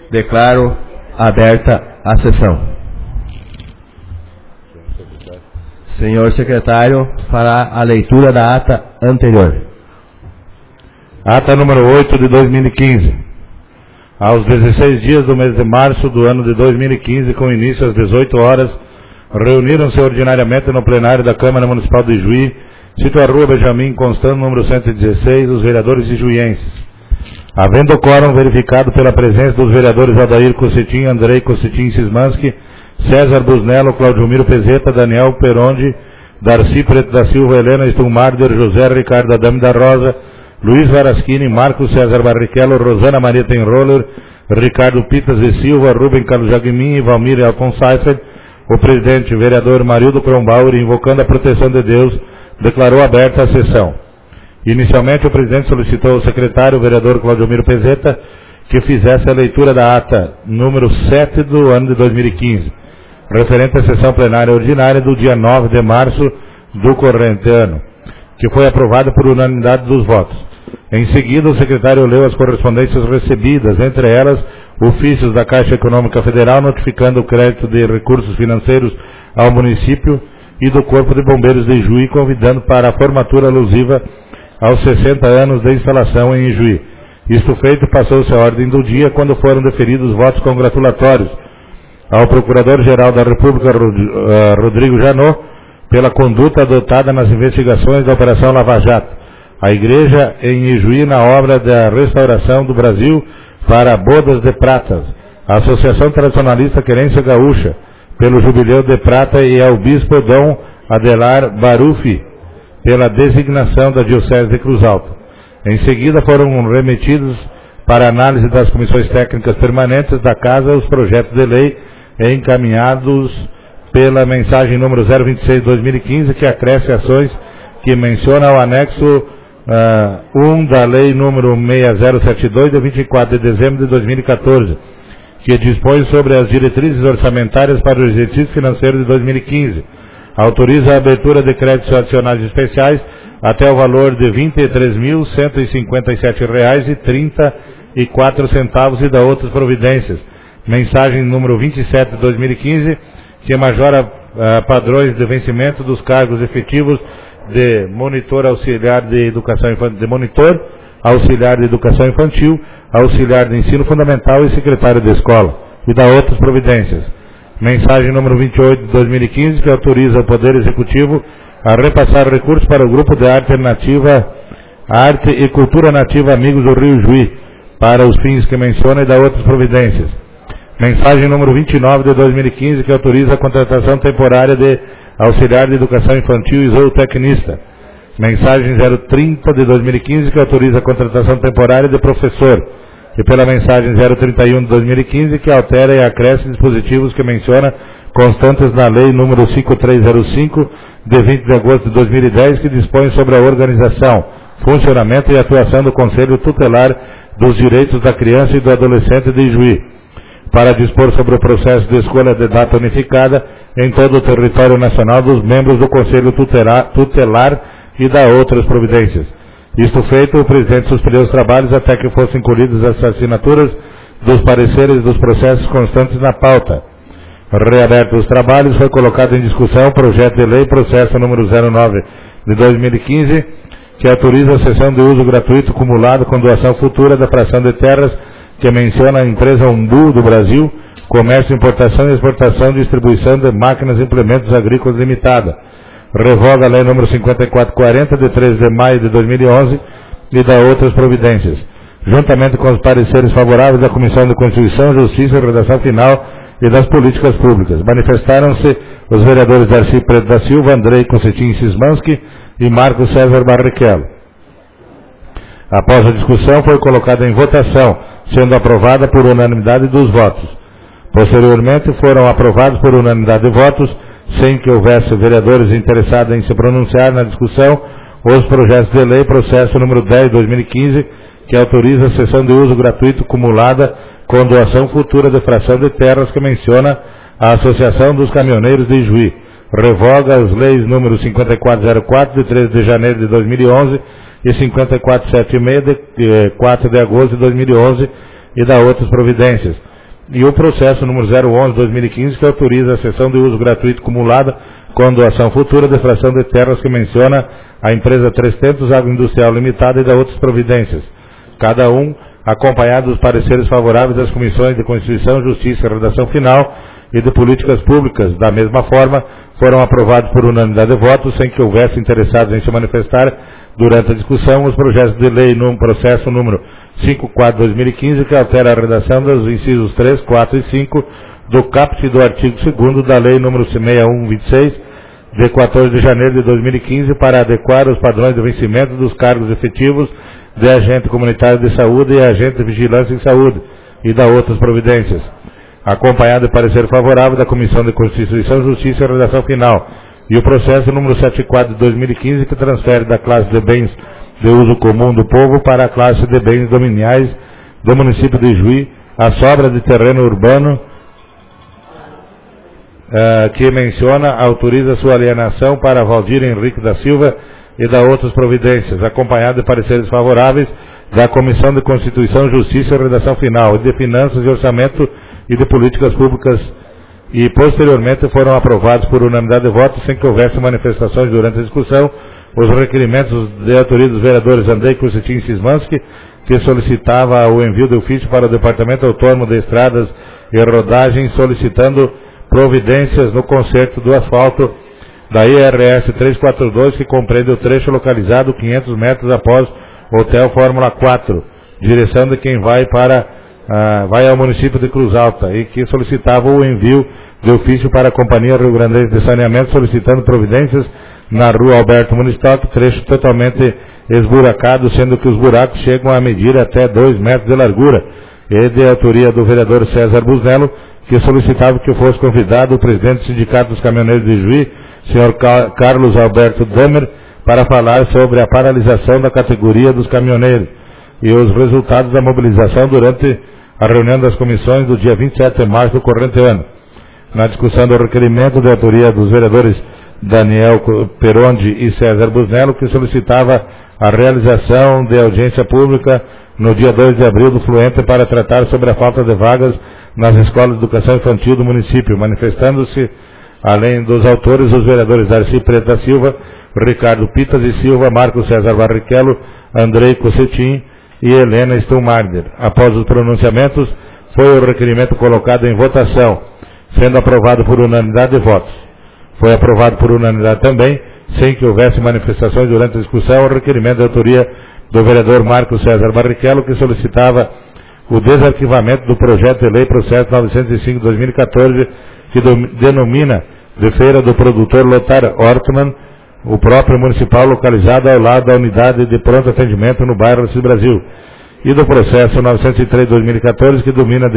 Declaro aberta a sessão. Senhor secretário, fará a leitura da ata anterior. Ata número 8 de 2015. Aos 16 dias do mês de março do ano de 2015, com início às 18 horas, reuniram-se ordinariamente no plenário da Câmara Municipal de Ijuí, sítio a Rua Benjamin Constant, número 116, os vereadores ijuienses. Havendo quórum verificado pela presença dos vereadores Adair Cossetin, Andrei Cossetin Sismanski, César Busnello, Claudio Miro Pezeta, Daniel Perondi, Darcy Preto da Silva, Helena Stummarder, José Ricardo Adame da Rosa, Luiz Varaschini, Marcos César Barrichello, Rosana Maria Tenroller, Ricardo Pitas e Silva, Rubem Carlos Jagmin e Valmir Alton Seifert, o presidente, vereador Marildo Kronbauer, invocando a proteção de Deus, declarou aberta a sessão. Inicialmente, o presidente solicitou ao secretário, o vereador Claudio Miro Pezeta, que fizesse a leitura da ata número 7 do ano de 2015, referente à sessão plenária ordinária do dia 9 de março do corrente ano, que foi aprovada por unanimidade dos votos. Em seguida, o secretário leu as correspondências recebidas, entre elas, ofícios da Caixa Econômica Federal notificando o crédito de recursos financeiros ao município e do Corpo de Bombeiros de Ijuí, convidando para a formatura alusiva aos 60 anos de instalação em Ijuí. Isto feito, passou-se a ordem do dia quando foram deferidos votos congratulatórios ao Procurador-Geral da República, Rodrigo Janot, pela conduta adotada nas investigações da Operação Lava Jato, a Igreja em Ijuí na obra da restauração do Brasil para Bodas de Pratas, a Associação Tradicionalista Querência Gaúcha, pelo Jubileu de Prata e ao Bispo Dom Adelar Barufi, pela designação da Diocese de Cruz Alta. Em seguida foram remetidos para análise das comissões técnicas permanentes da Casa os projetos de lei encaminhados pela mensagem número 026/2015, que acresce ações que menciona o anexo 1 da lei número 6072, de 24 de dezembro de 2014, que dispõe sobre as diretrizes orçamentárias para o exercício financeiro de 2015. Autoriza a abertura de créditos adicionais especiais até o valor de R$ 23.157,34 e da outras providências. Mensagem número 27 de 2015, que majora padrões de vencimento dos cargos efetivos de monitor auxiliar de educação infantil, auxiliar de ensino fundamental e secretário de escola, e da outras providências. Mensagem número 28 de 2015, que autoriza o Poder Executivo a repassar recursos para o Grupo de Arte e Cultura Nativa Amigos do Rio Ijuí, para os fins que menciona, e da outras providências. Mensagem número 29 de 2015, que autoriza a contratação temporária de auxiliar de educação infantil e zootecnista. Mensagem 030 de 2015, que autoriza a contratação temporária de professor. E pela mensagem 031 de 2015, que altera e acresce dispositivos que menciona constantes na lei número 5305, de 20 de agosto de 2010, que dispõe sobre a organização, funcionamento e atuação do Conselho Tutelar dos Direitos da Criança e do Adolescente de Ijuí, para dispor sobre o processo de escolha de data unificada em todo o território nacional dos membros do Conselho Tutelar e da outras providências. Isto feito, o presidente suspendeu os trabalhos até que fossem colhidas as assinaturas dos pareceres dos processos constantes na pauta. Reabertos os trabalhos, foi colocado em discussão o projeto de lei, processo número 09 de 2015, que autoriza a cessão de uso gratuito cumulado com doação futura da fração de terras que menciona a empresa Umbu do Brasil, comércio, importação e exportação e distribuição de máquinas e implementos agrícolas limitada. Revoga a lei número 5440, de 13 de maio de 2011, e da outras providências. Juntamente com os pareceres favoráveis da Comissão de Constituição, Justiça e Redação Final e das Políticas Públicas. Manifestaram-se os vereadores Darcy Preto da Silva, Andrei Cossetin Sismanski e Marcos César Barrichello. Após a discussão, foi colocada em votação, sendo aprovada por unanimidade dos votos. Posteriormente, foram aprovados por unanimidade de votos, sem que houvesse vereadores interessados em se pronunciar na discussão, os projetos de lei, processo número 10 de 2015, que autoriza a cessão de uso gratuito cumulada com doação futura de fração de terras, que menciona a Associação dos Caminhoneiros de Ijuí. Revoga as leis número 5404, de 13 de janeiro de 2011, e 5476, de 4 de agosto de 2011, e da outras providências. e o processo número 011/2015, que autoriza a cessão de uso gratuito cumulada com doação futura de fração de terras, que menciona a empresa 300 Agroindustrial Limitada e da outras providências, cada um acompanhado dos pareceres favoráveis das comissões de Constituição, Justiça e Redação Final e de Políticas Públicas. Da mesma forma, foram aprovados por unanimidade de votos, sem que houvesse interessados em se manifestar durante a discussão, os projetos de lei no processo número 54/2015, que altera a redação dos incisos 3, 4 e 5 do caput do artigo 2º da lei número 6126, de 14 de janeiro de 2015, para adequar os padrões de vencimento dos cargos efetivos de agente comunitário de saúde e agente de vigilância em saúde e da outras providências, acompanhado de parecer favorável da Comissão de Constituição, Justiça e Redação Final, e o processo número 74/2015, que transfere da classe de bens de uso comum do povo para a classe de bens dominiais do município de Juí, a sobra de terreno urbano, que menciona, autoriza sua alienação para Valdir Henrique da Silva e da outras providências, acompanhado de pareceres favoráveis da Comissão de Constituição, Justiça e Redação Final, e de Finanças e Orçamento e de Políticas Públicas, e posteriormente foram aprovados por unanimidade de votos, sem que houvesse manifestações durante a discussão, os requerimentos de autoria dos vereadores Andrei Cossetin Szymanski, que solicitava o envio de ofício para o Departamento Autônomo de Estradas e Rodagem, solicitando providências no conserto do asfalto da IRS 342, que compreende o trecho localizado 500 metros após o Hotel Fórmula 4, direção de quem vai ao município de Cruz Alta, e que solicitava o envio de ofício para a Companhia Rio Grandense de Saneamento, solicitando providências na rua Alberto Municipal, trecho totalmente esburacado, sendo que os buracos chegam a medir até 2 metros de largura, e de autoria do vereador César Busnello, que solicitava que fosse convidado o presidente do Sindicato dos Caminhoneiros de Juí, senhor Carlos Alberto Damer, para falar sobre a paralisação da categoria dos caminhoneiros e os resultados da mobilização durante a reunião das comissões do dia 27 de março do corrente ano. Na discussão do requerimento de autoria dos vereadores Daniel Perondi e César Busnello, que solicitava a realização de audiência pública no dia 2 de abril do fluente para tratar sobre a falta de vagas nas escolas de educação infantil do município, manifestando-se, além dos autores, os vereadores Darcy Preto da Silva, Ricardo Pitas e Silva, Marcos César Barrichello, Andrei Cossetin e Helena Stummarder. Após os pronunciamentos, foi o requerimento colocado em votação, sendo aprovado por unanimidade de votos. Foi aprovado por unanimidade também, sem que houvesse manifestações durante a discussão, o requerimento de autoria do vereador Marcos César Barrichello, que solicitava o desarquivamento do projeto de lei processo 905/2014, que denomina de Feira do Produtor Lothar Ortmann, o próprio municipal localizado ao lado da unidade de pronto atendimento no bairro Assis Brasil, e do processo 903/2014, que denomina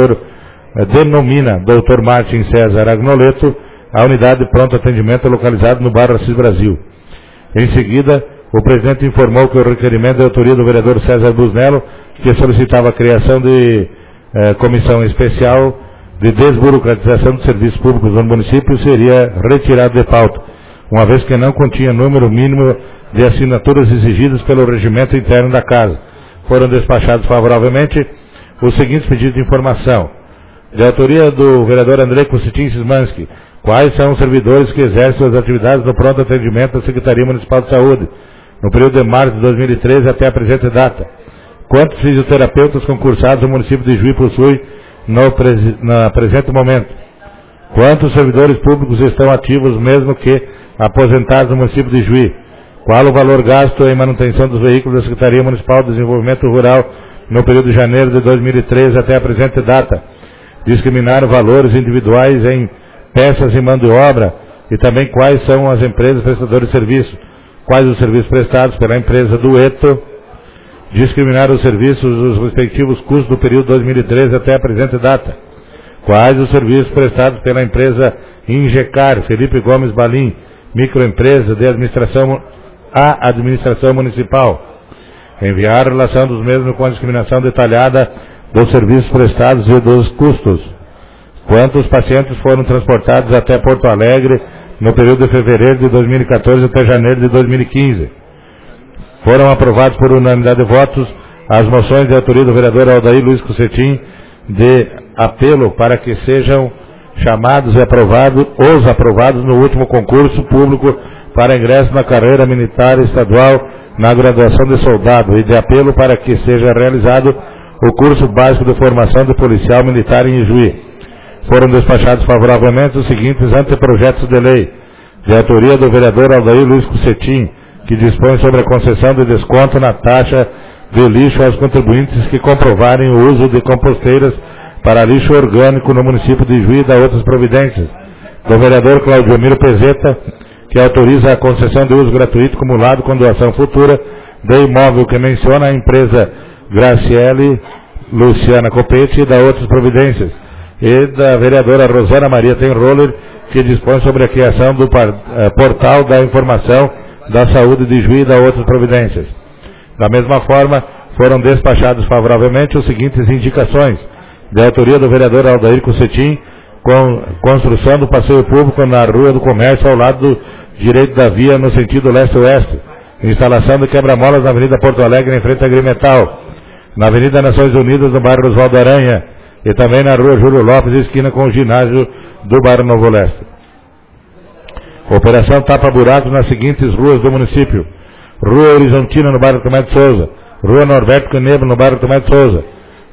Dr. Martin César Agnoleto, a unidade de pronto atendimento localizada no bairro Assis Brasil. Em seguida, o presidente informou que o requerimento de autoria do vereador César Busnello, que solicitava a criação de comissão especial de desburocratização dos serviços públicos no município, seria retirado de pauta, uma vez que não continha número mínimo de assinaturas exigidas pelo regimento interno da Casa. Foram despachados favoravelmente os seguintes pedidos de informação. De autoria do vereador Andrei Cossetin Szymanski, quais são os servidores que exercem suas atividades no pronto atendimento da Secretaria Municipal de Saúde, no período de março de 2013 até a presente data? Quantos fisioterapeutas concursados o município de Juí possui no presente momento? Quantos servidores públicos estão ativos, mesmo que aposentados no município de Juí? Qual o valor gasto em manutenção dos veículos da Secretaria Municipal de Desenvolvimento Rural no período de janeiro de 2013 até a presente data? Discriminar valores individuais em peças e mão de obra, e também quais são as empresas prestadoras de serviço, quais os serviços prestados pela empresa Dueto, discriminar os serviços, os respectivos custos do período 2013 até a presente data, quais os serviços prestados pela empresa Ingecar, Felipe Gomes Balim, microempresa de administração municipal, enviar a relação dos mesmos com a discriminação detalhada dos serviços prestados e dos custos. Quantos pacientes foram transportados até Porto Alegre no período de fevereiro de 2014 até janeiro de 2015? Foram aprovados por unanimidade de votos as moções de autoria do vereador Aldair Luiz Cossetin de apelo para que sejam chamados e aprovados os aprovados no último concurso público para ingresso na carreira militar estadual na graduação de soldado e de apelo para que seja realizado o curso básico de formação de policial militar em Ijuí. Foram despachados favoravelmente os seguintes anteprojetos de lei, de autoria do vereador Aldair Luiz Cossetim, que dispõe sobre a concessão de desconto na taxa de lixo aos contribuintes que comprovarem o uso de composteiras para lixo orgânico no município de Ijuí e da outras providências. Do vereador Claudio Miro Pezeta, que autoriza a concessão de uso gratuito cumulado com doação futura de imóvel que menciona a empresa Graciele Luciana Copete e da outras providências. E da vereadora Rosana Maria Tenroller, que dispõe sobre a criação do portal da informação da saúde de Ijuí e da outras providências. Da mesma forma, foram despachados favoravelmente os seguintes indicações, de autoria do vereador Aldair Cossetim, com construção do passeio público na Rua do Comércio ao lado direito da via no sentido leste-oeste, instalação de quebra-molas na Avenida Porto Alegre em frente à Agrimetal, na Avenida Nações Unidas no bairro Oswaldo Aranha e também na Rua Júlio Lopes, esquina com o ginásio do bairro Novo Leste. Operação Tapa-Buracos nas seguintes ruas do município: Rua Horizontina no bairro Tomé de Souza, Rua Norberto Canebo no bairro Tomé de Souza,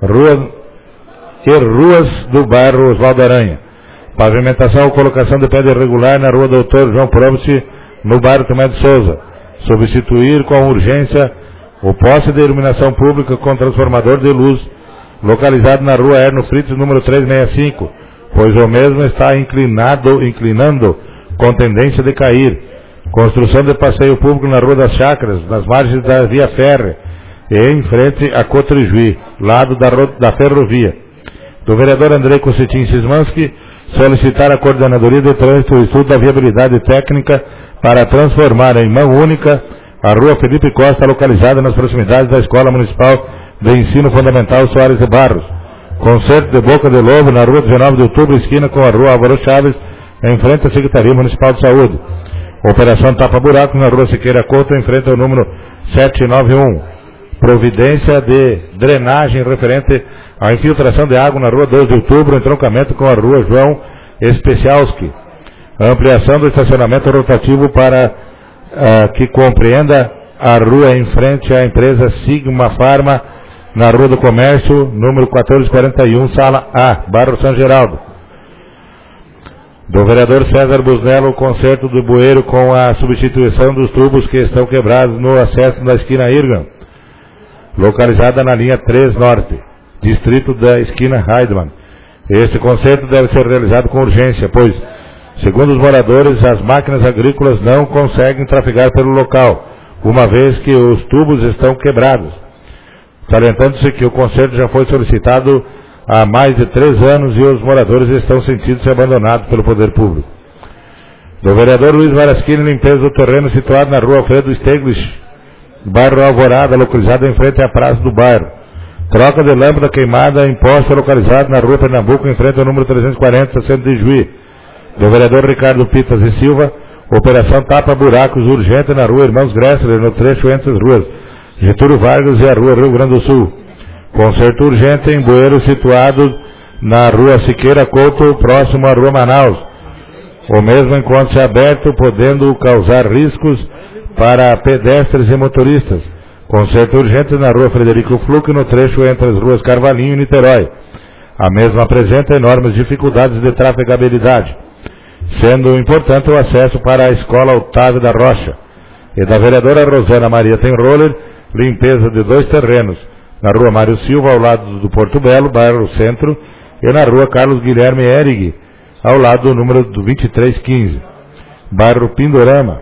ruas do bairro Oswaldo Aranha. Pavimentação ou colocação de pedra irregular na Rua Doutor João Provost no bairro Tomé de Souza. Substituir com urgência o poste de iluminação pública com transformador de luz localizado na Rua Erno Fritz, número 365, pois o mesmo está inclinando com tendência de cair. Construção de passeio público na Rua das Chácaras, nas margens da Via Férrea e em frente a Cotrijuí, lado da ferrovia. Do vereador Andrei Cossetim Sismanski, solicitar a Coordenadoria de Trânsito o estudo da viabilidade técnica para transformar em mão única a Rua Felipe Costa, localizada nas proximidades da Escola Municipal de Ensino Fundamental Soares de Barros. Concerto de Boca de Lobo na Rua 19 de Outubro, esquina com a Rua Álvaro Chaves, em frente à Secretaria Municipal de Saúde. Operação Tapa-Buraco na Rua Siqueira Couto, em frente ao número 791. Providência de drenagem referente à infiltração de água na Rua 2 de Outubro, entroncamento com a Rua João Especialski. Ampliação do estacionamento rotativo para que compreenda a rua em frente à empresa Sigma Pharma, na Rua do Comércio, número 1441, Sala A, bairro São Geraldo. Do vereador César Busnello, o conserto do bueiro com a substituição dos tubos que estão quebrados no acesso da esquina Irgan, localizada na linha 3 Norte, distrito da esquina Heidmann. Este conserto deve ser realizado com urgência, pois, segundo os moradores, as máquinas agrícolas não conseguem trafegar pelo local, uma vez que os tubos estão quebrados. Salientando-se que o conserto já foi solicitado há mais de 3 anos e os moradores estão sentindo-se abandonados pelo poder público. Do vereador Luiz Varaschini, limpeza do terreno situado na Rua Alfredo Steglitz, bairro Alvorada, localizado em frente à praça do bairro. Troca de lâmpada queimada em poste localizado na Rua Pernambuco, em frente ao número 340, centro de Juí. Do vereador Ricardo Pitas e Silva, operação Tapa-Buracos urgente na Rua Irmãos Gressler, no trecho entre as ruas Getúlio Vargas e a Rua Rio Grande do Sul. Conserto urgente em bueiro situado na Rua Siqueira Couto, próximo à Rua Manaus. O mesmo encontra-se aberto, podendo causar riscos para pedestres e motoristas. Conserto urgente na Rua Frederico Fluck, no trecho entre as ruas Carvalhinho e Niterói. A mesma apresenta enormes dificuldades de trafegabilidade, sendo importante o acesso para a Escola Otávio da Rocha. E da vereadora Rosana Maria Tenroller, limpeza de 2 terrenos, na Rua Mário Silva, ao lado do Porto Belo, bairro Centro, e na Rua Carlos Guilherme Erig, ao lado do número 2315, bairro Pindorama.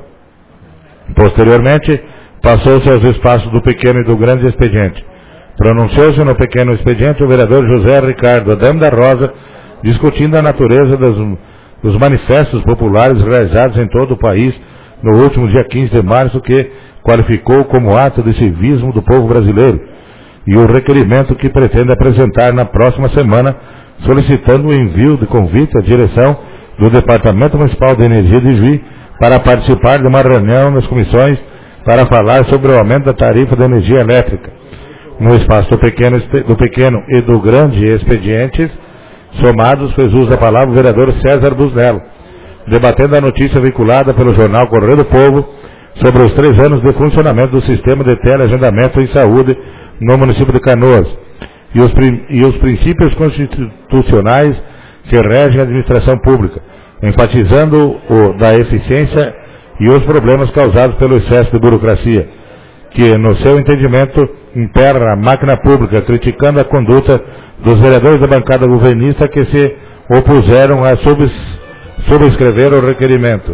Posteriormente, passou-se aos espaços do pequeno e do grande expediente. Pronunciou-se no pequeno expediente o vereador José Ricardo Adame da Rosa, discutindo a natureza dos manifestos populares realizados em todo o país no último dia 15 de março, que qualificou como ato de civismo do povo brasileiro, e o requerimento que pretende apresentar na próxima semana, solicitando o envio de convite à direção do Departamento Municipal de Energia de Juí para participar de uma reunião nas comissões para falar sobre o aumento da tarifa de energia elétrica. No espaço do pequeno e do grande expedientes, Somados, fez uso da palavra o vereador César Busnello, debatendo a notícia vinculada pelo jornal Correio do Povo sobre os 3 anos de funcionamento do sistema de teleagendamento em saúde no município de Canoas e os princípios constitucionais que regem a administração pública, enfatizando da eficiência e os problemas causados pelo excesso de burocracia, que, no seu entendimento, impera a máquina pública, criticando a conduta dos vereadores da bancada governista que se opuseram a subscrever o requerimento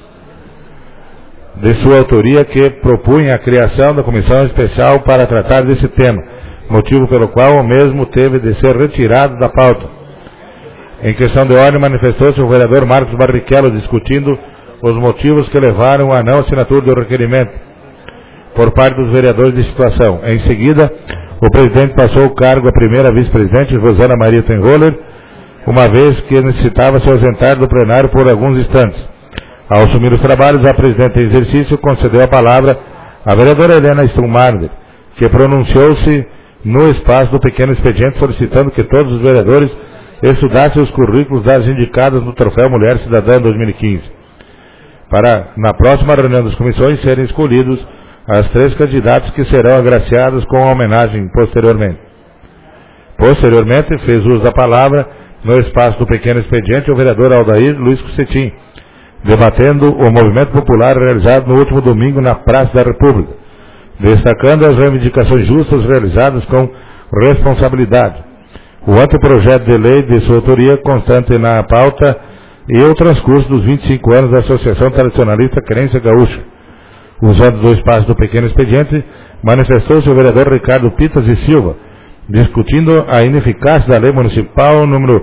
de sua autoria, que propunha a criação da comissão especial para tratar desse tema, motivo pelo qual o mesmo teve de ser retirado da pauta. Em questão de ordem, manifestou-se o vereador Marcos Barrichello, discutindo os motivos que levaram à não assinatura do requerimento por parte dos vereadores de situação. Em seguida, o presidente passou o cargo à primeira vice-presidente, Rosana Maria Tenroller, uma vez que necessitava se ausentar do plenário por alguns instantes. Ao assumir os trabalhos, a presidente em exercício concedeu a palavra à vereadora Helena Stummarder, que pronunciou-se no espaço do pequeno expediente, solicitando que todos os vereadores estudassem os currículos das indicadas no Troféu Mulher Cidadã 2015, para, na próxima reunião das comissões, serem escolhidos as 3 candidatos que serão agraciados com a homenagem posteriormente. Posteriormente, fez uso da palavra, no espaço do pequeno expediente, o vereador Aldair Luiz Cossetim, debatendo o movimento popular realizado no último domingo na Praça da República, destacando as reivindicações justas realizadas com responsabilidade, o anteprojeto de lei de sua autoria constante na pauta e o transcurso dos 25 anos da Associação Tradicionalista Querência Gaúcha. Usando do espaço do pequeno expediente, manifestou-se o vereador Ricardo Pitas e Silva, discutindo a ineficácia da Lei Municipal número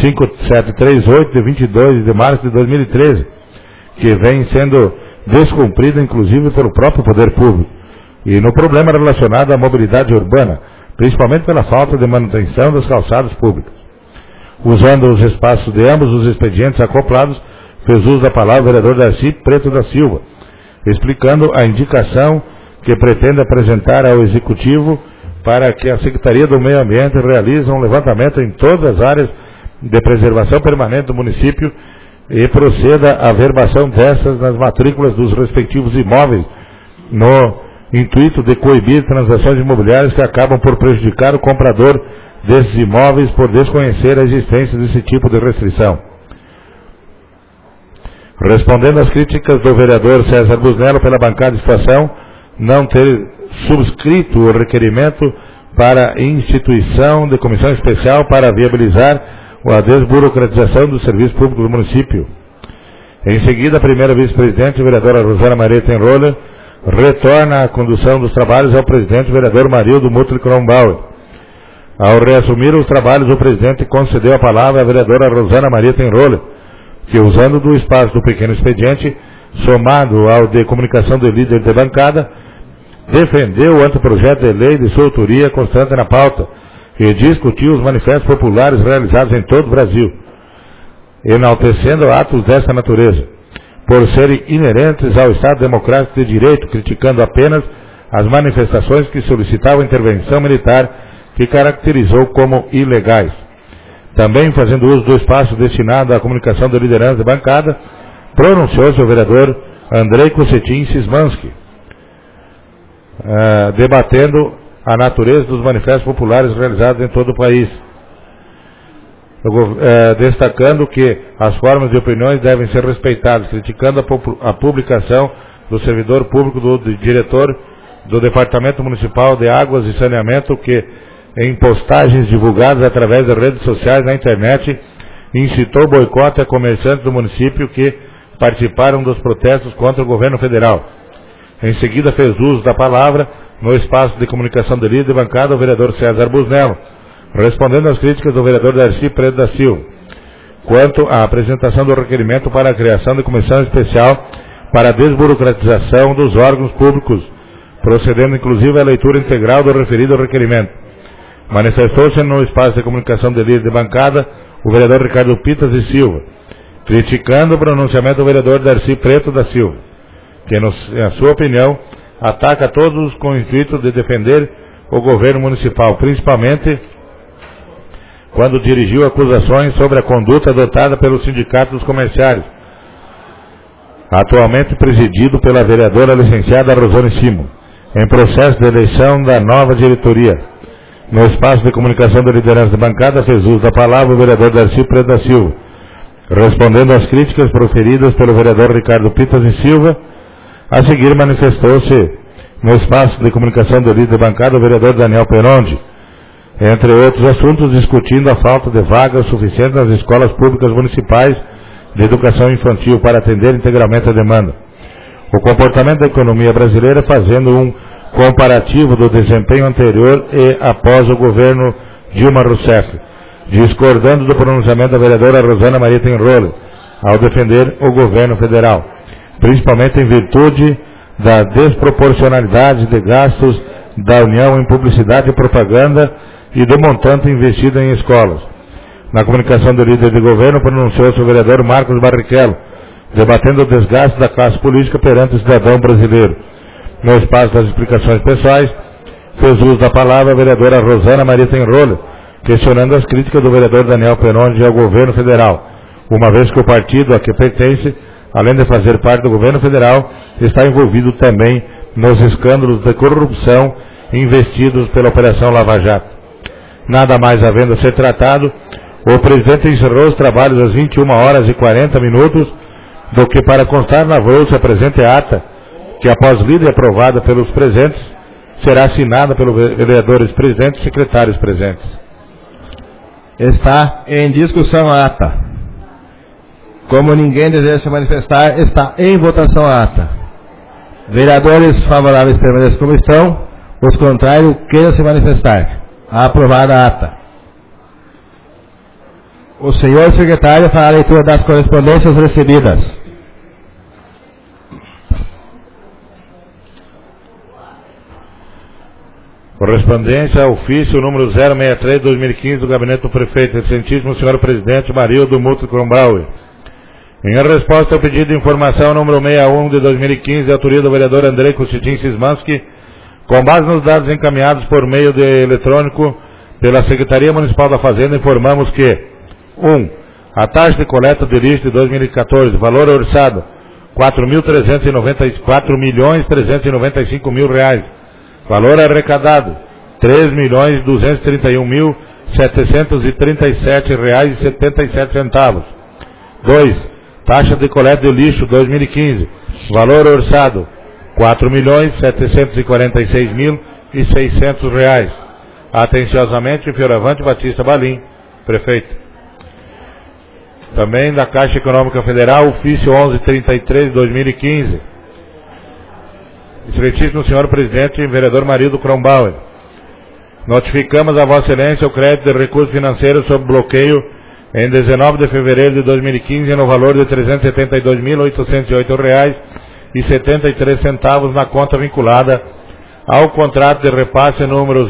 5738, de 22 de março de 2013, que vem sendo descumprida inclusive pelo próprio poder público, e no problema relacionado à mobilidade urbana, principalmente pela falta de manutenção das calçadas públicas. Usando os espaços de ambos os expedientes acoplados, fez uso da palavra o vereador Darcy Preto da Silva, explicando a indicação que pretende apresentar ao Executivo para que a Secretaria do Meio Ambiente realize um levantamento em todas as áreas de preservação permanente do município e proceda à verbação dessas nas matrículas dos respectivos imóveis, no intuito de coibir transações imobiliárias que acabam por prejudicar o comprador desses imóveis por desconhecer a existência desse tipo de restrição. Respondendo às críticas do vereador César Busnello pela bancada de situação não ter subscrito o requerimento para a instituição de comissão especial para viabilizar a desburocratização do serviço público do município. Em seguida, a primeira vice-presidente, a vereadora Rosana Maria Tenroller, retorna a condução dos trabalhos ao presidente, o vereador Marildo Mutli Kronbauer. Ao reassumir os trabalhos, o presidente concedeu a palavra à vereadora Rosana Maria Tenroller, que, usando do espaço do pequeno expediente, somado ao de comunicação do líder de bancada, defendeu o anteprojeto de lei de sua autoria constante na pauta e discutiu os manifestos populares realizados em todo o Brasil, enaltecendo atos dessa natureza, por serem inerentes ao Estado Democrático de Direito, criticando apenas as manifestações que solicitavam intervenção militar, que caracterizou como ilegais. Também, fazendo uso do espaço destinado à comunicação da liderança da bancada, pronunciou-se o vereador Andrei Cossetim Sismanski, debatendo a natureza dos manifestos populares realizados em todo o país, destacando que as formas de opiniões devem ser respeitadas, criticando a publicação do servidor público do diretor do Departamento Municipal de Águas e Saneamento, que, em postagens divulgadas através das redes sociais na internet, incitou boicote a comerciantes do município que participaram dos protestos contra o governo federal. Em seguida, fez uso da palavra, no espaço de comunicação de líder de bancada, o vereador César Busnello, respondendo às críticas do vereador Darcy Preto da Silva, quanto à apresentação do requerimento para a criação de comissão especial para a desburocratização dos órgãos públicos, procedendo inclusive à leitura integral do referido requerimento. Manifestou-se no espaço de comunicação de líder de bancada o vereador Ricardo Pitas e Silva, criticando o pronunciamento do vereador Darcy Preto da Silva, que, na sua opinião, ataca a todos com o intuito de defender o governo municipal, principalmente quando dirigiu acusações sobre a conduta adotada pelo Sindicato dos Comerciários, atualmente presidido pela vereadora licenciada Rosane Simo, em processo de eleição da nova diretoria. No espaço de comunicação da liderança de bancada, fez uso da palavra o vereador Darcy Preto da Silva, respondendo às críticas proferidas pelo vereador Ricardo Pitas e Silva. A seguir, manifestou-se no espaço de comunicação do líder de bancada o vereador Daniel Perondi, entre outros assuntos, discutindo a falta de vagas suficientes nas escolas públicas municipais de educação infantil para atender integralmente a demanda. O comportamento da economia brasileira, fazendo um comparativo do desempenho anterior e após o governo Dilma Rousseff, discordando do pronunciamento da vereadora Rosana Maria Tenrole ao defender o governo federal, principalmente em virtude da desproporcionalidade de gastos da União em publicidade e propaganda e do montante investido em escolas. Na comunicação do líder de governo, pronunciou-se o vereador Marcos Barrichello, debatendo o desgaste da classe política perante o cidadão brasileiro. No espaço das explicações pessoais, fez uso da palavra a vereadora Rosana Maria Tenrole, questionando as críticas do vereador Daniel Perondi ao governo federal, uma vez que o partido a que pertence, além de fazer parte do governo federal, está envolvido também nos escândalos de corrupção investidos pela Operação Lava Jato. Nada mais havendo a ser tratado, o presidente encerrou os trabalhos às 21h40, do que para constar na bolsa presente ata, que após lida e aprovada pelos presentes, será assinada pelos vereadores presentes e secretários presentes. Está em discussão a ata. Como ninguém deseja se manifestar, está em votação a ata. Vereadores favoráveis permaneçam como estão, os contrários queiram se manifestar. Aprovada a ata. O senhor secretário fará a leitura das correspondências recebidas. Correspondência ao ofício número 063/2015 do Gabinete do Prefeito, excelentíssimo senhor presidente Marildo Muto Kronbauer. Em resposta ao pedido de informação número 61 de 2015, de autoria do vereador Andrei Constantin Szymanski, com base nos dados encaminhados por meio de eletrônico pela Secretaria Municipal da Fazenda, informamos que 1. A taxa de coleta de lixo de 2014, valor orçado R$4.395.000, valor arrecadado R$3.231.737,77. 2. Taxa de coleta de lixo 2015, valor orçado R$4.746.600. Atenciosamente, Fioravante Batista Balim, prefeito. Também da Caixa Econômica Federal, ofício 1133/2015. Excelentíssimo senhor presidente e vereador Marildo Kronbauer, notificamos a Vossa Excelência o crédito de recursos financeiros sob bloqueio em 19 de fevereiro de 2015 no valor de R$372.808,73 na conta vinculada ao contrato de repasse número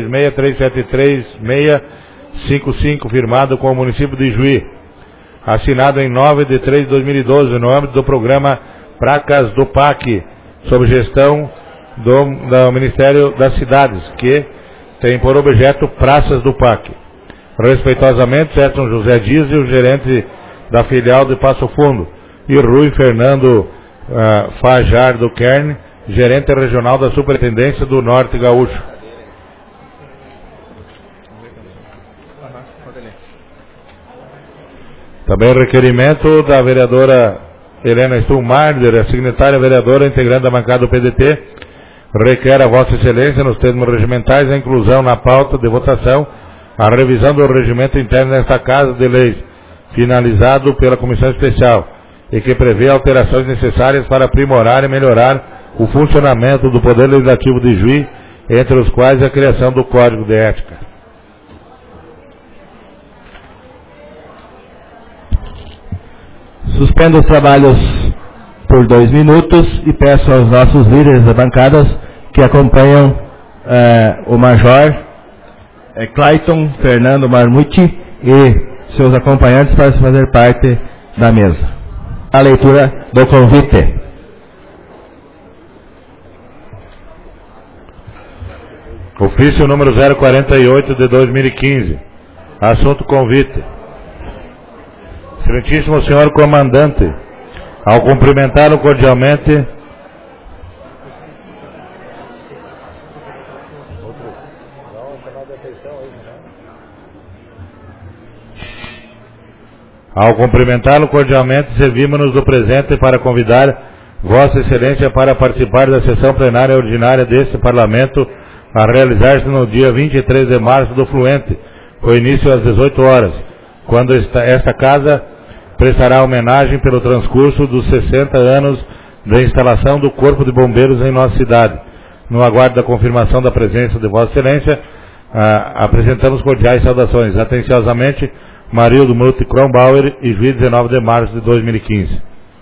036373655, firmado com o município de Juí, assinado em 9 de 3 de 2012, no âmbito do programa Pracas do PAC, sob gestão do Ministério das Cidades, que tem por objeto Praças do PAC. Respeitosamente, Edson José Dias, o gerente da filial de Passo Fundo, e Rui Fernando Fajardo Kern, gerente regional da Superintendência do Norte Gaúcho. Também requerimento da vereadora Helena Stuhlmarder, a signatária vereadora integrante da bancada do PDT, requer a Vossa Excelência, nos termos regimentais, a inclusão na pauta de votação, a revisão do regimento interno desta Casa de Leis, finalizado pela Comissão Especial, e que prevê alterações necessárias para aprimorar e melhorar o funcionamento do Poder Legislativo de Juí, entre os quais a criação do Código de Ética. Suspendo os trabalhos por 2 minutos e peço aos nossos líderes da bancadas que acompanham o Major Clayton Fernando Marmucci e seus acompanhantes para fazer parte da mesa. A leitura do convite. Ofício número 048 de 2015. Assunto convite. Excelentíssimo senhor comandante, ao cumprimentá-lo cordialmente, servimos-nos do presente para convidar Vossa Excelência para participar da sessão plenária ordinária deste Parlamento a realizar-se no dia 23 de março do fluente, com início às 18 horas, quando esta casa prestará homenagem pelo transcurso dos 60 anos da instalação do Corpo de Bombeiros em nossa cidade. No aguardo da confirmação da presença de Vossa Excelência, apresentamos cordiais saudações. Atenciosamente, Marildo Muti Kronbauer, e juiz 19 de março de 2015.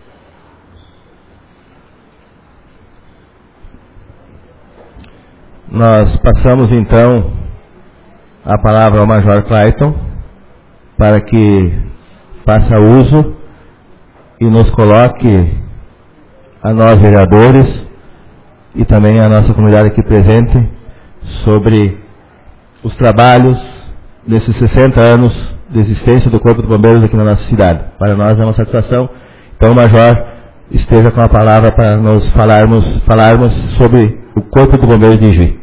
Nós passamos então a palavra ao Major Clayton para que faça uso e nos coloque a nós vereadores e também a nossa comunidade aqui presente sobre os trabalhos desses 60 anos de existência do Corpo de Bombeiros aqui na nossa cidade. Para nós é uma satisfação. Então o Major esteja com a palavra para nós falarmos sobre o Corpo de Bombeiros de Ijuí.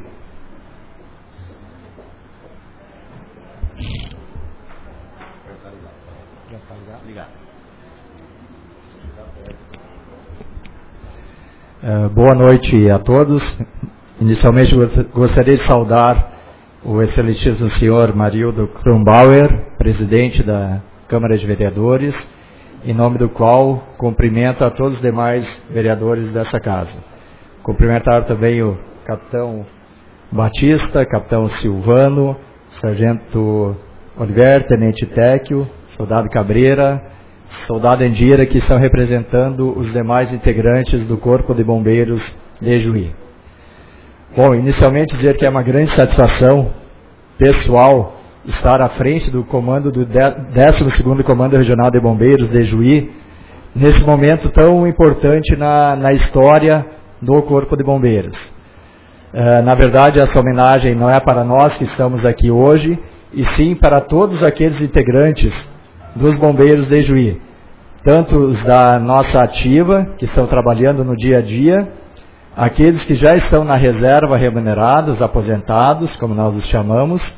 Boa noite a todos. Inicialmente gostaria de saudar o excelentíssimo senhor Marildo Kronbauer, presidente da Câmara de Vereadores, em nome do qual cumprimento a todos os demais vereadores dessa casa. Cumprimentar também o capitão Batista, capitão Silvano, sargento Oliver, tenente Téquio, soldado Cabreira, soldado Endira, que estão representando os demais integrantes do Corpo de Bombeiros de Ijuí. Bom, inicialmente dizer que é uma grande satisfação pessoal estar à frente do comando do 12º Comando Regional de Bombeiros de Ijuí, nesse momento tão importante na história do Corpo de Bombeiros. Na verdade, essa homenagem não é para nós que estamos aqui hoje, e sim para todos aqueles integrantes dos bombeiros de Ijuí, tanto os da nossa ativa, que estão trabalhando no dia a dia, aqueles que já estão na reserva remunerados, aposentados, como nós os chamamos,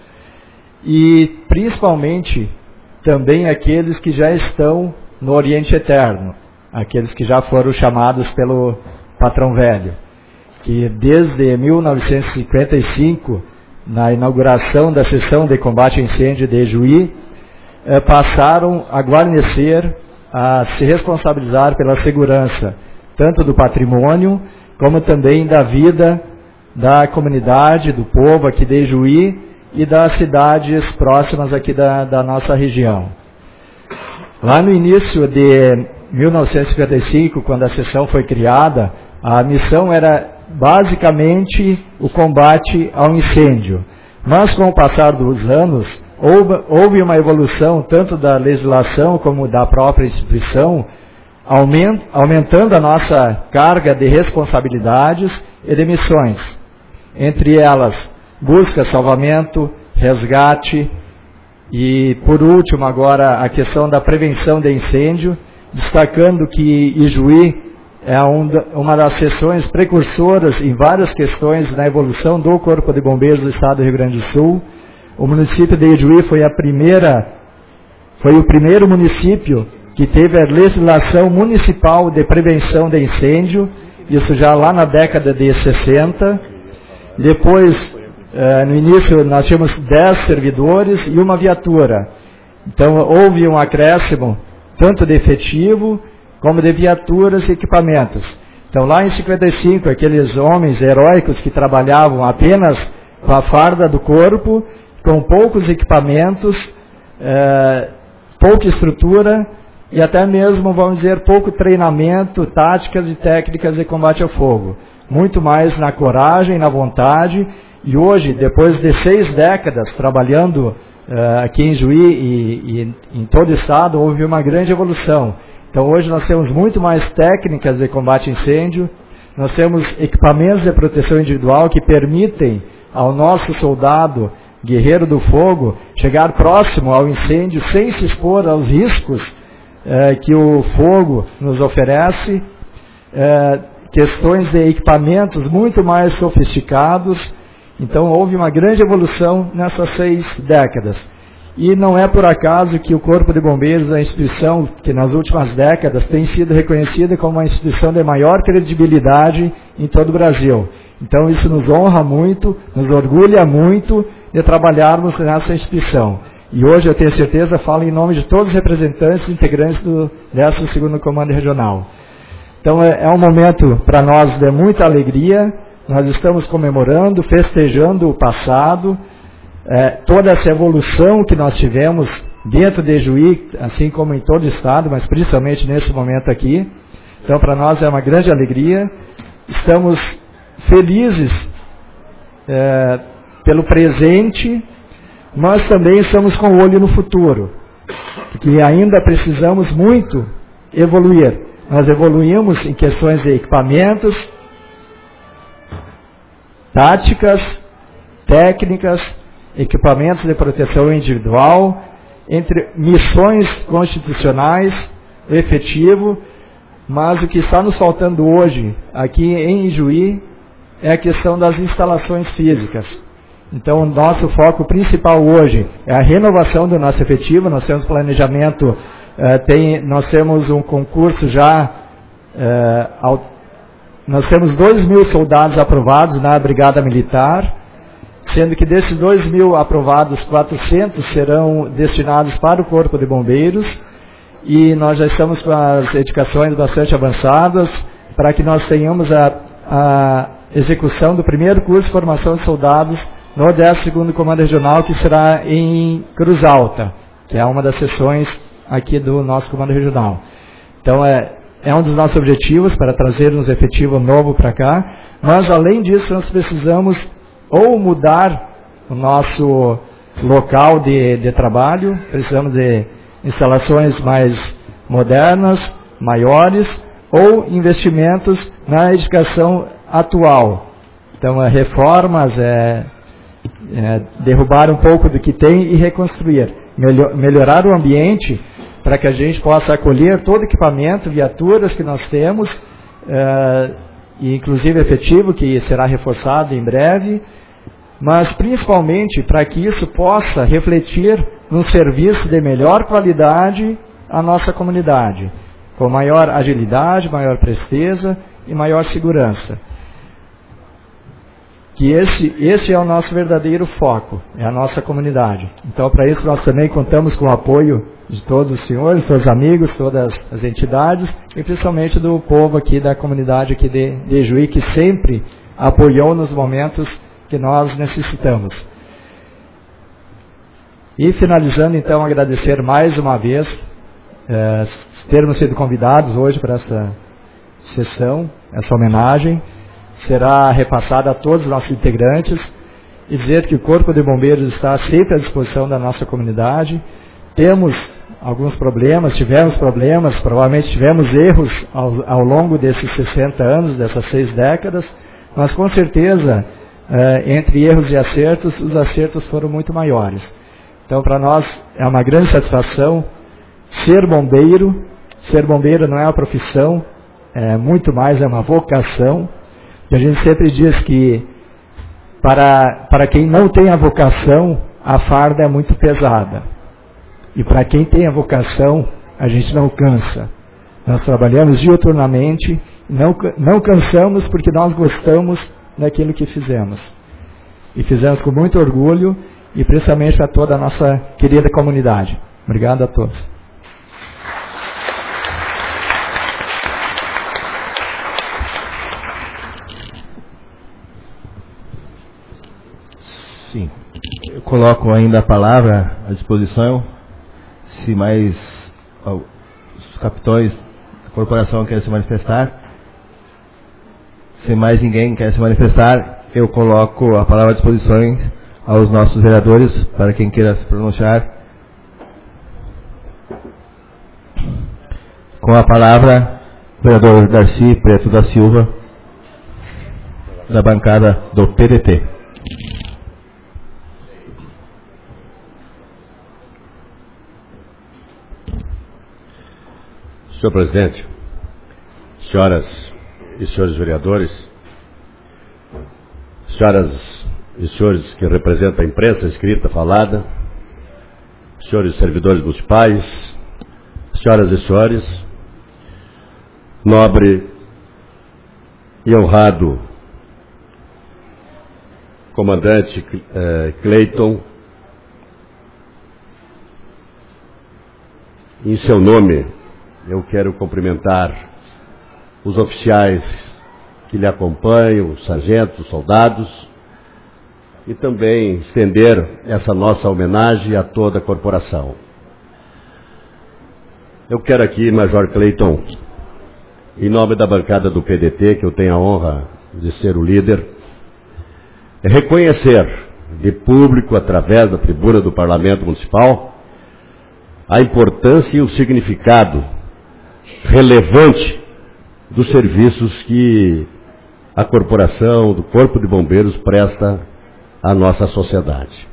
e principalmente também aqueles que já estão no Oriente Eterno, aqueles que já foram chamados pelo patrão velho, que desde 1955, na inauguração da Seção de Combate a Incêndio de Ijuí, passaram a guarnecer, a se responsabilizar pela segurança, tanto do patrimônio, como também da vida da comunidade, do povo aqui de Ijuí e das cidades próximas aqui da nossa região. Lá no início de 1955, quando a seção foi criada, a missão era basicamente o combate ao incêndio. Mas com o passar dos anos, houve uma evolução tanto da legislação como da própria instituição, aumentando a nossa carga de responsabilidades e de missões. Entre elas, busca, salvamento, resgate e, por último, agora a questão da prevenção de incêndio, destacando que Ijuí é uma das seções precursoras em várias questões na evolução do Corpo de Bombeiros do Estado do Rio Grande do Sul. O município de Ijuí foi o primeiro município que teve a legislação municipal de prevenção de incêndio, isso já lá na década de 60. Depois, no início, nós tínhamos 10 servidores e uma viatura. Então, houve um acréscimo tanto de efetivo como de viaturas e equipamentos. Então, lá em 55, aqueles homens heróicos que trabalhavam apenas com a farda do corpo, com poucos equipamentos, pouca estrutura e até mesmo, vamos dizer, pouco treinamento, táticas e técnicas de combate ao fogo. Muito mais na coragem, na vontade. E hoje, depois de 6 décadas trabalhando aqui em Ijuí e em todo o estado, houve uma grande evolução. Então hoje nós temos muito mais técnicas de combate a incêndio, nós temos equipamentos de proteção individual que permitem ao nosso soldado guerreiro do fogo, chegar próximo ao incêndio sem se expor aos riscos que o fogo nos oferece, questões de equipamentos muito mais sofisticados. Então houve uma grande evolução nessas 6 décadas. E não é por acaso que o Corpo de Bombeiros é a instituição que nas últimas décadas tem sido reconhecida como uma instituição de maior credibilidade em todo o Brasil. Então isso nos honra muito, nos orgulha muito de trabalharmos nessa instituição. E hoje eu tenho certeza, falo em nome de todos os representantes e integrantes do 12º Comando Regional. Então é um momento para nós de muita alegria, nós estamos comemorando, festejando o passado, toda essa evolução que nós tivemos dentro de Juí, assim como em todo o estado, mas principalmente nesse momento aqui. Então para nós é uma grande alegria, estamos felizes pelo presente, mas também estamos com o olho no futuro, porque ainda precisamos muito evoluir. Nós evoluímos em questões de equipamentos, táticas, técnicas, equipamentos de proteção individual, entre missões constitucionais, efetivo, mas o que está nos faltando hoje, aqui em Ijuí, é a questão das instalações físicas. Então, o nosso foco principal hoje é a renovação do nosso efetivo. Nós temos planejamento, nós temos um concurso já, nós temos 2.000 soldados aprovados na Brigada Militar, sendo que desses 2.000 aprovados, 400 serão destinados para o Corpo de Bombeiros, e nós já estamos com as edificações bastante avançadas, para que nós tenhamos a execução do primeiro curso de formação de soldados no 12º Comando Regional, que será em Cruz Alta, que é uma das seções aqui do nosso Comando Regional. Então é um dos nossos objetivos, para trazermos efetivo novo para cá, mas além disso nós precisamos ou mudar o nosso local de trabalho, precisamos de instalações mais modernas, maiores, ou investimentos na edificação atual. Então, reformas, derrubar um pouco do que tem e reconstruir. Melhorar o ambiente para que a gente possa acolher todo o equipamento, viaturas que nós temos, e inclusive efetivo, que será reforçado em breve, mas principalmente para que isso possa refletir num serviço de melhor qualidade à nossa comunidade, com maior agilidade, maior presteza e maior segurança. Que esse é o nosso verdadeiro foco, é a nossa comunidade. Então, para isso, nós também contamos com o apoio de todos os senhores, todos os amigos, todas as entidades, e principalmente do povo aqui, da comunidade aqui de Juí, que sempre apoiou nos momentos que nós necessitamos. E finalizando, então, agradecer mais uma vez termos sido convidados hoje para essa sessão, essa homenagem. Será repassada a todos os nossos integrantes, e dizer que o Corpo de Bombeiros está sempre à disposição da nossa comunidade. Temos alguns problemas, tivemos problemas, provavelmente tivemos erros ao longo desses 60 anos, dessas 6 décadas, mas com certeza, entre erros e acertos, os acertos foram muito maiores. Então, para nós é uma grande satisfação ser bombeiro. Ser bombeiro não é uma profissão, muito mais é uma vocação. E a gente sempre diz que para quem não tem a vocação, a farda é muito pesada. E para quem tem a vocação, a gente não cansa. Nós trabalhamos diuturnamente, não cansamos porque nós gostamos daquilo que fizemos. E fizemos com muito orgulho, e principalmente para toda a nossa querida comunidade. Obrigado a todos. Sim, eu coloco ainda a palavra à disposição, se mais os capitões da corporação querem se manifestar. Se mais ninguém quer se manifestar, eu coloco a palavra à disposição aos nossos vereadores, para quem queira se pronunciar. Com a palavra, o vereador Darcy Preto da Silva, da bancada do PDT. Senhor presidente, senhoras e senhores vereadores, senhoras e senhores que representam a imprensa escrita, falada, senhores servidores municipais, senhoras e senhores, nobre e honrado comandante Clayton, em seu nome eu quero cumprimentar os oficiais que lhe acompanham, os sargentos, soldados, e também estender essa nossa homenagem a toda a corporação. Eu quero aqui, Major Clayton, em nome da bancada do PDT, que eu tenho a honra de ser o líder, reconhecer de público, através da tribuna do Parlamento Municipal, a importância e o significado relevante dos serviços que a corporação do Corpo de Bombeiros presta à nossa sociedade.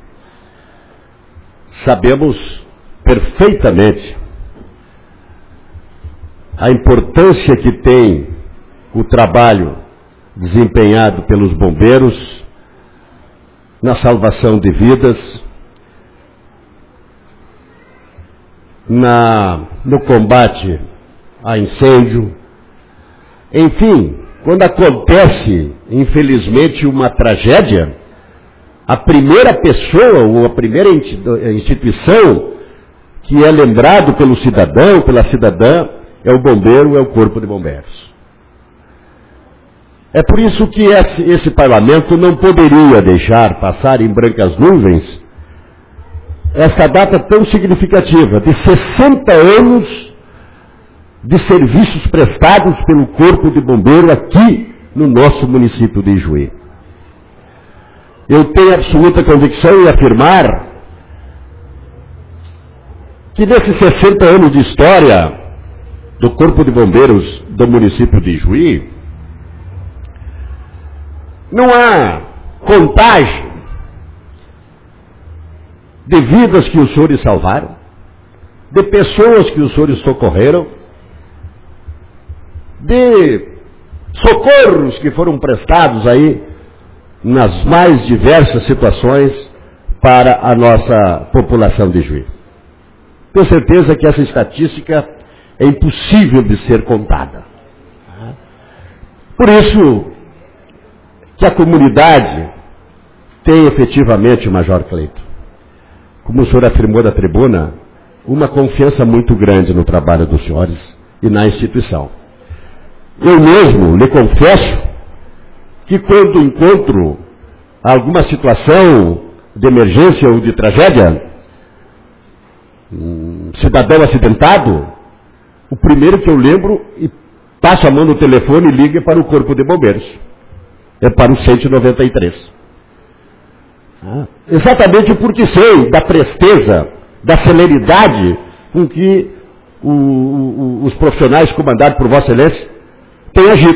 Sabemos perfeitamente a importância que tem o trabalho desempenhado pelos bombeiros na salvação de vidas, no combate a incêndio. Enfim, quando acontece, infelizmente, uma tragédia, a primeira pessoa ou a primeira instituição que é lembrado pelo cidadão, pela cidadã, é o bombeiro, é o Corpo de Bombeiros. É por isso que esse parlamento não poderia deixar passar em brancas nuvens esta data tão significativa, de 60 anos de serviços prestados pelo Corpo de Bombeiro aqui no nosso município de Ijuí. Eu tenho absoluta convicção em afirmar que nesses 60 anos de história do Corpo de Bombeiros do município de Ijuí, não há contagem de vidas que os senhores salvaram, de pessoas que os senhores socorreram, de socorros que foram prestados aí nas mais diversas situações para a nossa população de Ijuí. Tenho certeza que essa estatística é impossível de ser contada. Por isso que a comunidade tem efetivamente, Major Clayton, como o senhor afirmou da tribuna, uma confiança muito grande no trabalho dos senhores e na instituição. Eu mesmo lhe confesso que quando encontro alguma situação de emergência ou de tragédia, cidadão acidentado, o primeiro que eu lembro e passo a mão no telefone e ligo para o Corpo de Bombeiros. É para o 193. Exatamente porque sei da presteza, da celeridade com que os profissionais comandados por Vossa Excelência têm agido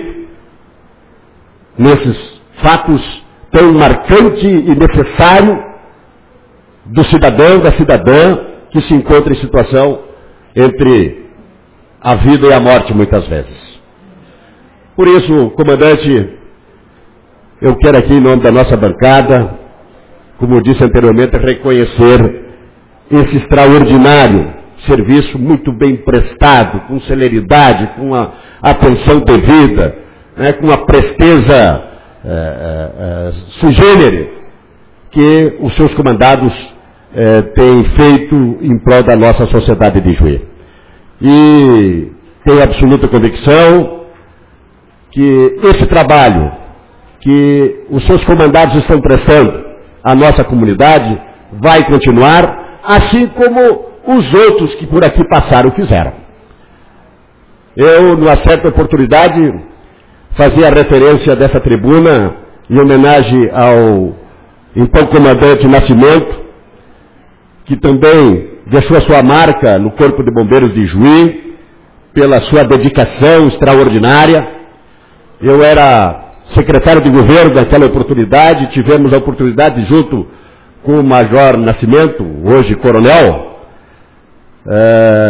nesses fatos tão marcantes e necessários do cidadão, da cidadã que se encontra em situação entre a vida e a morte muitas vezes. Por isso, comandante, eu quero aqui em nome da nossa bancada, como eu disse anteriormente, reconhecer esse extraordinário serviço muito bem prestado, com celeridade, com a atenção devida, né, com a presteza sui generis que os seus comandados têm feito em prol da nossa sociedade de Ijuí. E tenho absoluta convicção que esse trabalho que os seus comandados estão prestando à nossa comunidade vai continuar, assim como os outros que por aqui passaram fizeram. Eu, numa certa oportunidade, fazia referência dessa tribuna em homenagem ao então comandante Nascimento, que também deixou a sua marca no Corpo de Bombeiros de Ijuí, pela sua dedicação extraordinária. Eu era secretário de governo naquela oportunidade, tivemos a oportunidade, junto com o Major Nascimento, hoje coronel,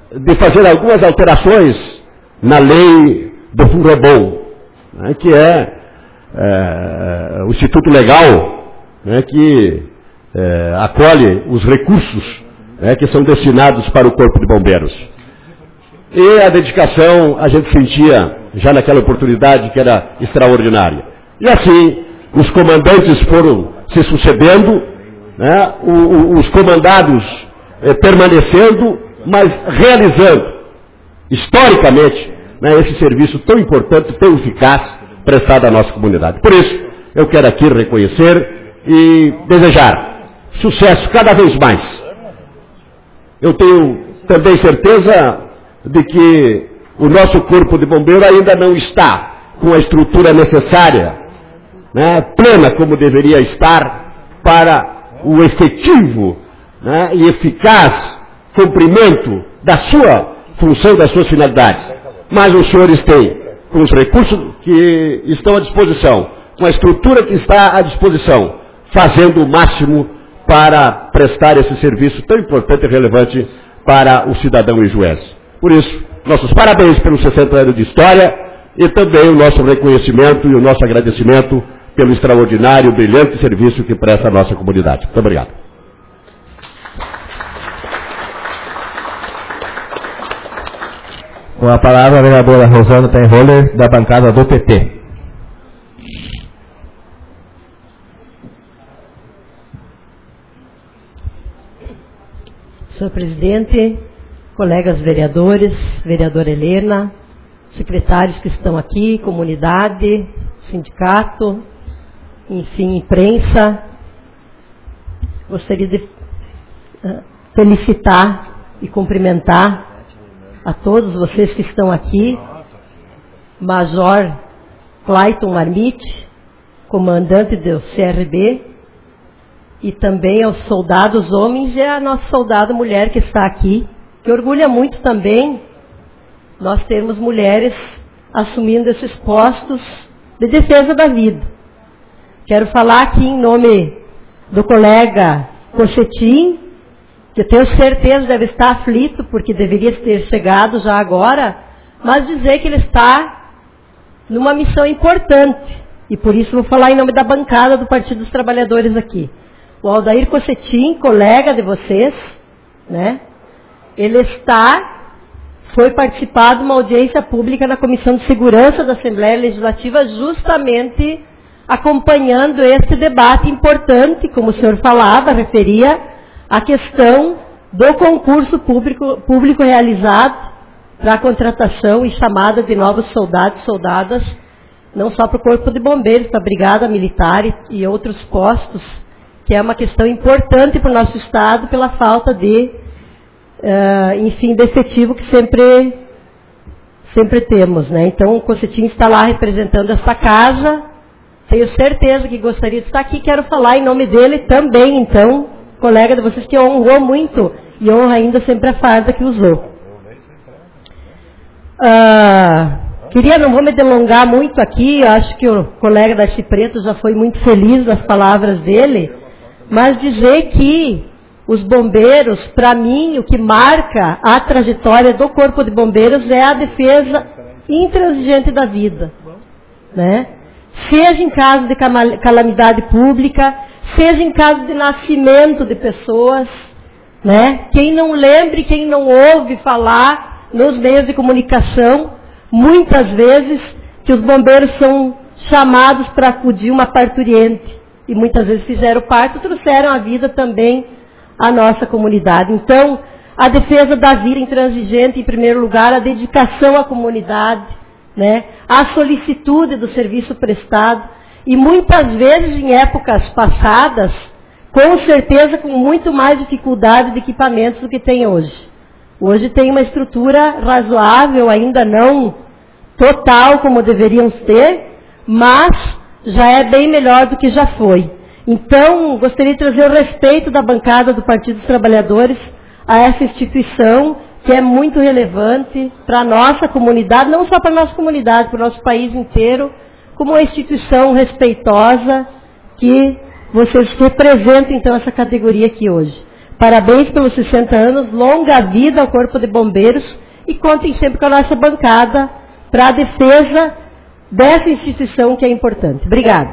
de fazer algumas alterações na lei do Fundebom, né, que é o Instituto Legal, né, que acolhe os recursos, né, que são destinados para o Corpo de Bombeiros. E a dedicação a gente sentia já naquela oportunidade que era extraordinária. E assim, os comandantes foram se sucedendo, né, os comandados permanecendo, mas realizando, historicamente, né, esse serviço tão importante, tão eficaz, prestado à nossa comunidade. Por isso, eu quero aqui reconhecer e desejar sucesso cada vez mais. Eu tenho também certeza de que o nosso Corpo de Bombeiro ainda não está com a estrutura necessária, né, plena como deveria estar, para o efetivo, né, e eficaz cumprimento da sua função, das suas finalidades. Mas os senhores têm, com os recursos que estão à disposição, com a estrutura que está à disposição, fazendo o máximo para prestar esse serviço tão importante e relevante para o cidadão ijuense. Por isso, nossos parabéns pelos 60 anos de história e também o nosso reconhecimento e o nosso agradecimento pelo extraordinário, brilhante serviço que presta à nossa comunidade. Muito obrigado. Com a palavra a vereadora Rosana Tenroller, da bancada do PT. Senhor presidente, colegas vereadores, vereadora Helena, secretários que estão aqui, comunidade, sindicato, enfim, imprensa, gostaria de felicitar e cumprimentar a todos vocês que estão aqui, Major Clayton Marmite, comandante do CRB, e também aos soldados homens e a nossa soldada mulher que está aqui, que orgulha muito também nós termos mulheres assumindo esses postos de defesa da vida. Quero falar aqui em nome do colega Cochetim, que eu tenho certeza deve estar aflito, porque deveria ter chegado já agora, mas dizer que ele está numa missão importante, e por isso vou falar em nome da bancada do Partido dos Trabalhadores aqui. O Aldair Cochetim, colega de vocês, né? Ele foi participar de uma audiência pública na Comissão de Segurança da Assembleia Legislativa, justamente acompanhando este debate importante, como o senhor falava, referia a questão do concurso público realizado para a contratação e chamada de novos soldados e soldadas, não só para o Corpo de Bombeiros, para a Brigada Militar e outros postos, que é uma questão importante para o nosso Estado pela falta de, enfim, de efetivo que sempre temos, né? Então, o Cocetim está lá representando essa casa, tenho certeza que gostaria de estar aqui, quero falar em nome dele também, então, colega de vocês que honrou muito e honra ainda sempre a farda que usou. Não vou me delongar muito aqui, acho que o colega da Cipreto já foi muito feliz nas palavras dele, mas dizer que os bombeiros, para mim, o que marca a trajetória do Corpo de Bombeiros é a defesa intransigente da vida, né? Seja em caso de calamidade pública, seja em caso de nascimento de pessoas, né? Quem não lembre, quem não ouve falar nos meios de comunicação, muitas vezes, que os bombeiros são chamados para acudir uma parturiente. E muitas vezes fizeram parto, trouxeram a vida também à nossa comunidade. Então, a defesa da vida intransigente, em primeiro lugar, a dedicação à comunidade, né? A solicitude do serviço prestado, e muitas vezes, em épocas passadas, com certeza com muito mais dificuldade de equipamentos do que tem hoje. Hoje tem uma estrutura razoável, ainda não total como deveríamos ter, mas já é bem melhor do que já foi. Então, gostaria de trazer o respeito da bancada do Partido dos Trabalhadores a essa instituição, que é muito relevante para a nossa comunidade, não só para a nossa comunidade, para o nosso país inteiro, como uma instituição respeitosa que vocês representam, então, essa categoria aqui hoje. Parabéns pelos 60 anos, longa vida ao Corpo de Bombeiros e contem sempre com a nossa bancada para a defesa dessa instituição que é importante. Obrigada.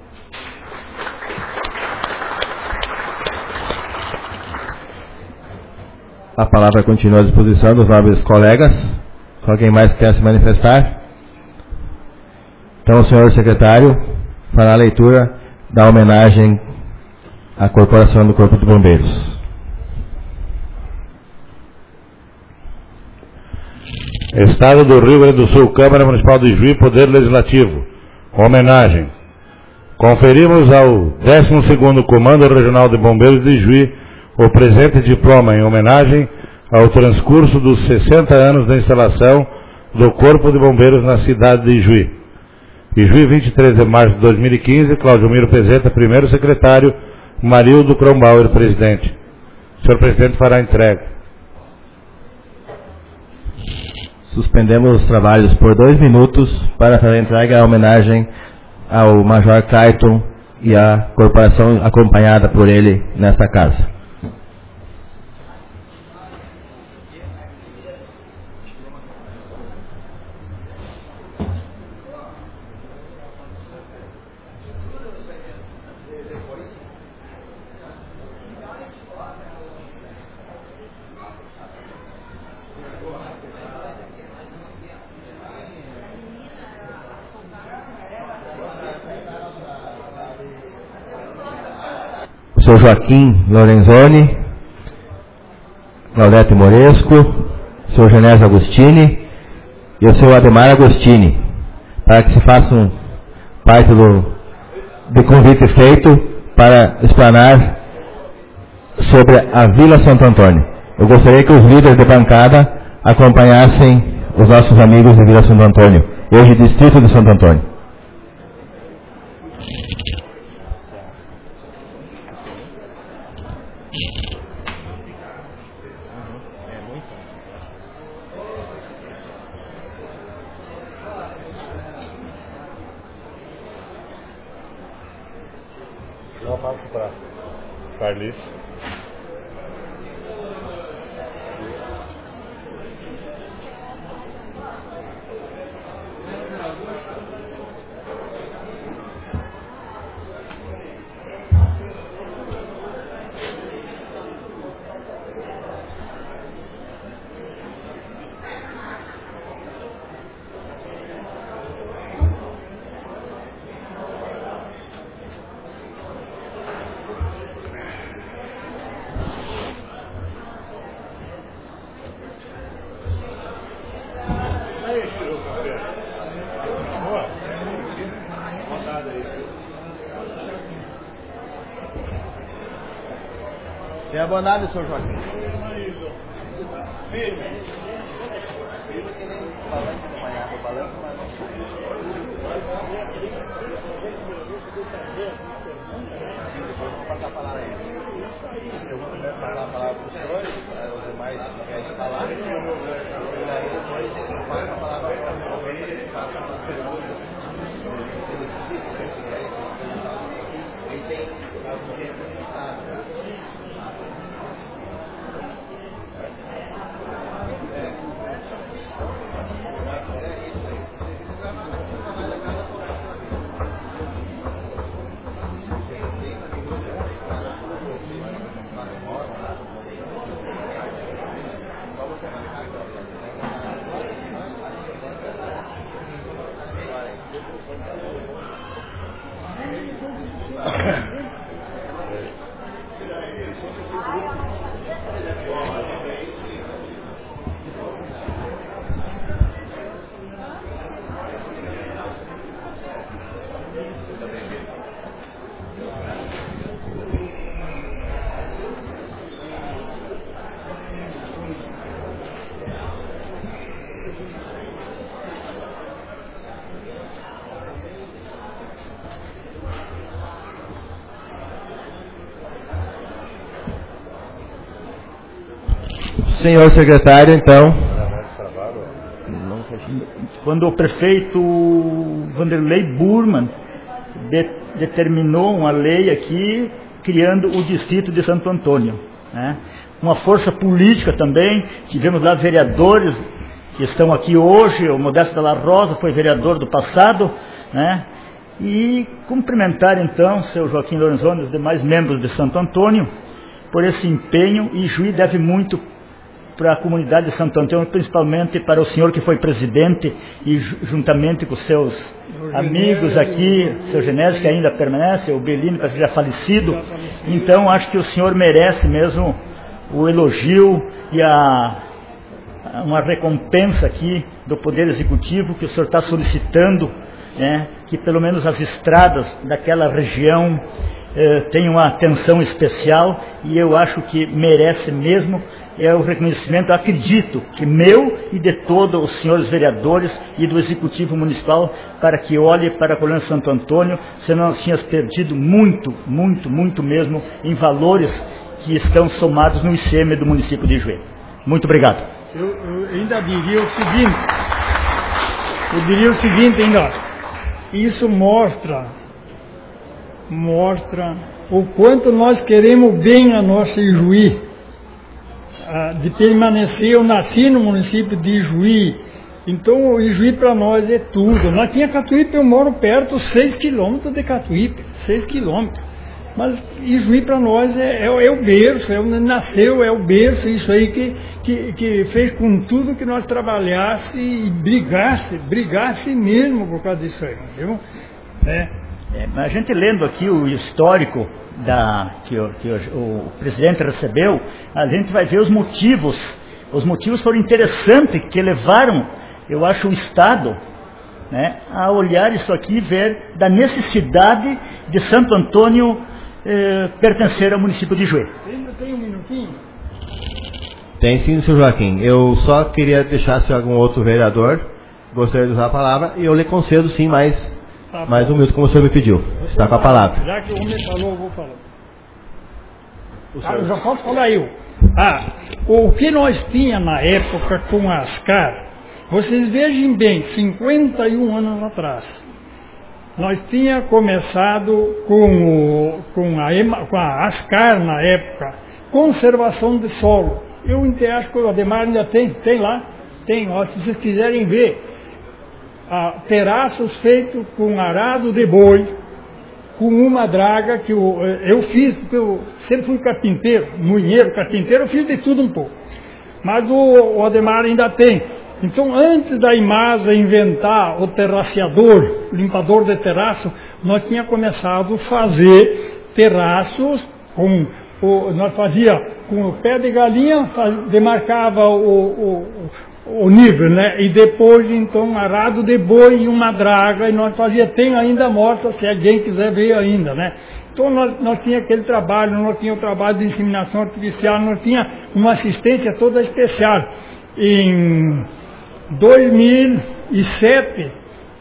A palavra continua à disposição dos nobres colegas. Se alguém mais quer se manifestar. Então, o senhor secretário fará a leitura da homenagem à Corporação do Corpo de Bombeiros. Estado do Rio Grande do Sul, Câmara Municipal de Juí, Poder Legislativo. Homenagem. Conferimos ao 12º Comando Regional de Bombeiros de Juí o presente diploma em homenagem ao transcurso dos 60 anos da instalação do Corpo de Bombeiros na cidade de Juí. Em Juí, 23 de março de 2015, Cláudio Miro Pezeta, primeiro secretário, Marildo Kronbauer, presidente. O senhor presidente fará a entrega. Suspendemos os trabalhos por 2 minutos para fazer a entrega à homenagem ao Major Clayton e à corporação acompanhada por ele nessa casa. O senhor Joaquim Lorenzoni, Claudete Moresco, o senhor Genésio Agostini e o senhor Ademar Agostini, para que se façam parte do convite feito para explanar sobre a Vila Santo Antônio. Eu gostaria que os líderes de bancada acompanhassem os nossos amigos de Vila Santo Antônio, hoje Distrito de Santo Antônio. Já passo para Carlis. Tem abonado, senhor Joaquim. Eu vou passar a palavra para os senhores, os demais que querem falar, e aí depois eu passo a palavra para o senhor e faço uma pergunta. Ele tem algum tempo que está. Senhor secretário, então. Quando o prefeito Vanderlei Burman determinou uma lei aqui criando o distrito de Santo Antônio. né? Uma força política também. Tivemos lá vereadores que estão aqui hoje. O Modesto Dalla Rosa foi vereador do passado, né? E cumprimentar então seu Joaquim Lorenzoni e os demais membros de Santo Antônio por esse empenho. E Juí deve muito para a comunidade de Santo Antônio, principalmente para o senhor que foi presidente e juntamente com seus amigos aqui, seu Genésio que ainda permanece, o Bellini que já falecido. Então acho que o senhor merece mesmo o elogio e uma recompensa aqui do Poder Executivo que o senhor está solicitando, né, que pelo menos as estradas daquela região tenham uma atenção especial, e eu acho que merece mesmo o reconhecimento, acredito que meu e de todos os senhores vereadores e do Executivo Municipal, para que olhe para a colônia Santo Antônio, senão nós tínhamos perdido muito, muito, muito mesmo em valores que estão somados no ICM do município de Juí. Muito obrigado. Eu ainda diria o seguinte, ainda, isso mostra o quanto nós queremos bem a nossa Ijuí, de permanecer. Eu nasci no município de Ijuí, então o Ijuí para nós é tudo. Nós tinha Catuípe, eu moro perto, 6 quilômetros de Catuípe, 6 quilômetros. Mas Ijuí para nós é o berço, nasceu, é o berço, isso aí que fez com tudo que nós trabalhasse e brigasse mesmo por causa disso aí, viu? A gente lendo aqui o histórico que o presidente recebeu, a gente vai ver os motivos. Os motivos foram interessantes, que levaram, eu acho, o Estado, né, a olhar isso aqui e ver da necessidade de Santo Antônio pertencer ao município de Juí. Ainda tem um minutinho? Tem sim, senhor Joaquim. Eu só queria deixar se algum outro vereador gostaria de usar a palavra, e eu lhe concedo sim mais um minuto, como o senhor me pediu. Está com a palavra. Já que o homem falou, eu vou falar. Eu já posso falar eu. O que nós tínhamos na época com a Ascar, vocês vejam bem, 51 anos atrás, nós tínhamos começado com a Ascar na época, conservação de solo. Eu acho que o Ademar ainda tem lá, se vocês quiserem ver, terraços feitos com arado de boi, com uma draga que eu fiz, porque eu sempre fui carpinteiro, munheiro, carpinteiro, eu fiz de tudo um pouco. Mas o Ademar ainda tem. Então, antes da Imasa inventar o terraceador, limpador de terraço, nós tínhamos começado a fazer terraços nós fazia com o pé de galinha, demarcava o nível, né? E depois, então, arado de boi e uma draga, e nós tem ainda mostra, se alguém quiser ver ainda, né? Então, nós tínhamos aquele trabalho, nós tínhamos o trabalho de inseminação artificial, nós tínhamos uma assistência toda especial. Em 2007,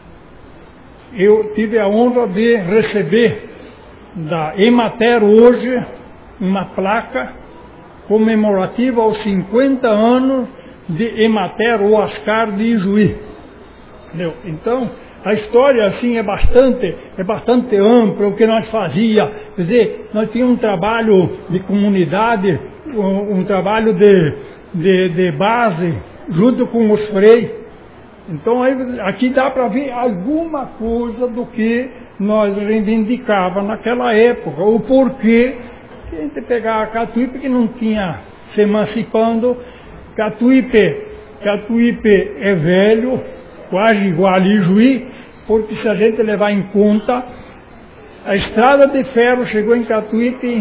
eu tive a honra de receber da Emater hoje uma placa comemorativa aos 50 anos de Emater ou Ascar de Ijuí. Entendeu? Então, a história assim é bastante ampla, o que nós fazíamos. Quer dizer, nós tínhamos um trabalho de comunidade, um trabalho de base, junto com os freios. Então, aqui dá para ver alguma coisa do que nós reivindicávamos naquela época, o porquê que a gente pegava Catuípe, que não tinha se emancipando. Catuípe é velho, quase igual a Ijuí, porque se a gente levar em conta, a estrada de ferro chegou em Catuípe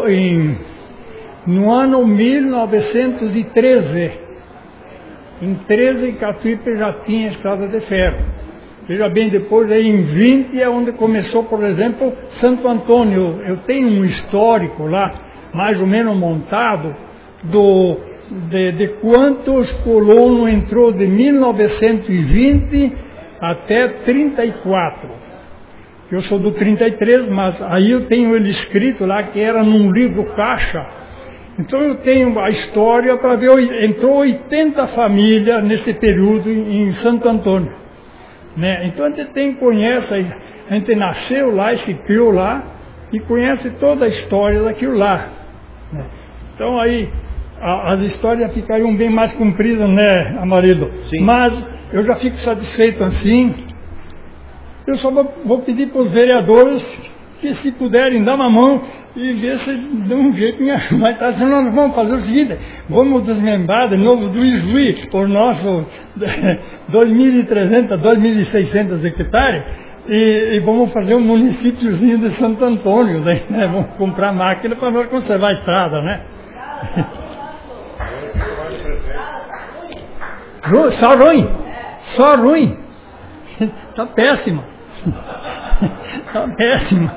no ano 1913. Em 13, Catuípe já tinha estrada de ferro. Veja bem, depois aí em 20 é onde começou, por exemplo, Santo Antônio. Eu tenho um histórico lá, mais ou menos montado, de quantos colonos entrou de 1920 até 34. Eu sou do 33, mas aí eu tenho ele escrito lá, que era num livro caixa. Então eu tenho a história para ver, entrou 80 famílias nesse período em Santo Antônio, né? Então a gente conhece, a gente nasceu lá e se criou lá, e conhece toda a história daquilo lá, né? Então aí as histórias ficariam bem mais compridas, né, Amarildo? Sim. Mas eu já fico satisfeito assim. Eu só vou pedir para os vereadores que, se puderem, dar uma mão e ver se dão um jeito em arrumar. Tá? Senão nós vamos fazer o seguinte: vamos desmembrar de novo do Ijuí por nosso 2.300, 2.600 hectares e vamos fazer um municípiozinho de Santo Antônio, né? Vamos comprar máquina para nós conservar a estrada, né? Só ruim. Tá péssima. Tá péssima.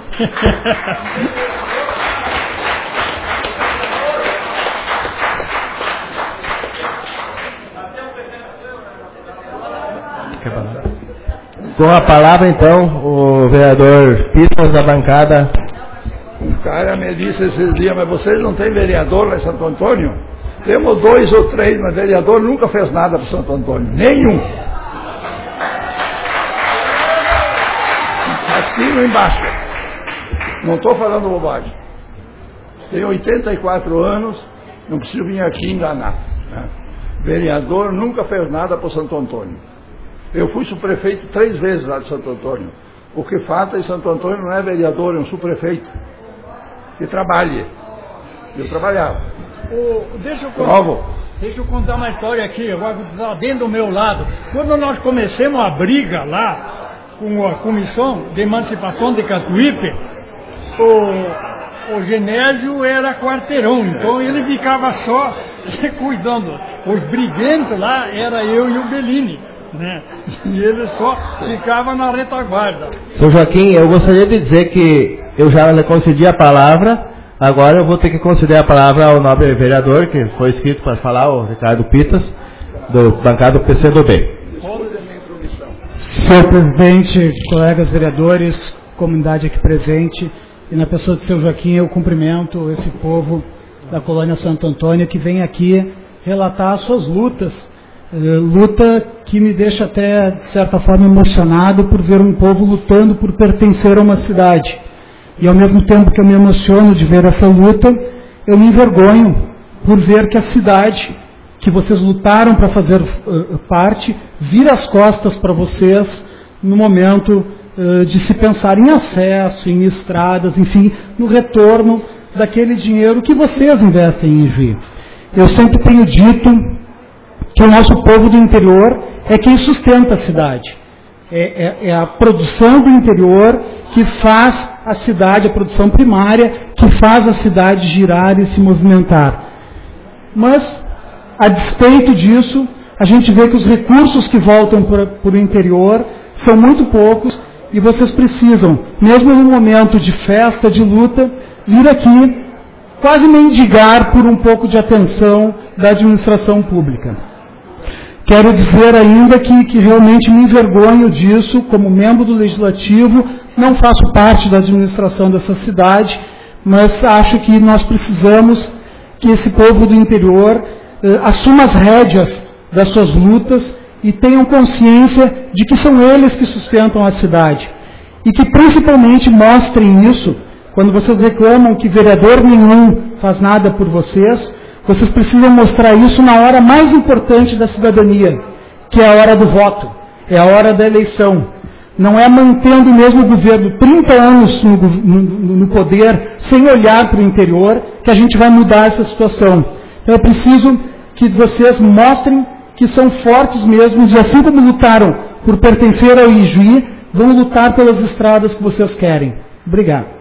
Com a palavra, então, o vereador Pitas, da bancada. Um cara me disse esses dias: mas vocês não têm vereador lá em Santo Antônio? Temos 2 ou 3, mas vereador nunca fez nada para Santo Antônio. Nenhum. Assino embaixo. Não estou falando bobagem. Tenho 84 anos, não preciso vir aqui enganar. Né? Vereador nunca fez nada para Santo Antônio. Eu fui subprefeito 3 vezes lá de Santo Antônio. O que falta em Santo Antônio não é vereador, é um subprefeito. Que trabalhe. Eu trabalhava. Deixa eu contar uma história aqui, agora está bem do meu lado. Quando nós começamos a briga lá com a Comissão de Emancipação de Catuípe, o Genésio era quarteirão, então ele ficava só cuidando. Os briguentos lá era eu e o Bellini, né? E ele só ficava na retaguarda. Seu Joaquim, eu gostaria de dizer que eu já lhe concedi a palavra. Agora eu vou ter que conceder a palavra ao nobre vereador, que foi escrito para falar, o Ricardo Pitas, do bancada do PCdoB. Senhor presidente, colegas vereadores, comunidade aqui presente, e na pessoa de seu Joaquim eu cumprimento esse povo da colônia Santo Antônio que vem aqui relatar as suas lutas. Luta que me deixa até, de certa forma, emocionado por ver um povo lutando por pertencer a uma cidade. E ao mesmo tempo que eu me emociono de ver essa luta, eu me envergonho por ver que a cidade que vocês lutaram para fazer parte, vira as costas para vocês no momento de se pensar em acesso, em estradas, enfim, no retorno daquele dinheiro que vocês investem em Ijuí. Eu sempre tenho dito que o nosso povo do interior é quem sustenta a cidade. É a produção do interior que faz a cidade, a produção primária, que faz a cidade girar e se movimentar. Mas, a despeito disso, a gente vê que os recursos que voltam para o interior são muito poucos e vocês precisam, mesmo no momento de festa, de luta, vir aqui quase mendigar por um pouco de atenção da administração pública. Quero dizer ainda que realmente me envergonho disso, como membro do Legislativo, não faço parte da administração dessa cidade, mas acho que nós precisamos que esse povo do interior assuma as rédeas das suas lutas e tenham consciência de que são eles que sustentam a cidade. E que principalmente mostrem isso, quando vocês reclamam que vereador nenhum faz nada por vocês, vocês precisam mostrar isso na hora mais importante da cidadania, que é a hora do voto, é a hora da eleição. Não é mantendo o mesmo governo 30 anos no poder, sem olhar para o interior, que a gente vai mudar essa situação. Então é preciso que vocês mostrem que são fortes mesmos, e assim como lutaram por pertencer ao Ijuí, vão lutar pelas estradas que vocês querem. Obrigado.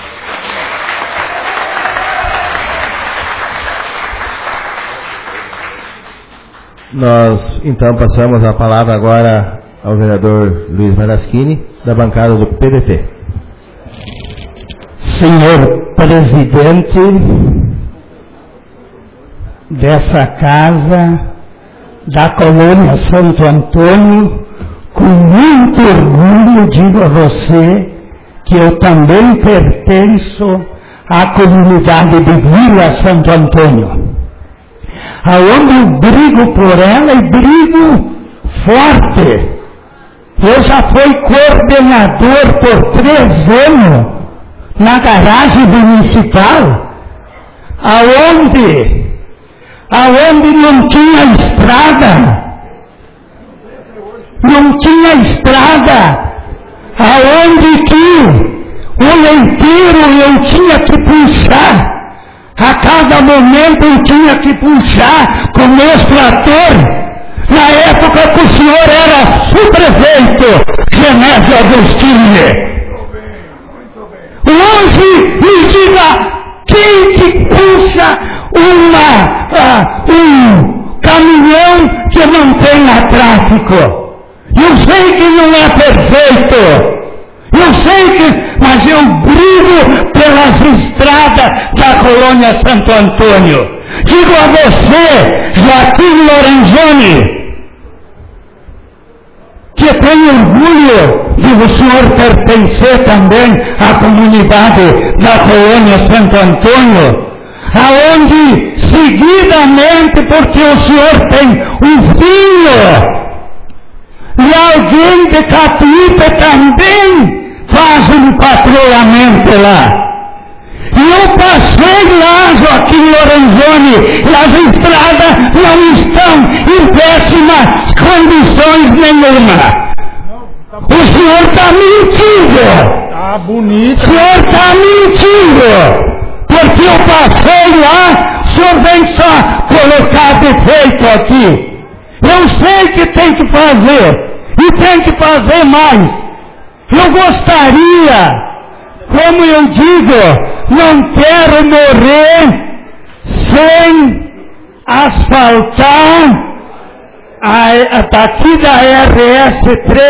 Nós, então, passamos a palavra agora ao vereador Luiz Maraschini, da bancada do PDT. Senhor presidente dessa casa, da colônia Santo Antônio, com muito orgulho digo a você que eu também pertenço à comunidade de Vila Santo Antônio, aonde eu brigo por ela e brigo forte. Eu já fui coordenador por 3 anos na garagem municipal, Aonde não tinha estrada. Não tinha estrada. Aonde que o leiteiro eu tinha que puxar. A cada momento eu tinha que puxar com meu trator. Na época que o senhor era subprefeito, Genésio Agostini. Hoje, me diga, quem que puxa um caminhão que não tenha tráfego? Eu sei que não é perfeito. Eu sei que, mas eu brigo pelas estradas da colônia Santo Antônio. Digo a você, Joaquim Lorenzoni, que tem orgulho de o senhor pertencer também à comunidade da colônia Santo Antônio, aonde seguidamente, porque o senhor tem um filho, e alguém de Catuípe também faz um patrulhamento lá. E eu passei lá, Joaquim Lorenzoni, e as estradas não estão em péssimas condições nenhuma. O senhor está mentindo. Tá bonito. O senhor está mentindo. Porque eu passei lá, o senhor vem só colocar defeito aqui. Eu sei que tem que fazer. E tem que fazer mais. Eu gostaria, como eu digo, não quero morrer sem asfaltar daqui da RS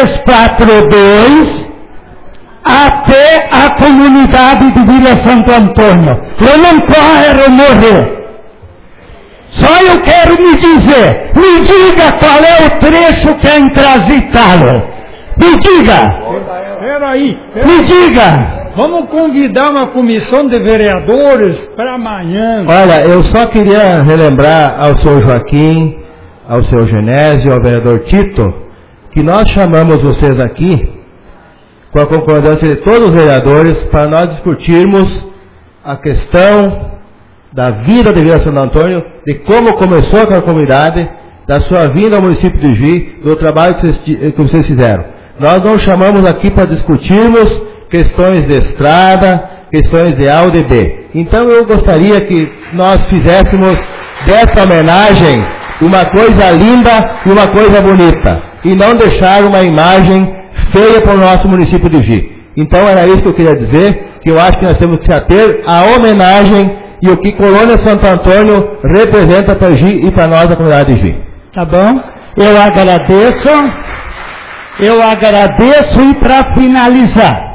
342 até a comunidade de Vila Santo Antônio. Eu não quero morrer. Só eu quero me diga qual é o trecho que é intransitável. Me diga. Peraí. Me diga. Vamos convidar uma comissão de vereadores para amanhã. Olha, eu só queria relembrar ao senhor Joaquim, ao senhor Genésio, ao vereador Tito, que nós chamamos vocês aqui, com a concordância de todos os vereadores, para nós discutirmos a questão da vida de Vila Santo Antônio, de como começou aquela comunidade, da sua vinda ao município de Juí, do trabalho que vocês fizeram. Nós não chamamos aqui para discutirmos questões de estrada, questões de A ou de B. Então eu gostaria que nós fizéssemos dessa homenagem uma coisa linda e uma coisa bonita, e não deixar uma imagem feia para o nosso município de Juí. Então era isso que eu queria dizer, que eu acho que nós temos que se ater à homenagem e o que Colônia Santo Antônio representa para Juí e para nós, a comunidade de Juí. Tá bom? Eu agradeço e para finalizar,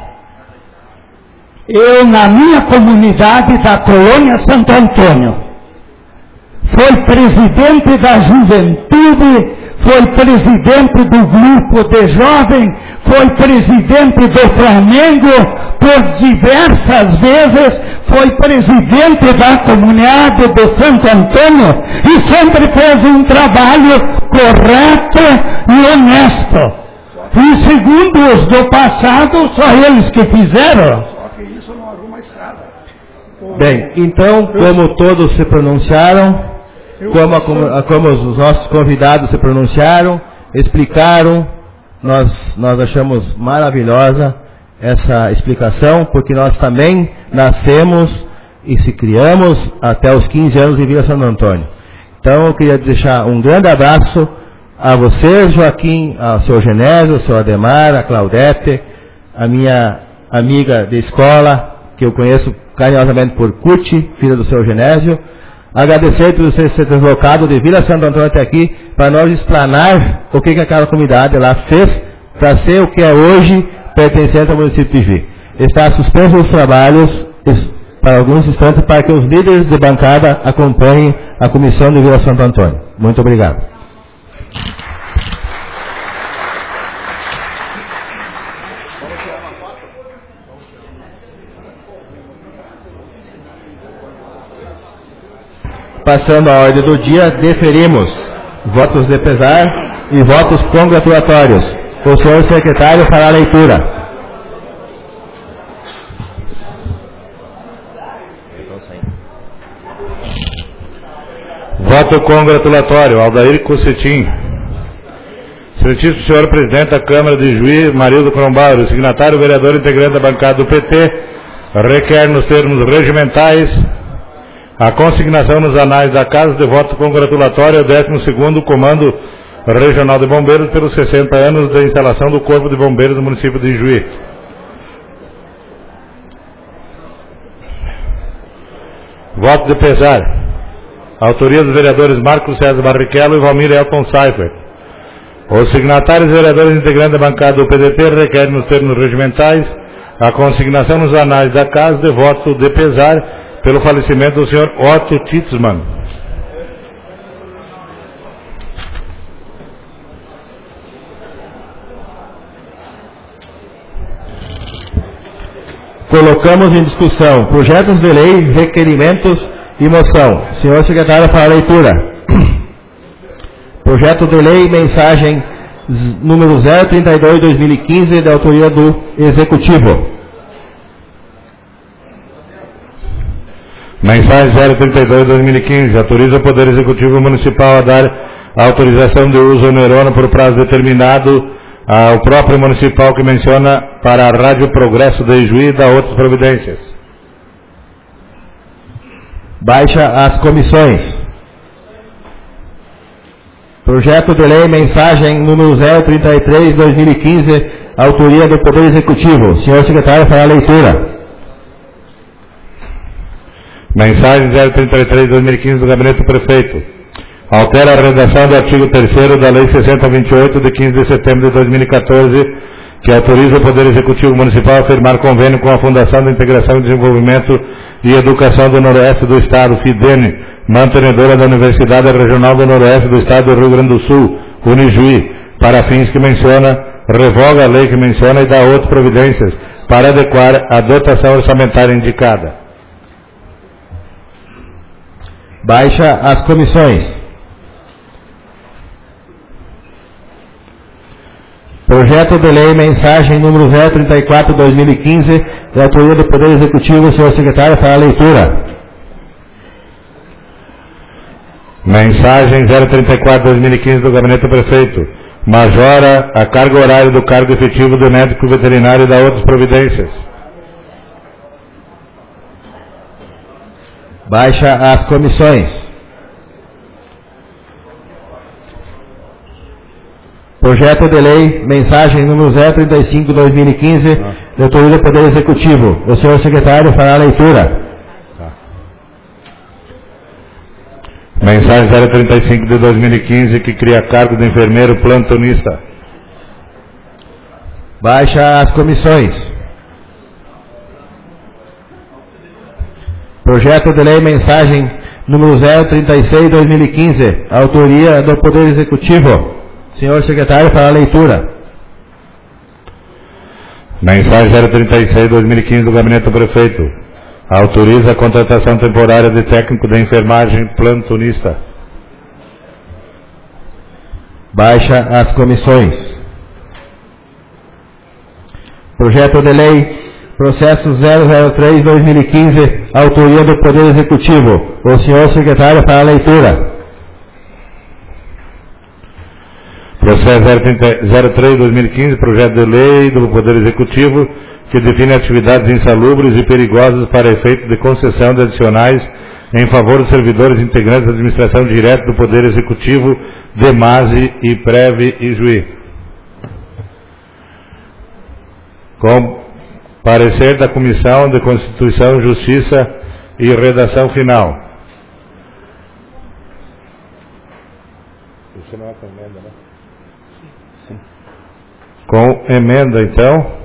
eu na minha comunidade da Colônia Santo Antônio, fui presidente da juventude, foi presidente do grupo de jovens, foi presidente do Flamengo, por diversas vezes foi presidente da comunidade de Santo Antônio e sempre fez um trabalho correto e honesto. E segundo os do passado, só eles que fizeram. Só que isso não arruma estrada. Bem, então, como todos se pronunciaram, como os nossos convidados se pronunciaram, explicaram, nós achamos maravilhosa essa explicação, porque nós também nascemos e se criamos até os 15 anos em Vila Santo Antônio. Então eu queria deixar um grande abraço a você, Joaquim, ao seu Genésio, ao seu Ademar, a Claudete, a minha amiga de escola, que eu conheço carinhosamente por Cuti, filha do seu Genésio. Agradecer por você ser deslocado de Vila Santo Antônio até aqui, para nós explanar o que aquela comunidade lá fez, para ser o que é hoje, pertencente ao município de Juí. Está suspenso os trabalhos para alguns instantes, para que os líderes de bancada acompanhem a comissão de Vila Santo Antônio. Muito obrigado. Passando a ordem do dia, deferimos votos de pesar e votos congratulatórios. O senhor secretário fará a leitura. Voto congratulatório. Aldair Cossetim. Excelentíssimo senhor presidente da Câmara de Juiz, Marildo Kronbauer, o signatário, o vereador integrante da bancada do PT, requer nos termos regimentais a consignação nos anais da Casa de voto congratulatório ao 12º Comando Regional de Bombeiros pelos 60 anos da instalação do Corpo de Bombeiros do município de Juiz. Voto de pesar. Autoria dos vereadores Marcos César Barrichello e Valmir Elton Seifert. Os signatários e vereadores integrantes da bancada do PDT requerem nos termos regimentais a consignação nos anais da Casa de voto de pesar pelo falecimento do senhor Otto Titzmann. Colocamos em discussão projetos de lei, requerimentos e moção. Senhor secretário, para a leitura. Projeto de lei, mensagem número 032/2015, de autoria do Executivo. Mensagem 032/2015, autoriza o Poder Executivo Municipal a dar autorização de uso onerônio por prazo determinado ao próprio municipal que menciona para a Rádio Progresso de Juiz e dá outras providências. Baixa as comissões. Projeto de lei, mensagem número 033/2015, autoria do Poder Executivo. Senhor secretário, fará a leitura. Mensagem 033/2015 do Gabinete do Prefeito. Altera a redação do artigo 3º da Lei 6028, de 15 de setembro de 2014, que autoriza o Poder Executivo Municipal a firmar convênio com a Fundação de Integração e Desenvolvimento e Educação do Noroeste do Estado, FIDENE, mantenedora da Universidade Regional do Noroeste do Estado do Rio Grande do Sul, Unijuí, para fins que menciona, revoga a lei que menciona e dá outras providências para adequar a dotação orçamentária indicada. Baixa as comissões. Projeto de lei, mensagem número 034/2015, de autoria do Poder Executivo. Senhor secretário, fará a leitura. Mensagem 034/2015 do Gabinete do Prefeito. Majora a carga horária do cargo efetivo do médico veterinário e dá outras providências. Baixa as comissões. Projeto de lei, mensagem número 035/2015, de autoria do Poder Executivo. O senhor secretário fará a leitura. Mensagem 035 de 2015, que cria cargo de enfermeiro plantonista. Baixa as comissões. Projeto de lei, mensagem número 036/2015, autoria do Poder Executivo. Senhor secretário, para a leitura. Mensagem 036/2015 do Gabinete do Prefeito. Autoriza a contratação temporária de técnico de enfermagem plantonista. Baixa as comissões. Projeto de lei, processo 003/2015, autoria do Poder Executivo. O senhor secretário, para a leitura. Processo 03/2015, projeto de lei do Poder Executivo que define atividades insalubres e perigosas para efeito de concessão de adicionais em favor dos servidores integrantes da administração direta do Poder Executivo, DEMASE, IPREV e Juiz. Com parecer da Comissão de Constituição, Justiça e Redação Final. Isso não é com emenda, né? Sim. Com emenda, então.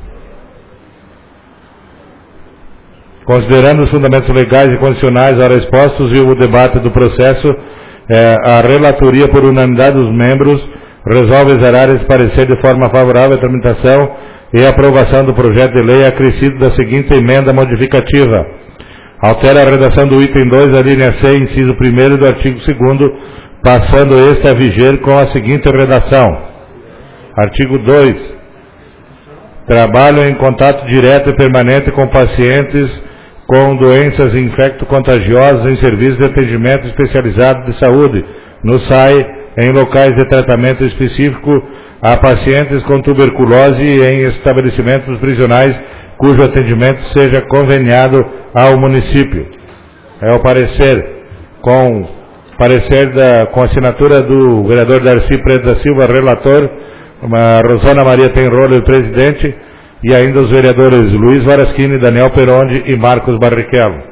Considerando os fundamentos legais e condicionais ora expostos e o debate do processo, a relatoria, por unanimidade dos membros, resolve exarar esse parecer de forma favorável à tramitação e aprovação do projeto de lei acrescido da seguinte emenda modificativa. Altera a redação do item 2 da linha C, inciso 1º do artigo 2º, passando este a viger com a seguinte redação. Artigo 2. Trabalham em contato direto e permanente com pacientes com doenças infecto-contagiosas em serviços de atendimento especializado de saúde, no SAI, em locais de tratamento específico a pacientes com tuberculose e em estabelecimentos prisionais cujo atendimento seja conveniado ao município. É o parecer com assinatura do vereador Darcy Preto da Silva, relator, Rosana Maria Tenrolo, presidente, e ainda os vereadores Luiz Varaschini, Daniel Perondi e Marcos Barrichello.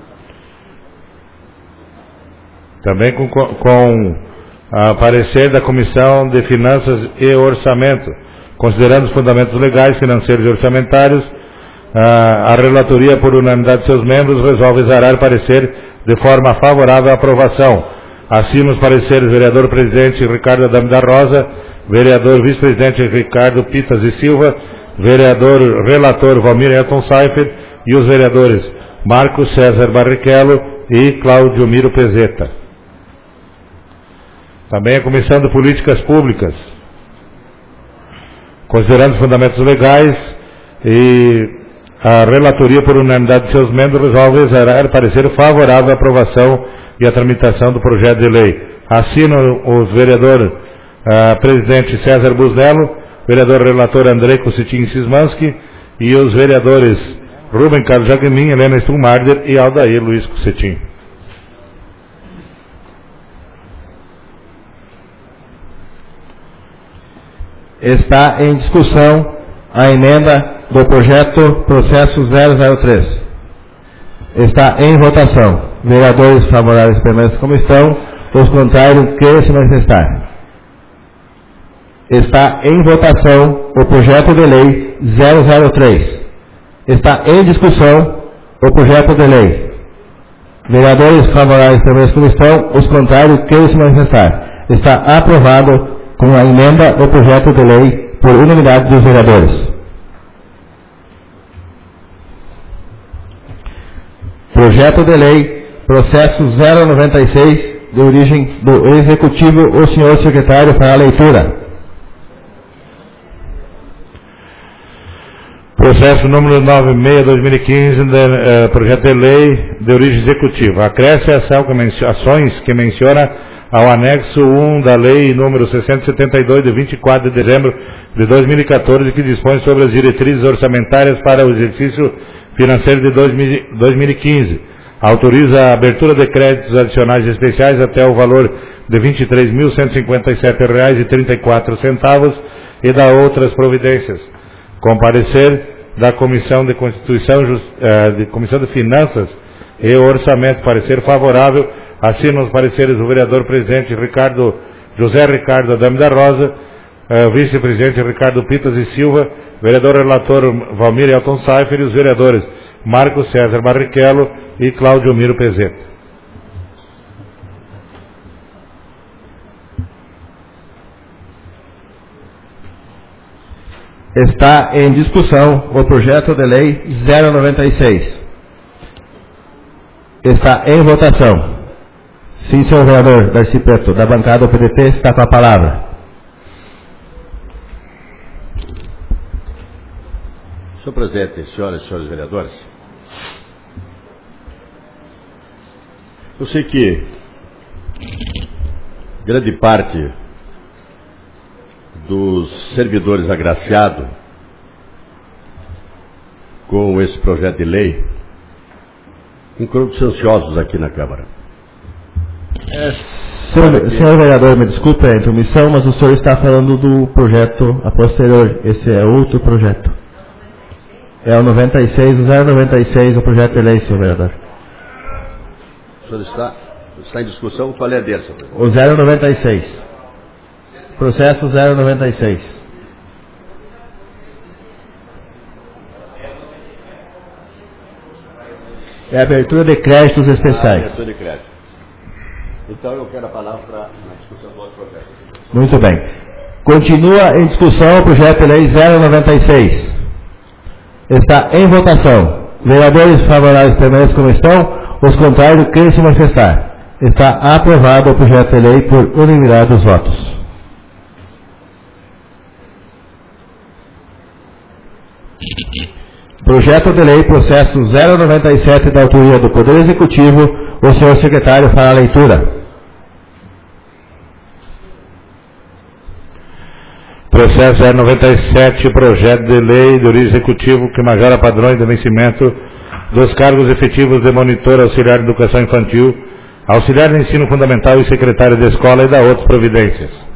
Também com a parecer da Comissão de Finanças e Orçamento, considerando os fundamentos legais, financeiros e orçamentários, a relatoria, por unanimidade de seus membros, resolve exarar parecer de forma favorável à aprovação. Assina os pareceres vereador presidente Ricardo Adame da Rosa, vereador vice-presidente Ricardo Pitas e Silva, vereador relator Valmir Elton Seifert e os vereadores Marcos César Barrichello e Cláudio Miro Pezeta. Também a Comissão de Políticas Públicas, considerando os fundamentos legais, e a relatoria, por unanimidade de seus membros, resolve exarar parecer favorável à aprovação e à tramitação do projeto de lei. Assinam os vereador presidente César Busnello, vereador relator Andrei Cossetin Sismanski e os vereadores Rubem Carlos Jagmin, Helena Stumarder e Aldair Luiz Cossetin. Está em discussão a emenda do projeto processo 003. Está em votação. Vereadores favoráveis permaneçam como estão. Os contrários, queiram se manifestar. Está em votação o projeto de lei 003. Está em discussão o projeto de lei. Vereadores favoráveis permaneçam como estão. Os contrários, queiram se manifestar. Está aprovado com a emenda do projeto de lei por unanimidade dos vereadores. Projeto de lei, processo 096, de origem do Executivo, o senhor secretário para a leitura. Processo número 96/2015, projeto de lei de origem executiva. Acresce ações que menciona ao anexo 1 da lei número 672, de 24 de dezembro de 2014, que dispõe sobre as diretrizes orçamentárias para o exercício financeiro de 2015. Autoriza a abertura de créditos adicionais especiais até o valor de R$ 23.157,34 e da outras providências. Com parecer da Comissão de Constituição, Comissão de Finanças e Orçamento, parecer favorável. Assinam os pareceres do vereador presidente José Ricardo Adame da Rosa, vice-presidente Ricardo Pitas e Silva, vereador relator Valmir Elton Seifert e os vereadores Marcos César Barrichello e Cláudio Miro Pezeta. Está em discussão o projeto de lei 096. Está em votação. Sim, senhor vereador Darcy Preto, da bancada do PDT, está com a palavra. Senhor presidente, senhoras e senhores vereadores, eu sei que grande parte dos servidores agraciados com esse projeto de lei encontram-se ansiosos aqui na Câmara. Senhor vereador, me desculpe a intromissão, mas o senhor está falando do projeto a posterior. Esse é outro projeto. É o 96, o 096, o projeto de lei, senhor vereador. O senhor está em discussão, qual é a dele, senhor vereador? O 096. Processo 096. É a abertura de créditos especiais. Abertura de crédito. Então eu quero a palavra para a discussão do outro projeto. Muito bem. Continua em discussão o projeto de lei 096. Está em votação. Vereadores favoráveis permaneçam como estão. Os contrários, queiram se manifestar. Está aprovado o projeto de lei por unanimidade dos votos. Projeto de lei, processo 097, da autoria do Poder Executivo. O senhor secretário fará a leitura. Processo 097, projeto de lei do Executivo que majora padrões de vencimento dos cargos efetivos de monitor auxiliar de educação infantil, auxiliar de ensino fundamental e secretário de escola e da outras providências.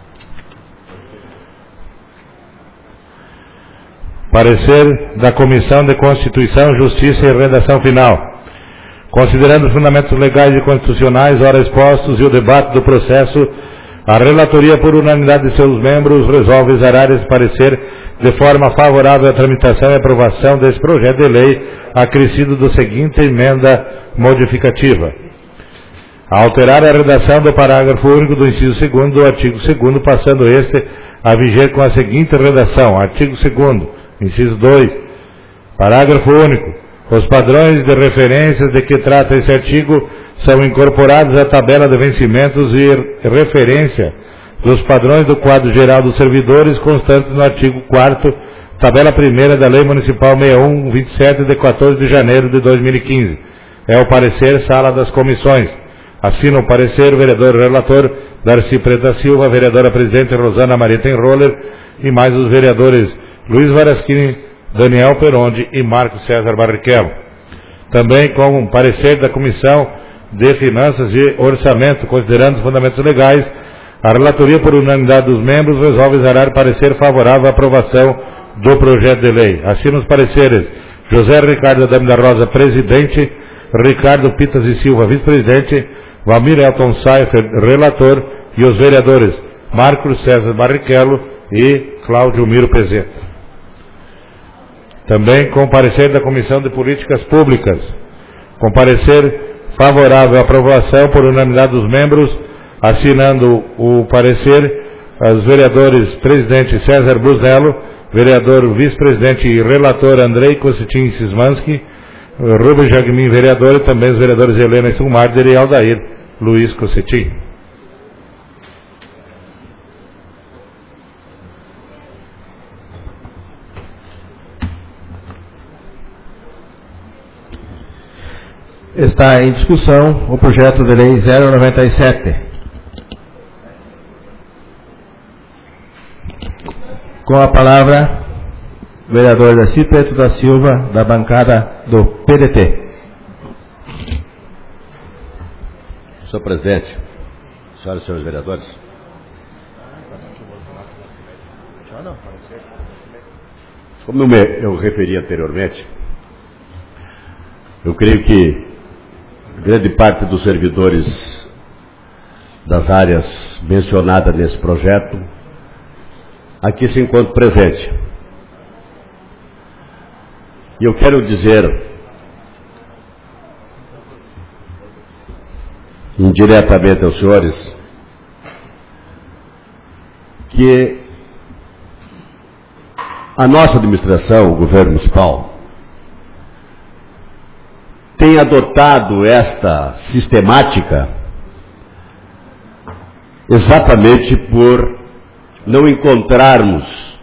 Parecer da Comissão de Constituição, Justiça e Redação Final. Considerando os fundamentos legais e constitucionais, ora expostos e o debate do processo, a relatoria, por unanimidade de seus membros, resolve exarar esse parecer de forma favorável à tramitação e aprovação desse projeto de lei, acrescido do seguinte emenda modificativa. A alterar a redação do parágrafo único do inciso 2º do artigo 2º, passando este a viger com a seguinte redação. Artigo 2º, inciso 2, parágrafo único. Os padrões de referências de que trata esse artigo são incorporados à tabela de vencimentos e referência dos padrões do quadro geral dos servidores constantes no artigo 4º, tabela 1ª da Lei Municipal 6127 de 14 de janeiro de 2015. É o parecer, sala das comissões. Assina o parecer o vereador relator Darcy Preta Silva, vereadora presidente Rosana Maria Tenroller e mais os vereadores Luiz Varaschini, Daniel Perondi e Marcos César Barrichello. Também com o parecer da Comissão de Finanças e Orçamento, considerando os fundamentos legais, a relatoria, por unanimidade dos membros, resolve exarar parecer favorável à aprovação do projeto de lei. Assina os pareceres José Ricardo Adame da Rosa, presidente, Ricardo Pitas e Silva, vice-presidente, Valmir Elton Seifer, relator, e os vereadores Marcos César Barrichello e Cláudio Miro Pezeta. Também com parecer da Comissão de Políticas Públicas, com parecer favorável à aprovação por unanimidade dos membros, assinando o parecer os vereadores presidente César Busnello, vereador vice-presidente e relator Andrei Cossetin Sismansky, Rubens Jagmin, vereador, e também os vereadores Helena Stumarder e Aldair Luiz Cossetin. Está em discussão o projeto de lei 097. Com a palavra, o vereador Darcy Preto da Silva, da bancada do PDT. Senhor presidente, senhoras e senhores vereadores, como eu referi anteriormente, eu creio que grande parte dos servidores das áreas mencionadas nesse projeto aqui se encontra presente. E eu quero dizer indiretamente aos senhores que a nossa administração, o governo municipal, tem adotado esta sistemática exatamente por não encontrarmos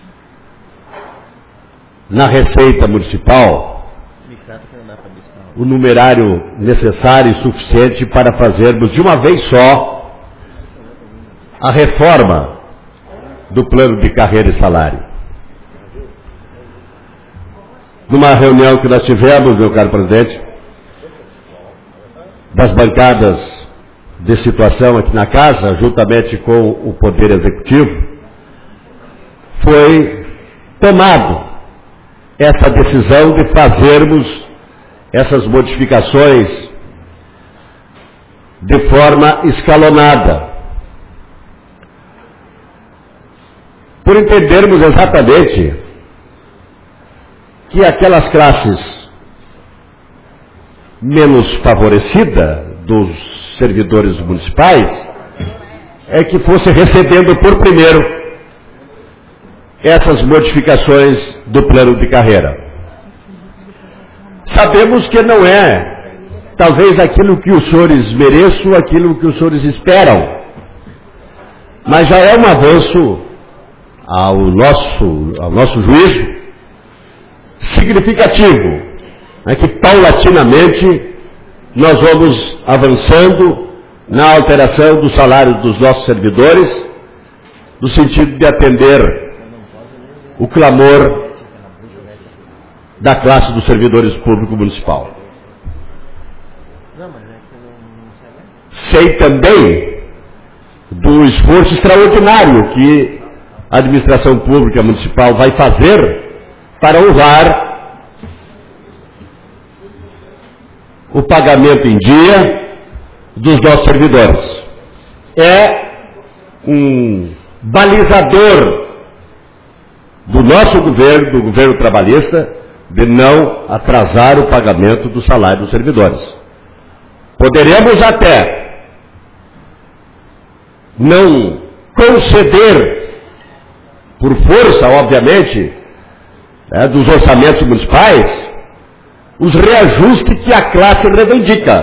na Receita Municipal o numerário necessário e suficiente para fazermos de uma vez só a reforma do plano de carreira e salário. Numa reunião que nós tivemos, meu caro presidente, das bancadas de situação aqui na casa, juntamente com o Poder Executivo, foi tomado essa decisão de fazermos essas modificações de forma escalonada, por entendermos exatamente que aquelas classes menos favorecidas dos servidores municipais é que fosse recebendo por primeiro essas modificações do plano de carreira. Sabemos que não é talvez aquilo que os senhores mereçam, aquilo que os senhores esperam, mas já é um avanço ao nosso juízo, significativo é que paulatinamente nós vamos avançando na alteração do salário dos nossos servidores, no sentido de atender o clamor da classe dos servidores públicos municipal. Sei também do esforço extraordinário que a administração pública municipal vai fazer para honrar o pagamento em dia dos nossos servidores. É um balizador do nosso governo, do governo trabalhista, de não atrasar o pagamento do salário dos servidores. Poderemos até não conceder, por força, obviamente, dos orçamentos municipais, os reajustes que a classe reivindica,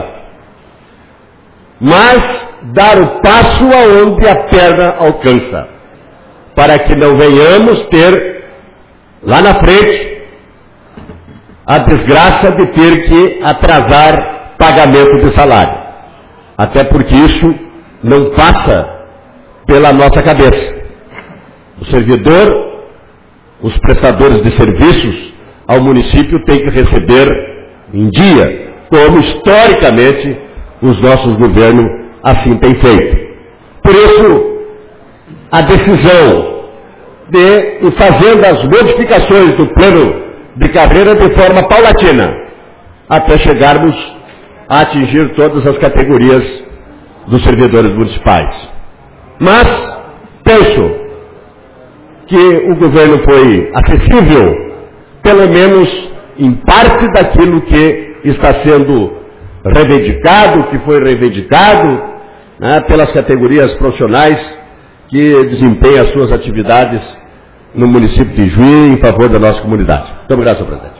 mas dar o passo aonde a perna alcança, para que não venhamos ter, lá na frente, a desgraça de ter que atrasar pagamento de salário. Até porque isso não passa pela nossa cabeça. O servidor, os prestadores de serviços ao município têm que receber em dia, como historicamente os nossos governos assim têm feito. Por isso, a decisão de ir fazendo as modificações do plano de carreira de forma paulatina, até chegarmos a atingir todas as categorias dos servidores municipais. Mas penso que o governo foi acessível, pelo menos em parte daquilo que está sendo reivindicado, que foi reivindicado, né, pelas categorias profissionais que desempenham as suas atividades no município de Juí em favor da nossa comunidade. Muito obrigado, senhor presidente.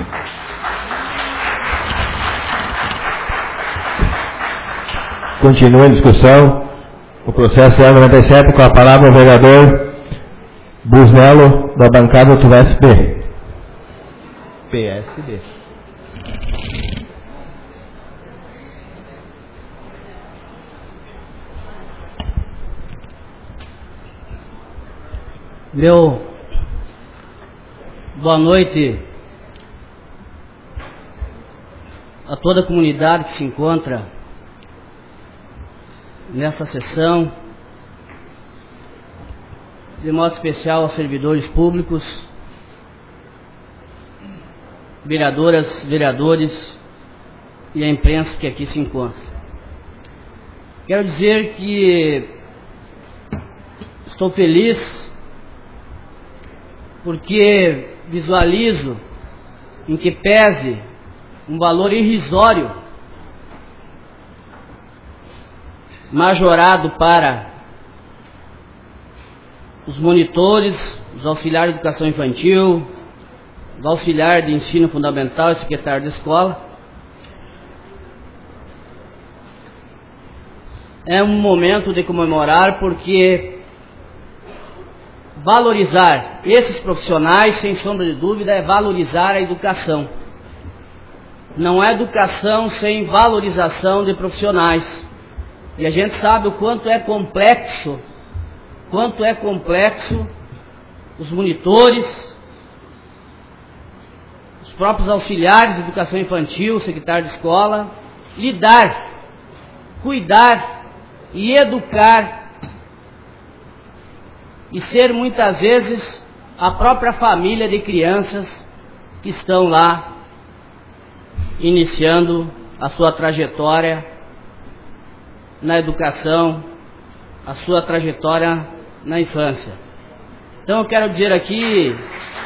Continua em discussão o processo 097, com a palavra o vereador Busnello, da bancada do PSD. Boa noite a toda a comunidade que se encontra nessa sessão, de modo especial aos servidores públicos, vereadoras, vereadores e a imprensa que aqui se encontra. Quero dizer que estou feliz porque visualizo, em que pese um valor irrisório majorado para os monitores, os auxiliares de educação infantil, os auxiliares de ensino fundamental e secretário de escola. É um momento de comemorar, porque valorizar esses profissionais, sem sombra de dúvida, é valorizar a educação. Não há educação sem valorização de profissionais. E a gente sabe o quanto é complexo os monitores, os próprios auxiliares de educação infantil, secretário de escola, lidar, cuidar e educar, e ser muitas vezes a própria família de crianças que estão lá iniciando a sua trajetória na educação, a sua trajetória na infância. Então eu quero dizer aqui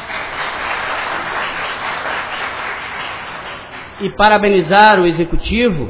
e parabenizar o Executivo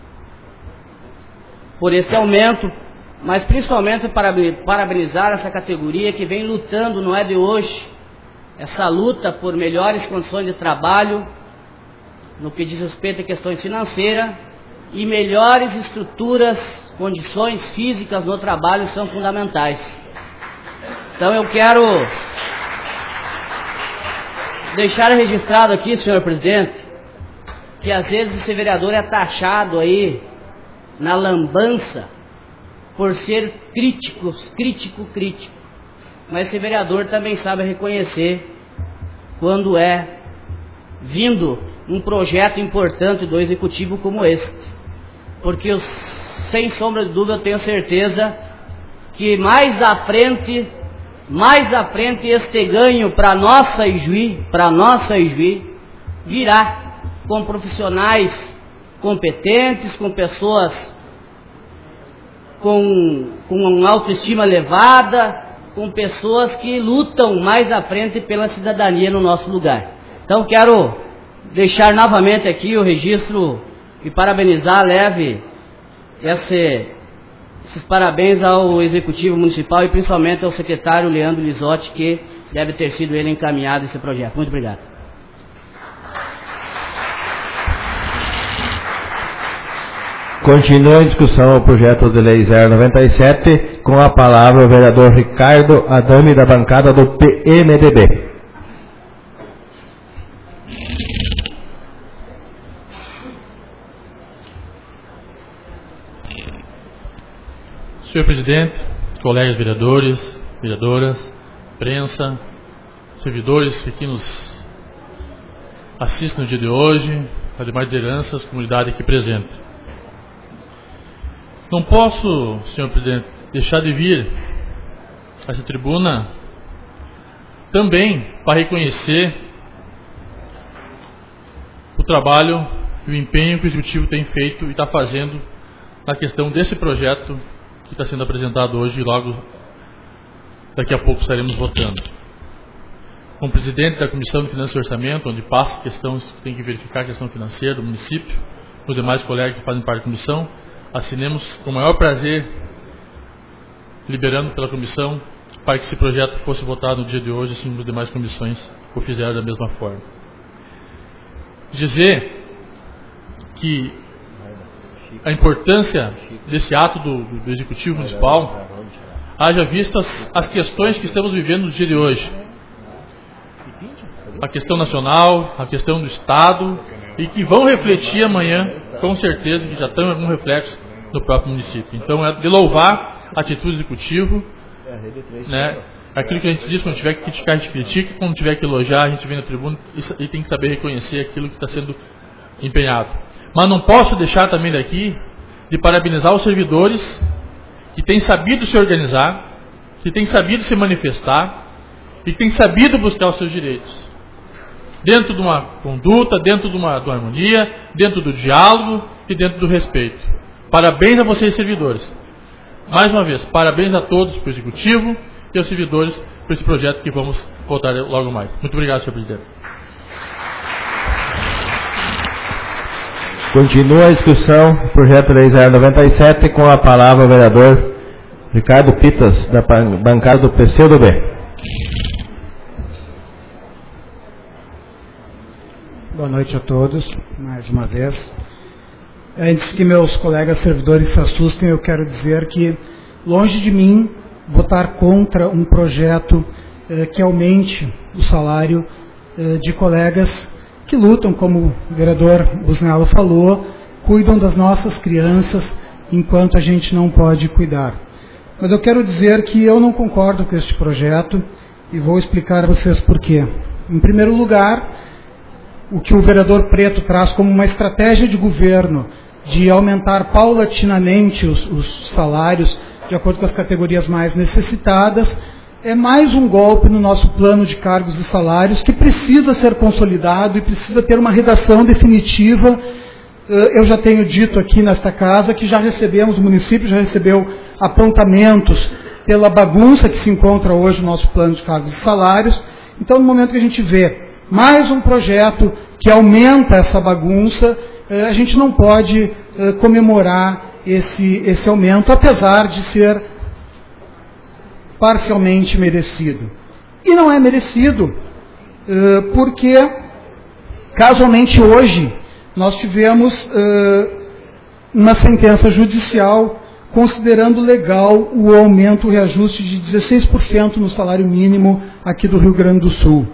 por esse aumento, mas principalmente parabenizar essa categoria que vem lutando, não é de hoje, essa luta por melhores condições de trabalho, no que diz respeito a questões financeiras, e melhores estruturas, condições físicas no trabalho são fundamentais. Então eu quero deixar registrado aqui, senhor presidente, que às vezes esse vereador é taxado aí na lambança por ser crítico. Mas esse vereador também sabe reconhecer quando é vindo um projeto importante do executivo como este. Porque eu, sem sombra de dúvida, eu tenho certeza que mais à frente este ganho para nossa Ijuí virá com profissionais competentes, com pessoas com uma autoestima elevada, com pessoas que lutam mais à frente pela cidadania no nosso lugar. Então quero deixar novamente aqui o registro e parabenizar, leve esses parabéns ao Executivo Municipal e principalmente ao secretário Leandro Lisotti, que deve ter sido ele encaminhado esse projeto. Muito obrigado. Continua a discussão o projeto de lei 097, com a palavra o vereador Ricardo Adame, da bancada do PMDB. Senhor presidente, colegas vereadores, vereadoras, imprensa, servidores que aqui nos assistem no dia de hoje, as demais lideranças, comunidade aqui presente. Não posso, senhor presidente, deixar de vir a essa tribuna também para reconhecer o trabalho e o empenho que o Executivo tem feito e está fazendo na questão desse projeto que está sendo apresentado hoje e logo daqui a pouco estaremos votando. Como presidente da Comissão de Finanças e Orçamento, onde passa questões que tem que verificar a questão financeira do município, os demais colegas que fazem parte da comissão, assinemos com o maior prazer, liberando pela comissão, para que esse projeto fosse votado no dia de hoje, assim como as demais comissões o fizeram da mesma forma. Dizer que a importância desse ato do Executivo Municipal, haja vistas as questões que estamos vivendo no dia de hoje. A questão nacional, a questão do Estado, e que vão refletir amanhã, com certeza, que já estão em algum reflexo no próprio município. Então, é de louvar a atitude do Executivo, né? Aquilo que a gente diz, quando tiver que criticar, a gente critica, quando tiver que elogiar, a gente vem na tribuna e tem que saber reconhecer aquilo que está sendo empenhado. Mas não posso deixar também daqui de parabenizar os servidores que têm sabido se organizar, que têm sabido se manifestar e que têm sabido buscar os seus direitos. Dentro de uma conduta, dentro de uma harmonia, dentro do diálogo e dentro do respeito. Parabéns a vocês, servidores. Mais uma vez, parabéns a todos para o Executivo e aos servidores por esse projeto que vamos votar logo mais. Muito obrigado, senhor presidente. Continua a discussão, projeto lei 097, com a palavra o vereador Ricardo Pitas, da bancada do PCdoB. Boa noite a todos, mais uma vez. Antes que meus colegas servidores se assustem, eu quero dizer que, longe de mim, votar contra um projeto que aumente o salário de colegas que lutam, como o vereador Busnello falou, cuidam das nossas crianças enquanto a gente não pode cuidar. Mas eu quero dizer que eu não concordo com este projeto e vou explicar a vocês por quê. Em primeiro lugar, o que o vereador Preto traz como uma estratégia de governo de aumentar paulatinamente os salários de acordo com as categorias mais necessitadas, é mais um golpe no nosso plano de cargos e salários que precisa ser consolidado e precisa ter uma redação definitiva. Eu já tenho dito aqui nesta casa que já recebemos, o município já recebeu apontamentos pela bagunça que se encontra hoje no nosso plano de cargos e salários. Então, no momento que a gente vê mais um projeto que aumenta essa bagunça, a gente não pode comemorar esse aumento, apesar de ser parcialmente merecido. E não é merecido, porque, casualmente hoje, nós tivemos uma sentença judicial considerando legal o aumento, o reajuste de 16% no salário mínimo aqui do Rio Grande do Sul.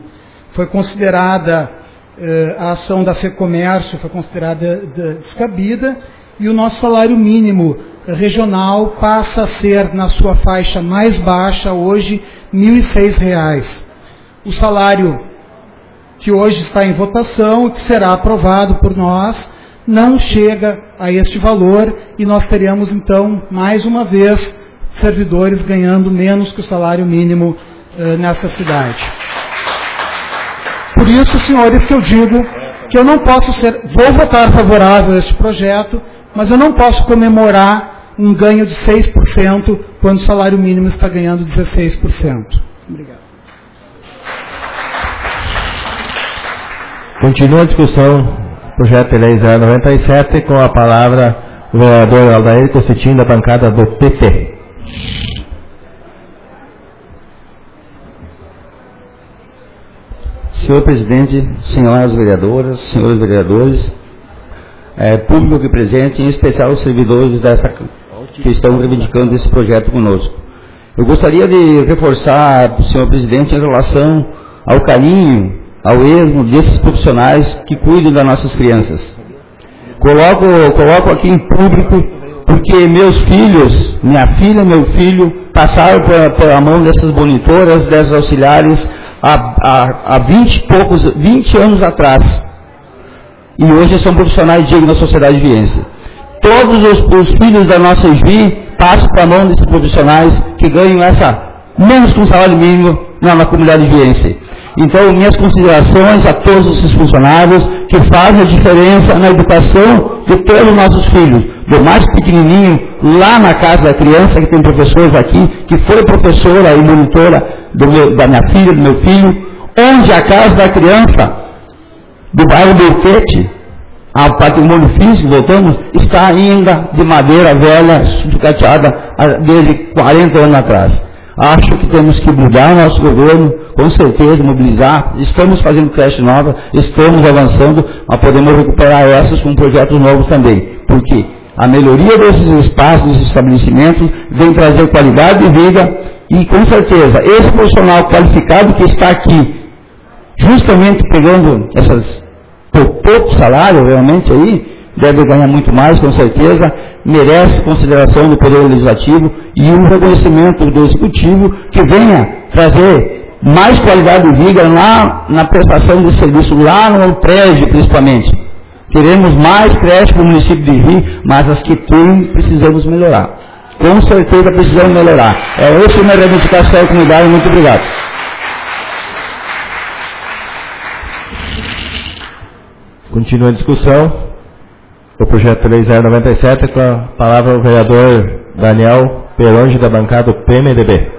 foi considerada, a ação da FEComércio foi considerada descabida, e o nosso salário mínimo regional passa a ser, na sua faixa mais baixa, hoje, R$ 1.006. O salário que hoje está em votação, que será aprovado por nós, não chega a este valor, e nós teremos, então, mais uma vez, servidores ganhando menos que o salário mínimo nessa cidade. Por isso, senhores, que eu digo que eu não posso vou votar favorável a este projeto, mas eu não posso comemorar um ganho de 6% quando o salário mínimo está ganhando 16%. Obrigado. Continua a discussão, projeto de lei 097, com a palavra o vereador Aldair Cossetin, da bancada do PT. Senhor presidente, senhoras vereadoras, senhores vereadores, público aqui presente, em especial os servidores que estão reivindicando esse projeto conosco. Eu gostaria de reforçar, senhor presidente, em relação ao carinho, ao esmo desses profissionais que cuidam das nossas crianças. Coloco aqui em público porque meus filhos, minha filha e meu filho, passaram pela mão dessas monitoras, dessas auxiliares, há 20 anos atrás. E hoje são profissionais dignos da sociedade viense. Todos os filhos da nossa SVI passam para a mão desses profissionais que ganham menos que um salário mínimo na comunidade viense. Então, minhas considerações a todos esses funcionários que fazem a diferença na educação de todos os nossos filhos, do mais pequenininho, lá na casa da criança, que tem professores aqui, que foi professora e monitora da minha filha, do meu filho, onde a casa da criança, do bairro Belquete, a patrimônio físico, voltamos, está ainda de madeira velha, sucateada, desde 40 anos atrás. Acho que temos que mudar o nosso governo, com certeza, mobilizar. Estamos fazendo creche nova, estamos avançando, mas podemos recuperar essas com projetos novos também. Porque a melhoria desses espaços, desses estabelecimentos, vem trazer qualidade de vida e, com certeza, esse profissional qualificado que está aqui, justamente pegando pouco salário, realmente, aí, deve ganhar muito mais, com certeza, merece consideração do Poder Legislativo e um reconhecimento do Executivo que venha trazer mais qualidade de vida lá na prestação de serviço, lá no prédio, principalmente. Queremos mais creche para o município de Rio, mas as que tem, precisamos melhorar. Com certeza precisamos melhorar. Essa é a minha reivindicação à comunidade. Muito obrigado. Continua a discussão. O projeto de lei 097, com a palavra o vereador Daniel Peronge, da bancada do PMDB.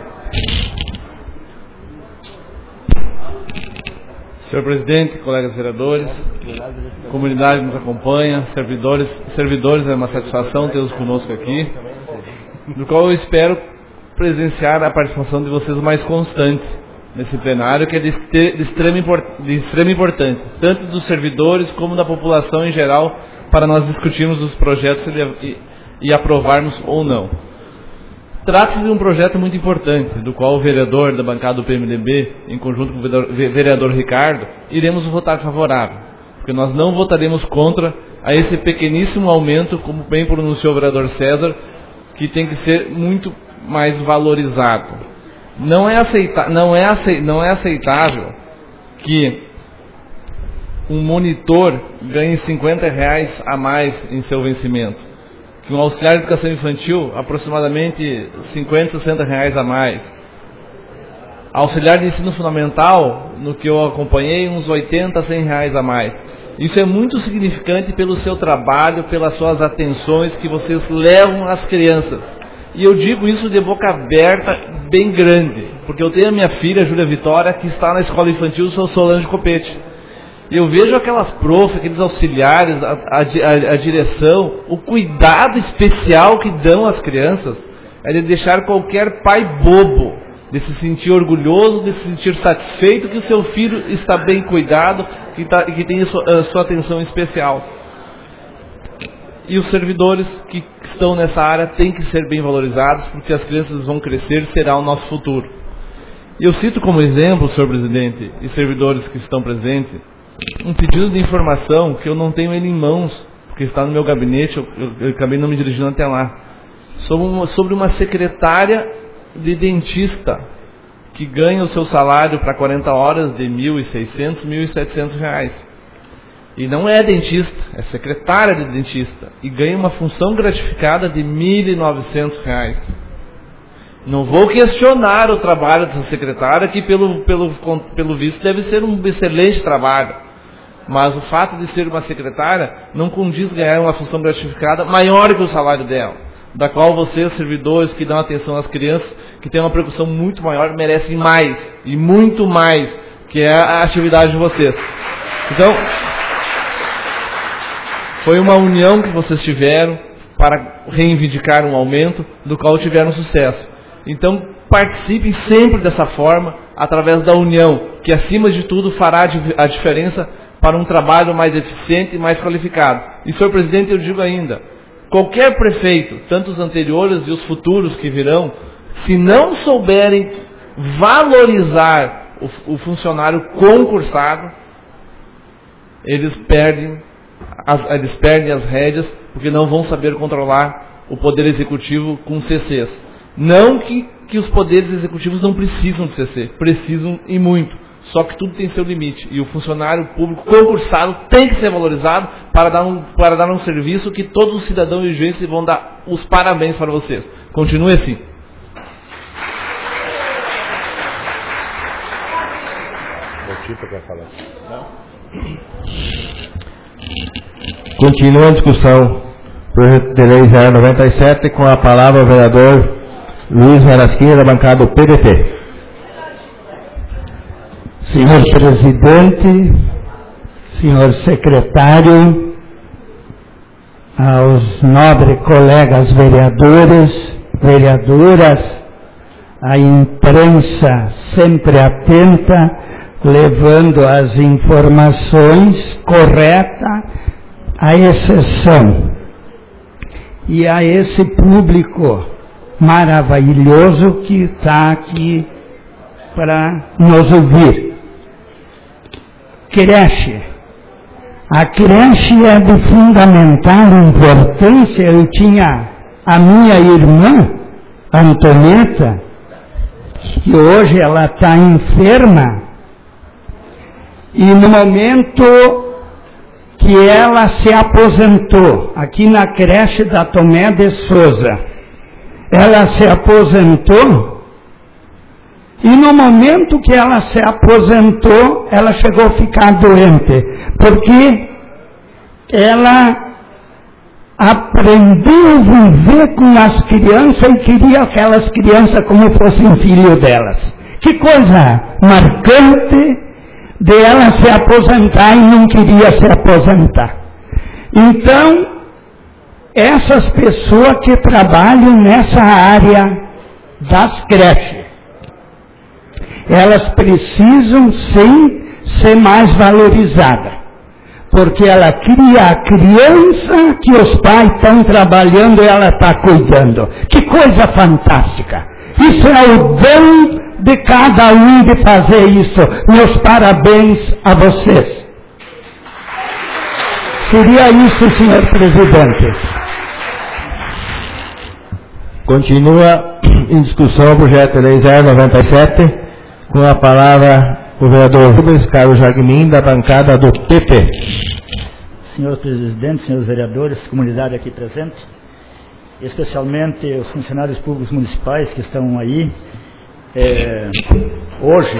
Senhor presidente, colegas vereadores, comunidade que nos acompanha, servidores, é uma satisfação tê-los conosco aqui, no qual eu espero presenciar a participação de vocês mais constante nesse plenário, que é de extrema importância, tanto dos servidores como da população em geral, para nós discutirmos os projetos e aprovarmos ou não. Trata-se de um projeto muito importante, do qual o vereador da bancada do PMDB, em conjunto com o vereador Ricardo, iremos votar favorável, porque nós não votaremos contra a esse pequeníssimo aumento, como bem pronunciou o vereador César, que tem que ser muito mais valorizado. Não é aceitável que um monitor ganhe R$50 a mais em seu vencimento, que um auxiliar de educação infantil aproximadamente R$50, R$60 a mais, auxiliar de ensino fundamental, no que eu acompanhei, uns R$80, R$100 a mais. Isso é muito significante pelo seu trabalho, pelas suas atenções que vocês levam às crianças. E eu digo isso de boca aberta, bem grande, porque eu tenho a minha filha, Júlia Vitória, que está na escola infantil do São Solange Copete. E eu vejo aquelas aqueles auxiliares, a direção, o cuidado especial que dão às crianças, é de deixar qualquer pai bobo, de se sentir orgulhoso, de se sentir satisfeito que o seu filho está bem cuidado, que tem sua atenção especial. E os servidores que estão nessa área têm que ser bem valorizados, porque as crianças vão crescer e será o nosso futuro. Eu cito como exemplo, senhor presidente, e servidores que estão presentes, um pedido de informação que eu não tenho ele em mãos, porque está no meu gabinete, eu acabei não me dirigindo até lá, sobre uma secretária de dentista que ganha o seu salário para 40 horas de R$ 1.600, R$ 1.700. E não é dentista, é secretária de dentista. E ganha uma função gratificada de R$ 1.900. Não vou questionar o trabalho dessa secretária, que pelo visto deve ser um excelente trabalho. Mas o fato de ser uma secretária não condiz ganhar uma função gratificada maior que o salário dela, da qual vocês, servidores que dão atenção às crianças, que têm uma preocupação muito maior, merecem mais, e muito mais, que é a atividade de vocês. Então, foi uma união que vocês tiveram para reivindicar um aumento, do qual tiveram sucesso. Então, participem sempre dessa forma, através da união, que acima de tudo fará a diferença para um trabalho mais eficiente e mais qualificado. E, senhor presidente, eu digo ainda, qualquer prefeito, tanto os anteriores e os futuros que virão, se não souberem valorizar o funcionário concursado, eles perdem as rédeas, porque não vão saber controlar o poder executivo com CCs. Não que os poderes executivos não precisam de CC, precisam e muito. Só que tudo tem seu limite. E o funcionário público concursado tem que ser valorizado para dar um serviço que todos os cidadãos e juízes vão dar os parabéns para vocês. Continue assim. Continua a discussão por de lei 097 com a palavra o vereador Luiz Marasquinha, da bancada do PDT. Senhor presidente, senhor secretário, aos nobres colegas vereadores, vereadoras, a imprensa sempre atenta, levando as informações corretas, à exceção. E a esse público maravilhoso que está aqui para nos ouvir. Creche. A creche é de fundamental importância. Eu tinha a minha irmã, Antonieta, que hoje ela está enferma, e no momento que ela se aposentou, aqui na creche da Tomé de Souza, ela se aposentou, e no momento que ela se aposentou, ela chegou a ficar doente, porque ela aprendeu a viver com as crianças e queria aquelas crianças como fossem filho delas. Que coisa marcante de ela se aposentar e não queria se aposentar. Então, essas pessoas que trabalham nessa área das creches, elas precisam sim ser mais valorizadas, porque ela cria a criança que os pais estão trabalhando e ela está cuidando. Que coisa fantástica! Isso é o dom de cada um de fazer isso. Meus parabéns a vocês. Seria isso, senhor presidente. Continua em discussão o projeto de lei 097, com a palavra o vereador Rubens Carlos Jagmin, da bancada do PP. Senhor presidente, senhores vereadores, comunidade aqui presente, especialmente os funcionários públicos municipais que estão aí, hoje,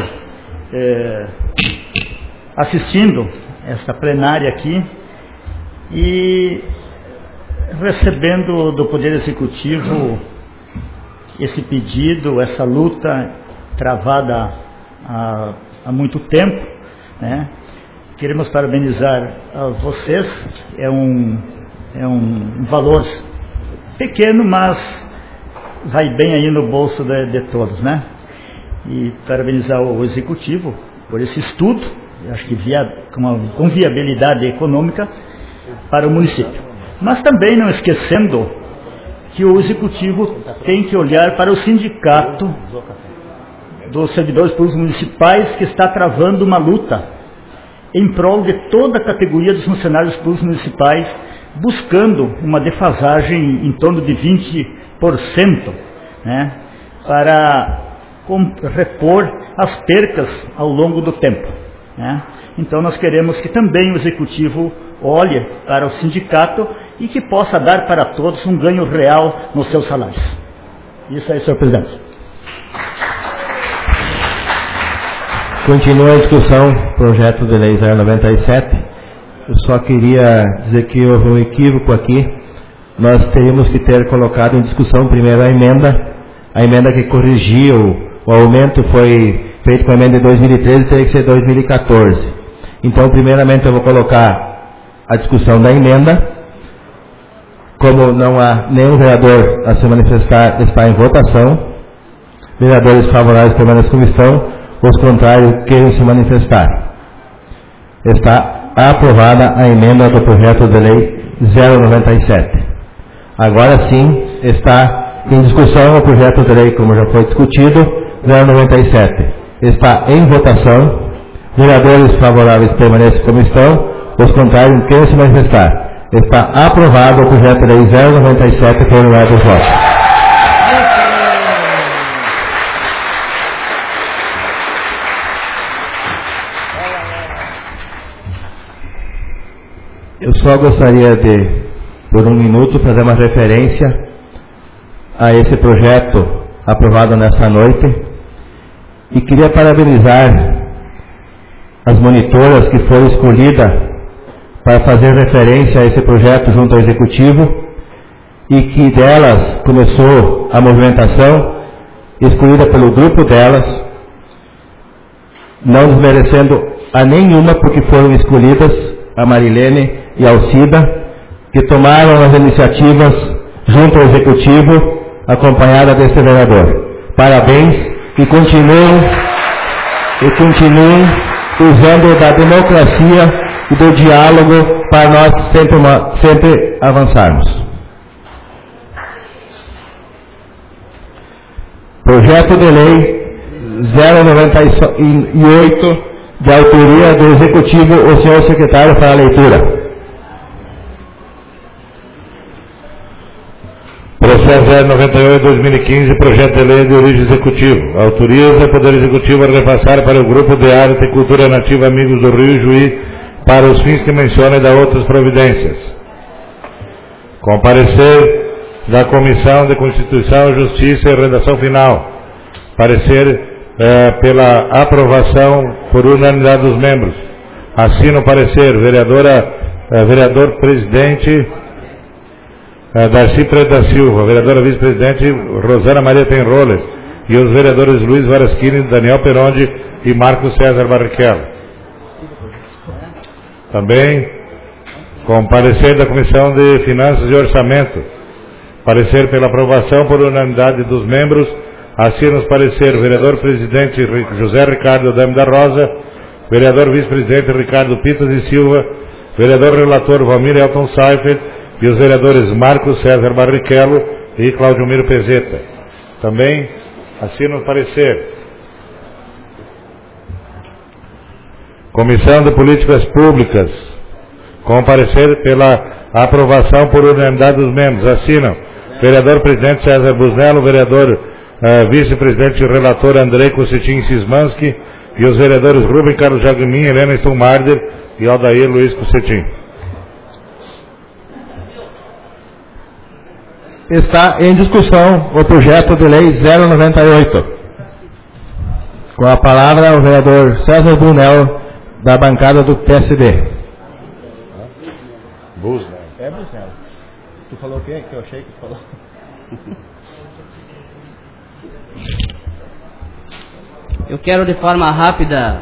assistindo esta plenária aqui e recebendo do Poder Executivo esse pedido, essa luta travada há muito tempo, né? Queremos parabenizar a vocês. É um valor pequeno, mas vai bem aí no bolso de todos, né? E parabenizar o Executivo por esse estudo, acho que com viabilidade econômica para o município. Mas também não esquecendo que o Executivo tem que olhar para o sindicato dos servidores públicos municipais, que está travando uma luta em prol de toda a categoria dos funcionários públicos municipais, buscando uma defasagem em torno de 20%, né, para repor as percas ao longo do tempo, né. Então nós queremos que também o Executivo olhe para o sindicato e que possa dar para todos um ganho real nos seus salários. Isso aí, senhor presidente. Continua a discussão, projeto de lei 097. Eu só queria dizer que houve um equívoco aqui. Nós teríamos que ter colocado em discussão primeiro a emenda que corrigia o aumento foi feito com a emenda de 2013, teria que ser 2014. Então, primeiramente eu vou colocar a discussão da emenda. Como não há nenhum vereador a se manifestar, está em votação. Vereadores favoráveis permanecem como estão, os contrários queiram se manifestar. Está aprovada a emenda do projeto de lei 097. Agora sim está em discussão o projeto de lei, como já foi discutido, 097. Está em votação. Vereadores favoráveis permanecem como estão, os contrários queiram se manifestar. Está aprovado o projeto de lei 097 por unanimidade dos votos. Eu só gostaria de, por um minuto, fazer uma referência a esse projeto aprovado nesta noite e queria parabenizar as monitoras que foram escolhidas para fazer referência a esse projeto junto ao Executivo e que delas começou a movimentação, escolhida pelo grupo delas, não desmerecendo a nenhuma, porque foram escolhidas a Marilene e a Alcida, que tomaram as iniciativas junto ao Executivo, acompanhada desse vereador. Parabéns e continuem usando da democracia e do diálogo para nós sempre avançarmos. Projeto de lei 098, de autoria do Executivo, o senhor secretário para a leitura. Processo 098-2015, projeto de lei de origem executivo. Autoriza o Poder Executivo a repassar para o Grupo de Arte e Cultura Nativa Amigos do Rio Juí para os fins que menciona e dá outras providências. Com parecer da Comissão de Constituição, Justiça e Redação Final. Parecer pela aprovação por unanimidade dos membros. Assina o parecer vereador presidente Darcy Preto da Silva, vereadora vice-presidente Rosana Maria Penroles e os vereadores Luiz Varaschini, Daniel Perondi e Marcos César Barrichello. Também com parecer da Comissão de Finanças e Orçamento, parecer pela aprovação por unanimidade dos membros. Assina os parecer o vereador presidente José Ricardo Dame da Rosa, vereador vice-presidente Ricardo Pitas e Silva, vereador relator Valmir Elton Seifert e os vereadores Marcos César Barrichello e Claudio Miro Pezeta. Também assina o parecer Comissão de Políticas Públicas, com parecer pela aprovação por unanimidade dos membros. Assinam vereador presidente César Busnello, vereador vice-presidente e relator Andrei Cossetin Sismanski e os vereadores Rubem Carlos Jagmin, Helena Stummarder e Aldair Luiz Cossetin. Está em discussão o projeto de lei 098. Com a palavra o vereador César Brunel, da bancada do PSD. Busnello. É Busnello. Tu falou o quê? Que eu achei que tu falou. Eu quero de forma rápida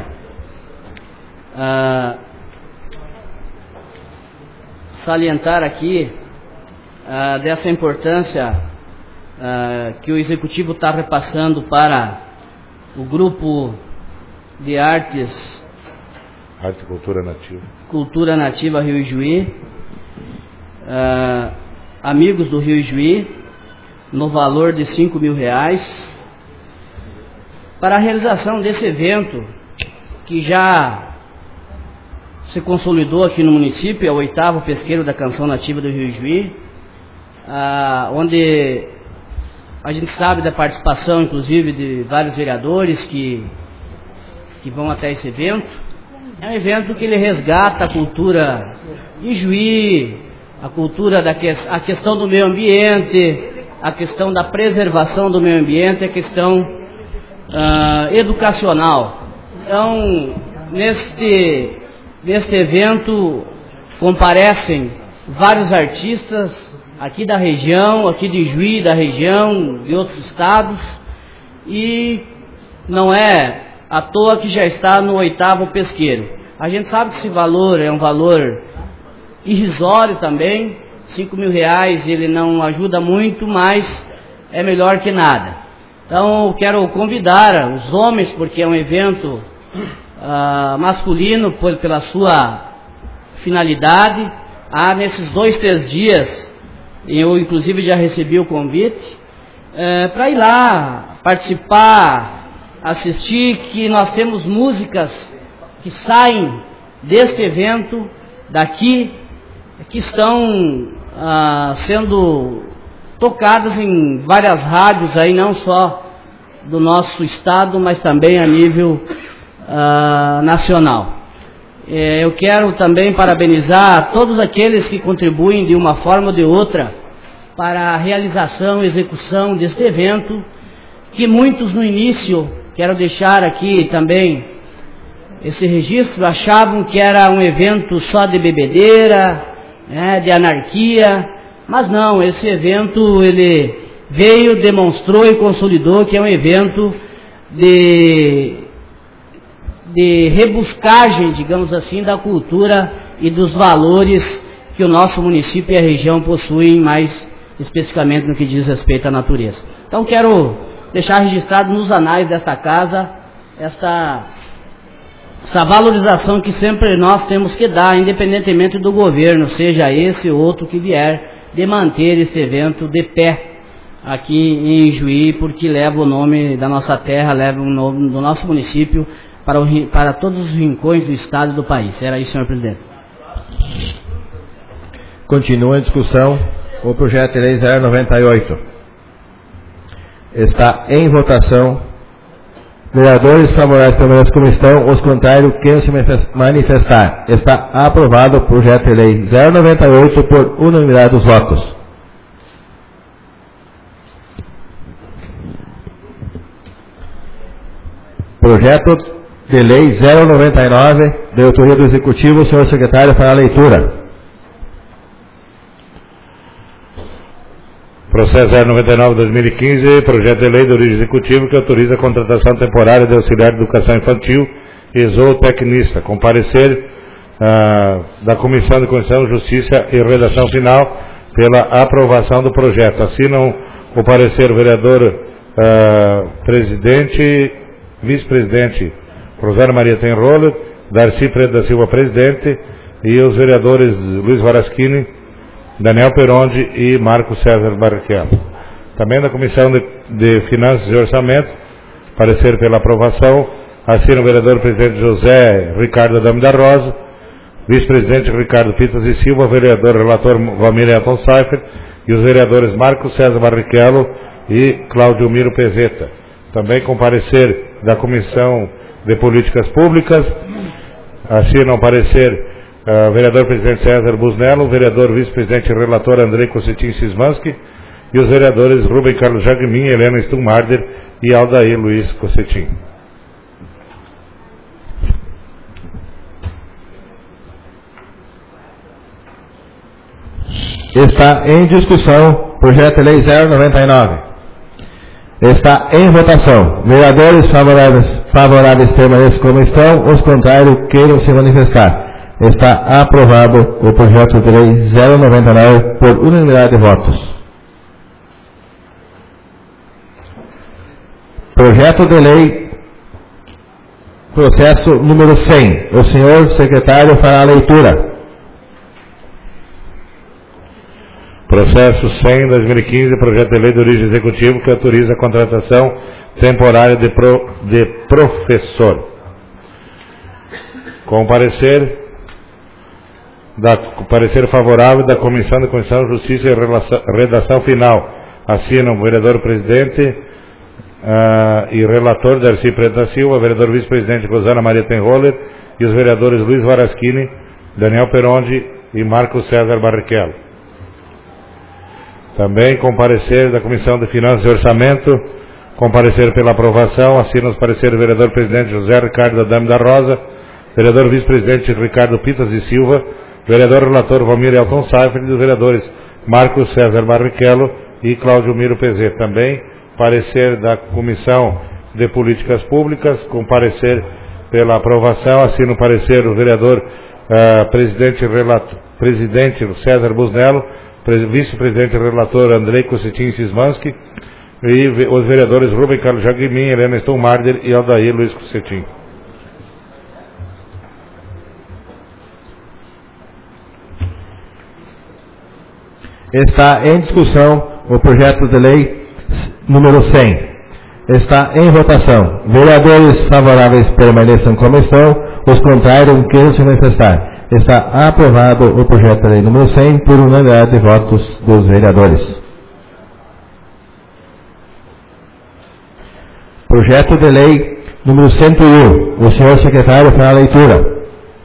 salientar aqui dessa importância que o Executivo está repassando para o Grupo de Artes Arte e Cultura Nativa. Cultura Nativa Rio Juí, Amigos do Rio Juí, no valor de R$5.000. para a realização desse evento que já se consolidou aqui no município, é o 8º Pesqueiro da Canção Nativa do Rio Ijuí, onde a gente sabe da participação, inclusive, de vários vereadores que vão até esse evento. É um evento que ele resgata a cultura de Ijuí, a cultura a questão do meio ambiente, a questão da preservação do meio ambiente, a questão educacional. Então, neste evento comparecem vários artistas aqui da região, aqui de Ijuí, da região, de outros estados, e não é à toa que já está no 8º Pesqueiro. A gente sabe que esse valor é um valor irrisório também, R$5.000 ele não ajuda muito, mas é melhor que nada. Então eu quero convidar os homens, porque é um evento masculino pela sua finalidade, nesses 2, 3 dias, eu inclusive já recebi o convite, para ir lá, participar, assistir, que nós temos músicas que saem deste evento, daqui, que estão sendo tocadas em várias rádios aí, não só do nosso estado, mas também a nível nacional. Eu quero também parabenizar todos aqueles que contribuem de uma forma ou de outra para a realização e execução deste evento, que muitos no início, quero deixar aqui também esse registro, achavam que era um evento só de bebedeira, de anarquia, mas não, esse evento ele veio, demonstrou e consolidou que é um evento de rebuscagem, digamos assim, da cultura e dos valores que o nosso município e a região possuem, mais especificamente no que diz respeito à natureza. Então quero deixar registrado nos anais desta casa essa valorização que sempre nós temos que dar, independentemente do governo, seja esse ou outro que vier, de manter esse evento de pé aqui em Ijuí, porque leva o nome da nossa terra, leva o nome do nosso município para todos os rincões do estado e do país. Era isso, senhor presidente. Continua a discussão o projeto de lei 098. Está em votação. Vereadores favoráveis permaneçam como estão, os contrários queiram se manifestar. Está aprovado o projeto de lei 098 por unanimidade dos votos. Projeto de lei 099, de autoria do Executivo, o senhor secretário fará a leitura. Processo 099/2015, projeto de lei de origem executiva que autoriza a contratação temporária de auxiliar de educação infantil e zootecnista, com parecer da Comissão de Constituição, Justiça e Redação Final pela aprovação do projeto. Assinam o parecer o vereador presidente, vice-presidente Rosário Maria Tenroller, Darcy Preto da Silva, presidente, e os vereadores Luiz Varaschini, Daniel Perondi e Marco César Barrichello. Também da Comissão de Finanças e Orçamento, parecer pela aprovação, assina o vereador presidente José Ricardo Adame da Rosa, vice-presidente Ricardo Pitas e Silva, vereador relator Valmir Anton Seifert e os vereadores Marco César Barrichello e Cláudio Miro Pezeta. Também com parecer da Comissão de Políticas Públicas, assinam o parecer vereador presidente César Busnello, vereador vice-presidente e relator Andrei Cossetin Sismansky e os vereadores Rubem Carlos Jagmin, Helena Stumarder e Aldair Luiz Cossetin. Está em discussão projeto de lei 099. Está em votação. Vereadores favoráveis permaneçam como estão, os contrários queiram se manifestar. Está aprovado o projeto de lei 099 por unanimidade de votos. Projeto de lei, processo número 100. O senhor secretário fará a leitura. Processo 100/2015, projeto de lei de origem executivo que autoriza a contratação temporária de professor. Com parecer favorável da Comissão de Constituição, Justiça e Redação final, assinam o vereador presidente e relator Darcy Preto da Silva, vereador vice-presidente Rosana Maria Tenroller e os vereadores Luiz Varaschini, Daniel Perondi e Marcos César Barrichello. Também com parecer da Comissão de Finanças e Orçamento, com parecer pela aprovação, assinam os pareceres do vereador presidente José Ricardo Adame da Rosa, vereador vice-presidente Ricardo Pitas de Silva, vereador relator Valmir Elton Seifert e dos vereadores Marcos César Barrichello e Cláudio Miro Pezet. Também parecer da Comissão de Políticas Públicas, com parecer pela aprovação, assina o parecer do vereador presidente César Busnello, vice-presidente relator Andrei Cossetin Sismansky e os vereadores Rubem Carlos Jagmin, Helena Stummarder e Aldair Luiz Cossetin. Está em discussão o projeto de lei número 100. Está em votação. Vereadores favoráveis permaneçam em comissão, os contrários queiram se manifestar. Está aprovado o projeto de lei número 100 por unanimidade de votos dos vereadores. Projeto de lei número 101. O senhor secretário fará a leitura.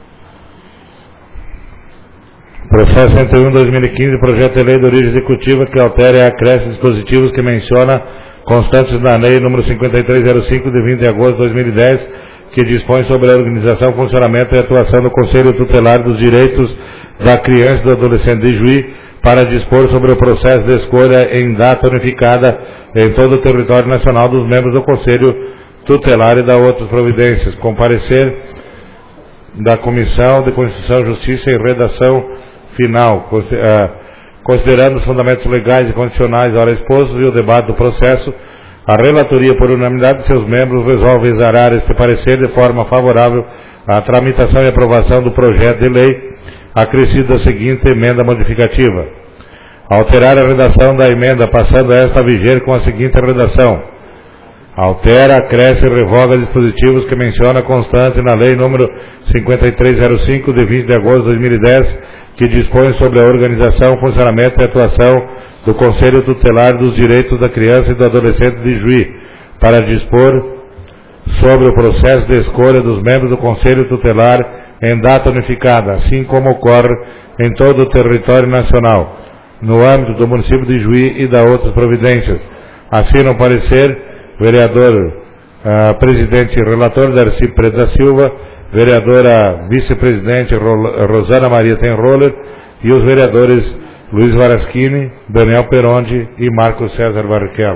Processo 101/2015, projeto de lei de origem executiva que altera e acresce dispositivos que menciona constantes na lei número 5305 de 20 de agosto de 2010, que dispõe sobre a organização, funcionamento e atuação do Conselho Tutelar dos Direitos da Criança e do Adolescente de Juí, para dispor sobre o processo de escolha em data unificada em todo o território nacional dos membros do Conselho Tutelar e da outras providências, com parecer da Comissão de Constituição, Justiça e Redação final, considerando os fundamentos legais e constitucionais ora expostos e o debate do processo, a relatoria, por unanimidade de seus membros, resolve exarar este parecer de forma favorável à tramitação e aprovação do projeto de lei, acrescida a seguinte emenda modificativa: alterar a redação da emenda, passando esta a viger com a seguinte redação: altera, acresce e revoga dispositivos que menciona constante na lei número 5305 de 20 de agosto de 2010, que dispõe sobre a organização, funcionamento e atuação do Conselho Tutelar dos Direitos da Criança e do Adolescente de Juí, para dispor sobre o processo de escolha dos membros do Conselho Tutelar em data unificada, assim como ocorre em todo o território nacional, no âmbito do município de Juí e da outras providências. Assinam parecer vereador presidente e relator Darcy Preto da Silva, vereadora vice-presidente Rosana Maria Tenroller e os vereadores Luiz Varaschini, Daniel Perondi e Marcos César Barrichello.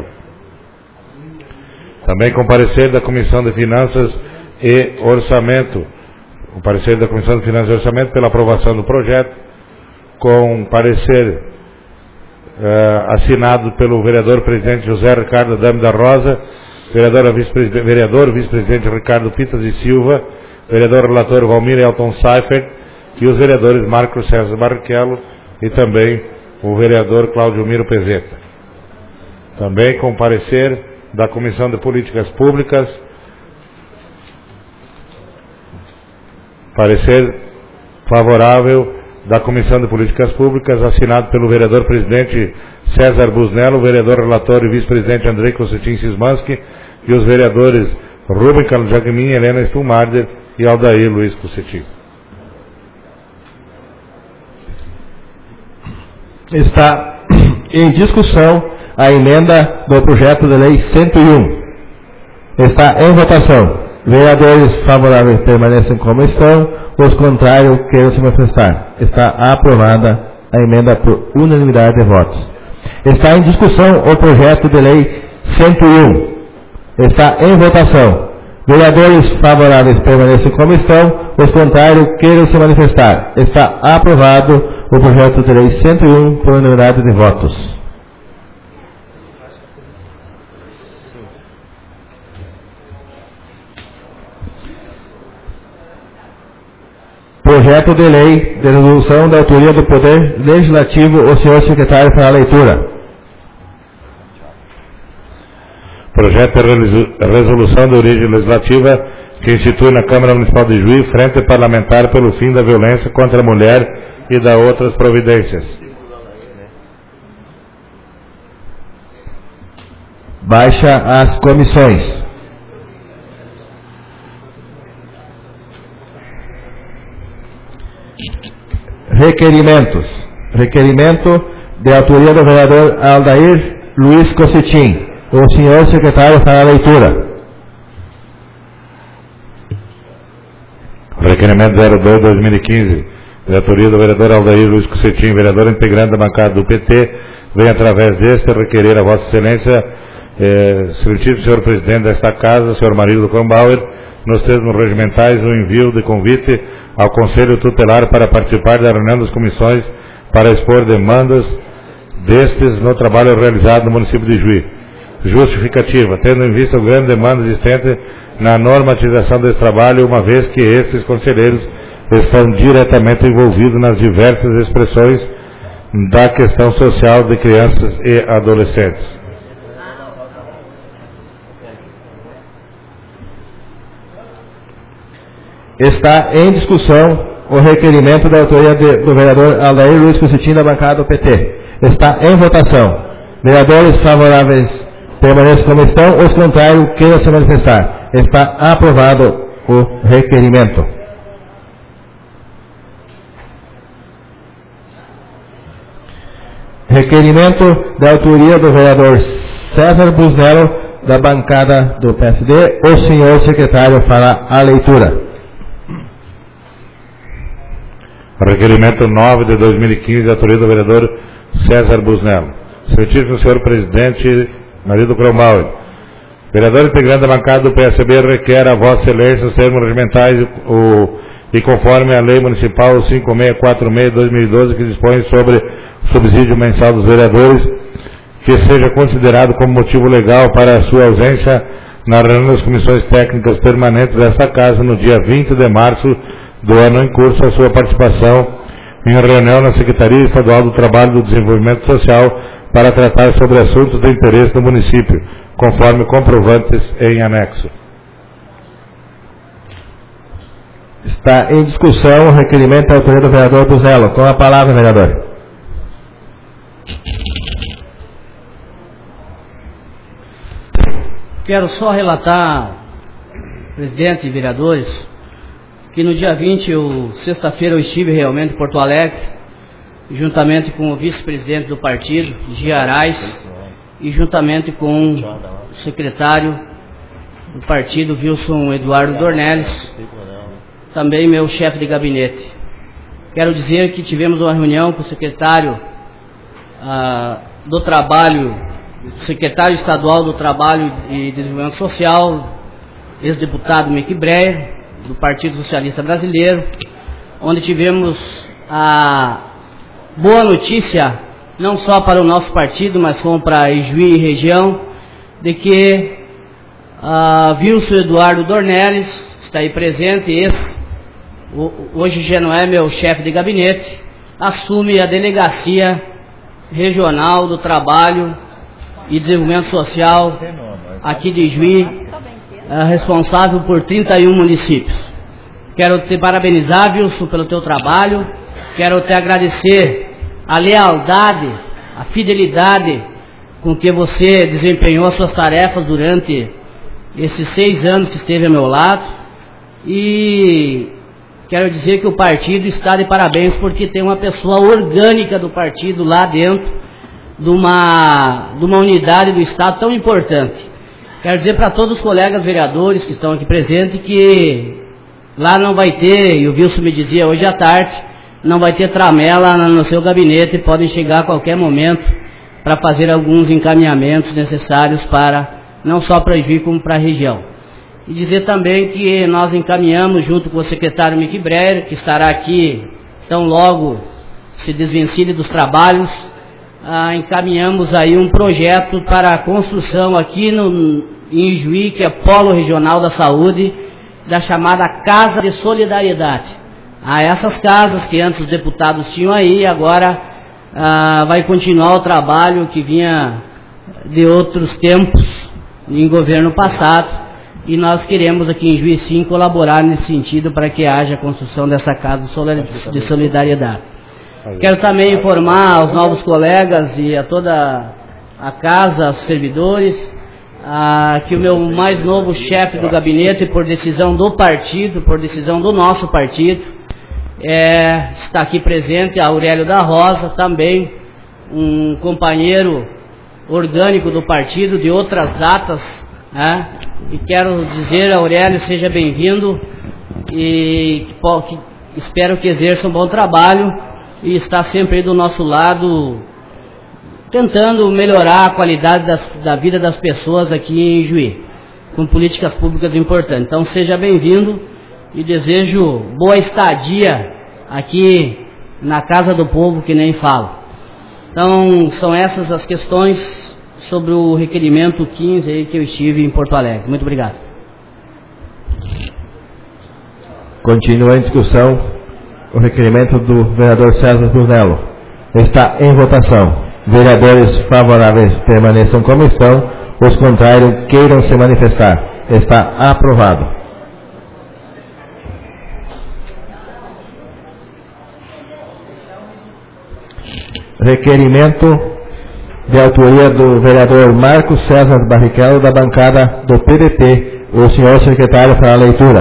Também com parecer da Comissão de Finanças e Orçamento, o parecer da Comissão de Finanças e Orçamento pela aprovação do projeto, com parecer assinado pelo vereador presidente José Ricardo Adame da Rosa, vereador vice-presidente Ricardo Pitas e Silva, vereador relator Valmir Elton Seifert e os vereadores Marcos César Barrichello e também o vereador Cláudio Miro Pezet. Também com parecer da Comissão de Políticas Públicas, parecer favorável da Comissão de Políticas Públicas, assinado pelo vereador presidente César Busnello, vereador relator e vice-presidente Andrei Cossetin Sismansky e os vereadores Rubem Carlos Jagmin, Helena Stummarder e Aldair Luiz Cossetin. Está em discussão a emenda do projeto de lei 101. Está em votação. Vereadores favoráveis permanecem como estão, os contrários queiram se manifestar. Está aprovada a emenda por unanimidade de votos. Está em discussão o projeto de lei 101. Está em votação. Vereadores favoráveis permanecem como estão, os contrários queiram se manifestar. Está aprovado o projeto de lei 101 por unanimidade de votos. projeto de lei de resolução da autoria do Poder Legislativo. O senhor secretário fará a leitura. Projeto de resolução de origem legislativa que institui na Câmara Municipal de Juí frente parlamentar pelo fim da violência contra a mulher e da outras providências. Baixa as comissões. Requerimentos. Requerimento de autoria do vereador Aldair Luiz Cossetim. O senhor secretário fará a leitura. Requerimento 02/2015, de autoria do vereador Aldair Luiz Cossetim, vereador integrante da bancada do PT, vem através deste requerer a Vossa Excelência, excelentíssimo senhor presidente desta casa, senhor Marílio Kronbauer, nos termos regimentais, o envio de convite ao Conselho Tutelar para participar da reunião das comissões para expor demandas destes no trabalho realizado no município de Juí. Justificativa, tendo em vista o grande demanda existente na normatização desse trabalho, uma vez que estes conselheiros estão diretamente envolvidos nas diversas expressões da questão social de crianças e adolescentes. Está em discussão o requerimento da autoria do vereador Aldair Luiz Cossetim, da bancada do PT. Está em votação. Vereadores favoráveis permaneçam como estão, os contrários queiram se manifestar. Está aprovado o requerimento. Requerimento da autoria do vereador César Busnello, da bancada do PSD. O senhor secretário fará a leitura. Requerimento 9 de 2015, da autoria do vereador César Busnello. Excelentíssimo senhor presidente Marílio Kronbauer, vereador integrante da bancada do PSB, requer a Vossa Excelência os termos regimentais e conforme a Lei Municipal 5646 de 2012, que dispõe sobre o subsídio mensal dos vereadores, que seja considerado como motivo legal para a sua ausência na reunião das comissões técnicas permanentes desta Casa no dia 20 de março do ano em curso, a sua participação em reunião na Secretaria Estadual do Trabalho e do Desenvolvimento Social para tratar sobre assuntos de interesse do município, conforme comprovantes em anexo. Está em discussão o requerimento da autoria do vereador Busnello. Com a palavra, vereador. Quero só relatar, presidente e vereadores, que no dia 20, sexta-feira, eu estive realmente em Porto Alegre, juntamente com o vice-presidente do partido, Gia Arraes, e juntamente com o secretário do partido, Wilson Eduardo Dornelles, também meu chefe de gabinete. Quero dizer que tivemos uma reunião com o secretário do Trabalho, secretário estadual do Trabalho e Desenvolvimento Social, ex-deputado Mick Breyer, do Partido Socialista Brasileiro, onde tivemos a boa notícia, não só para o nosso partido, mas como para Juí e região, de que Wilson Eduardo Dornelles está aí presente, hoje já não é meu chefe de gabinete, assume a Delegacia Regional do Trabalho e Desenvolvimento Social aqui de Juí, responsável por 31 municípios. Quero te parabenizar, Wilson, pelo teu trabalho, quero te agradecer a lealdade, a fidelidade com que você desempenhou as suas tarefas durante esses 6 anos que esteve ao meu lado, e quero dizer que o partido está de parabéns porque tem uma pessoa orgânica do partido lá dentro de uma unidade do Estado tão importante. Quero dizer para todos os colegas vereadores que estão aqui presentes que lá não vai ter, e o Wilson me dizia hoje à tarde, não vai ter tramela no seu gabinete, podem chegar a qualquer momento para fazer alguns encaminhamentos necessários para, não só para Juí como para a região. E dizer também que nós encaminhamos junto com o secretário Mick Breyer, que estará aqui tão logo se desvencilhe dos trabalhos, encaminhamos aí um projeto para a construção aqui em Juí, que é Polo Regional da Saúde, da chamada Casa de Solidariedade. a essas casas que antes os deputados tinham aí, agora vai continuar o trabalho que vinha de outros tempos em governo passado, e nós queremos aqui em Juiz sim colaborar nesse sentido para que haja a construção dessa casa de solidariedade. Quero também informar aos novos colegas e a toda a casa, aos servidores, que o meu mais novo chefe do gabinete, por decisão do partido, por decisão do nosso partido, está aqui presente, Aurélio da Rosa, também um companheiro orgânico do partido de outras datas, né? E quero dizer, Aurélio, seja bem-vindo e espero que exerça um bom trabalho e está sempre aí do nosso lado, tentando melhorar a qualidade da vida das pessoas aqui em Juí, com políticas públicas importantes. Então seja bem-vindo e desejo boa estadia aqui na Casa do Povo, que nem falo. Então são essas as questões sobre o requerimento 15 aí que eu estive em Porto Alegre. Muito obrigado. Continua em discussão o requerimento do vereador César Brunello. Está em votação. Vereadores favoráveis permaneçam como estão, os contrários queiram se manifestar. Está aprovado. Requerimento de autoria do vereador Marcos César Barrichello, da bancada do PDT. O senhor secretário para a leitura.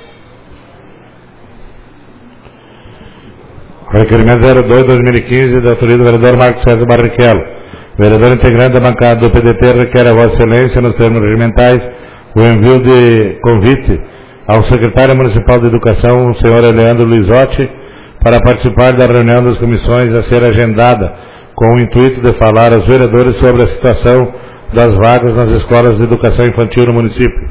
Requerimento 02/2015, da autoria do vereador Marcos César Barrichello. O vereador integrante da bancada do PDT requer a Vossa Excelência, nos termos regimentais, o envio de convite ao secretário municipal de Educação, o senhor Leandro Luizotti, para participar da reunião das comissões a ser agendada, com o intuito de falar aos vereadores sobre a situação das vagas nas escolas de educação infantil no município.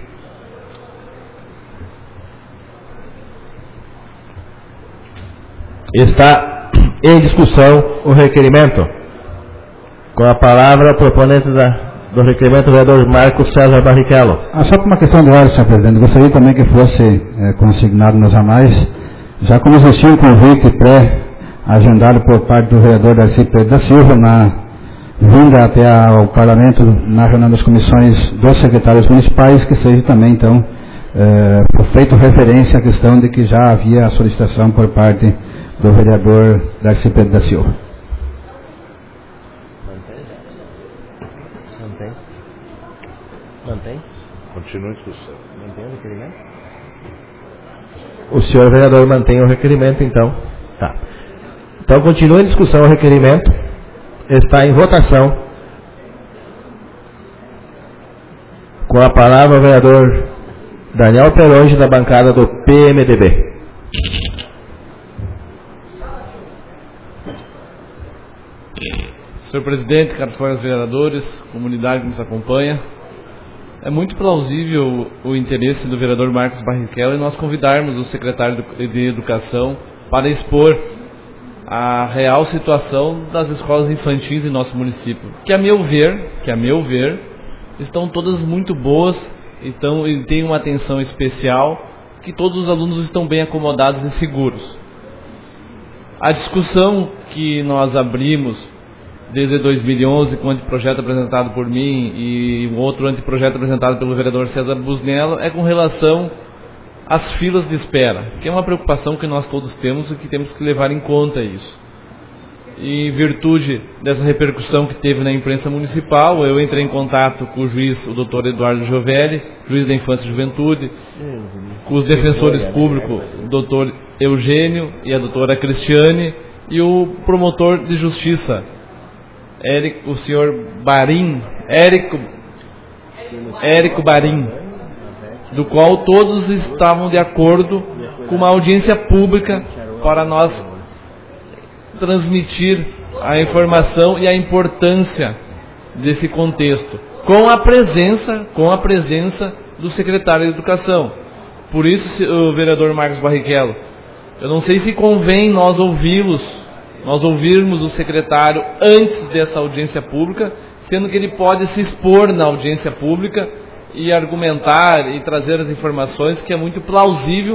Está em discussão o requerimento. Com a palavra, o proponente do requerimento, o vereador Marcos César Barrichello. Só por uma questão de ordem, senhor presidente, gostaria também que fosse consignado nos anais, já como existia um convite pré-agendado por parte do vereador Darcy Pedro da Silva, na vinda até ao Parlamento, na reunião das comissões dos secretários municipais, que seja também, então, feito referência à questão de que já havia a solicitação por parte do vereador Darcy Pedro da Silva. Mantém? Continua a discussão. Mantém o requerimento? O senhor vereador mantém o requerimento, então. Tá. Então continua em discussão o requerimento. Está em votação. Com a palavra o vereador Daniel Peronge, da bancada do PMDB. Senhor presidente, caros colegas vereadores, comunidade que nos acompanha, é muito plausível o interesse do vereador Marcos Barrichello em nós convidarmos o secretário de Educação para expor a real situação das escolas infantis em nosso município, que a meu ver, estão todas muito boas, e têm uma atenção especial, que todos os alunos estão bem acomodados e seguros. A discussão que nós abrimos desde 2011, com o anteprojeto apresentado por mim e um outro anteprojeto apresentado pelo vereador César Brunello, é com relação às filas de espera, que é uma preocupação que nós todos temos e que temos que levar em conta isso. Em virtude dessa repercussão que teve na imprensa municipal, eu entrei em contato com o juiz, o doutor Eduardo Giovelli, juiz da Infância e Juventude, com os defensores públicos, o doutor Eugênio e a doutora Cristiane, e o promotor de justiça, o senhor Barim, Érico Barim, do qual todos estavam de acordo com uma audiência pública para nós transmitir a informação e a importância desse contexto, com a presença do secretário de Educação. Por isso, o vereador Marcos Barrichello, eu não sei se convém nós ouvirmos o secretário antes dessa audiência pública, sendo que ele pode se expor na audiência pública e argumentar e trazer as informações, que é muito plausível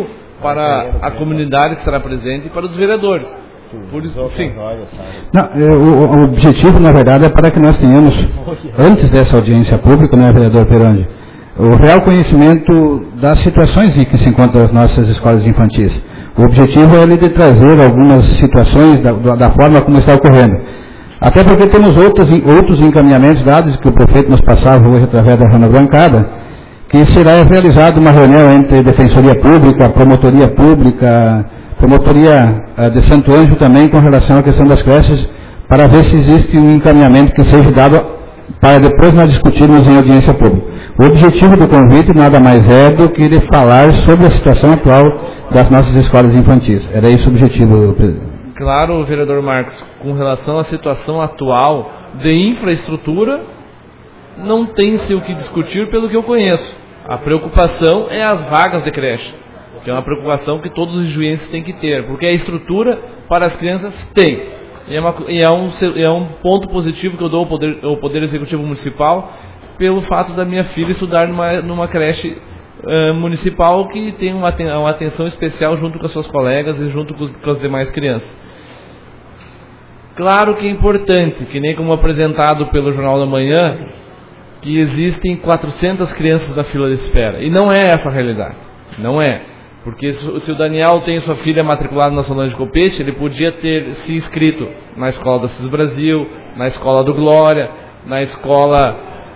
para a comunidade que estará presente e para os vereadores. Por isso, sim. Não, o objetivo, na verdade, é para que nós tenhamos, antes dessa audiência pública, né, vereador Peroni, o real conhecimento das situações em que se encontram as nossas escolas infantis. O objetivo é ele de trazer algumas situações da forma como está ocorrendo. Até porque temos outros encaminhamentos dados que o prefeito nos passava hoje através da reunião bancada, que será realizada uma reunião entre Defensoria Pública, Promotoria Pública, Promotoria de Santo Ângelo também com relação à questão das creches, para ver se existe um encaminhamento que seja dado para depois nós discutirmos em audiência pública. O objetivo do convite nada mais é do que ele falar sobre a situação atual das nossas escolas infantis. Era esse o objetivo, presidente. Claro, vereador Marcos, com relação à situação atual de infraestrutura, não tem-se o que discutir pelo que eu conheço. A preocupação é as vagas de creche, que é uma preocupação que todos os juízes têm que ter, porque a estrutura para as crianças tem. E é um ponto positivo que eu dou ao Poder Executivo Municipal pelo fato da minha filha estudar numa creche municipal que tem uma atenção especial junto com as suas colegas e junto com as demais crianças. Claro que é importante, que nem como apresentado pelo Jornal da Manhã, que existem 400 crianças na fila de espera. E não é essa a realidade. Não é. Porque se o Daniel tem sua filha matriculada na Solange Copete, ele podia ter se inscrito na escola da CIS Brasil, na escola do Glória, na escola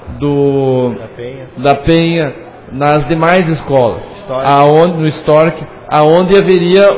da Penha, nas demais escolas, no Stork, aonde haveria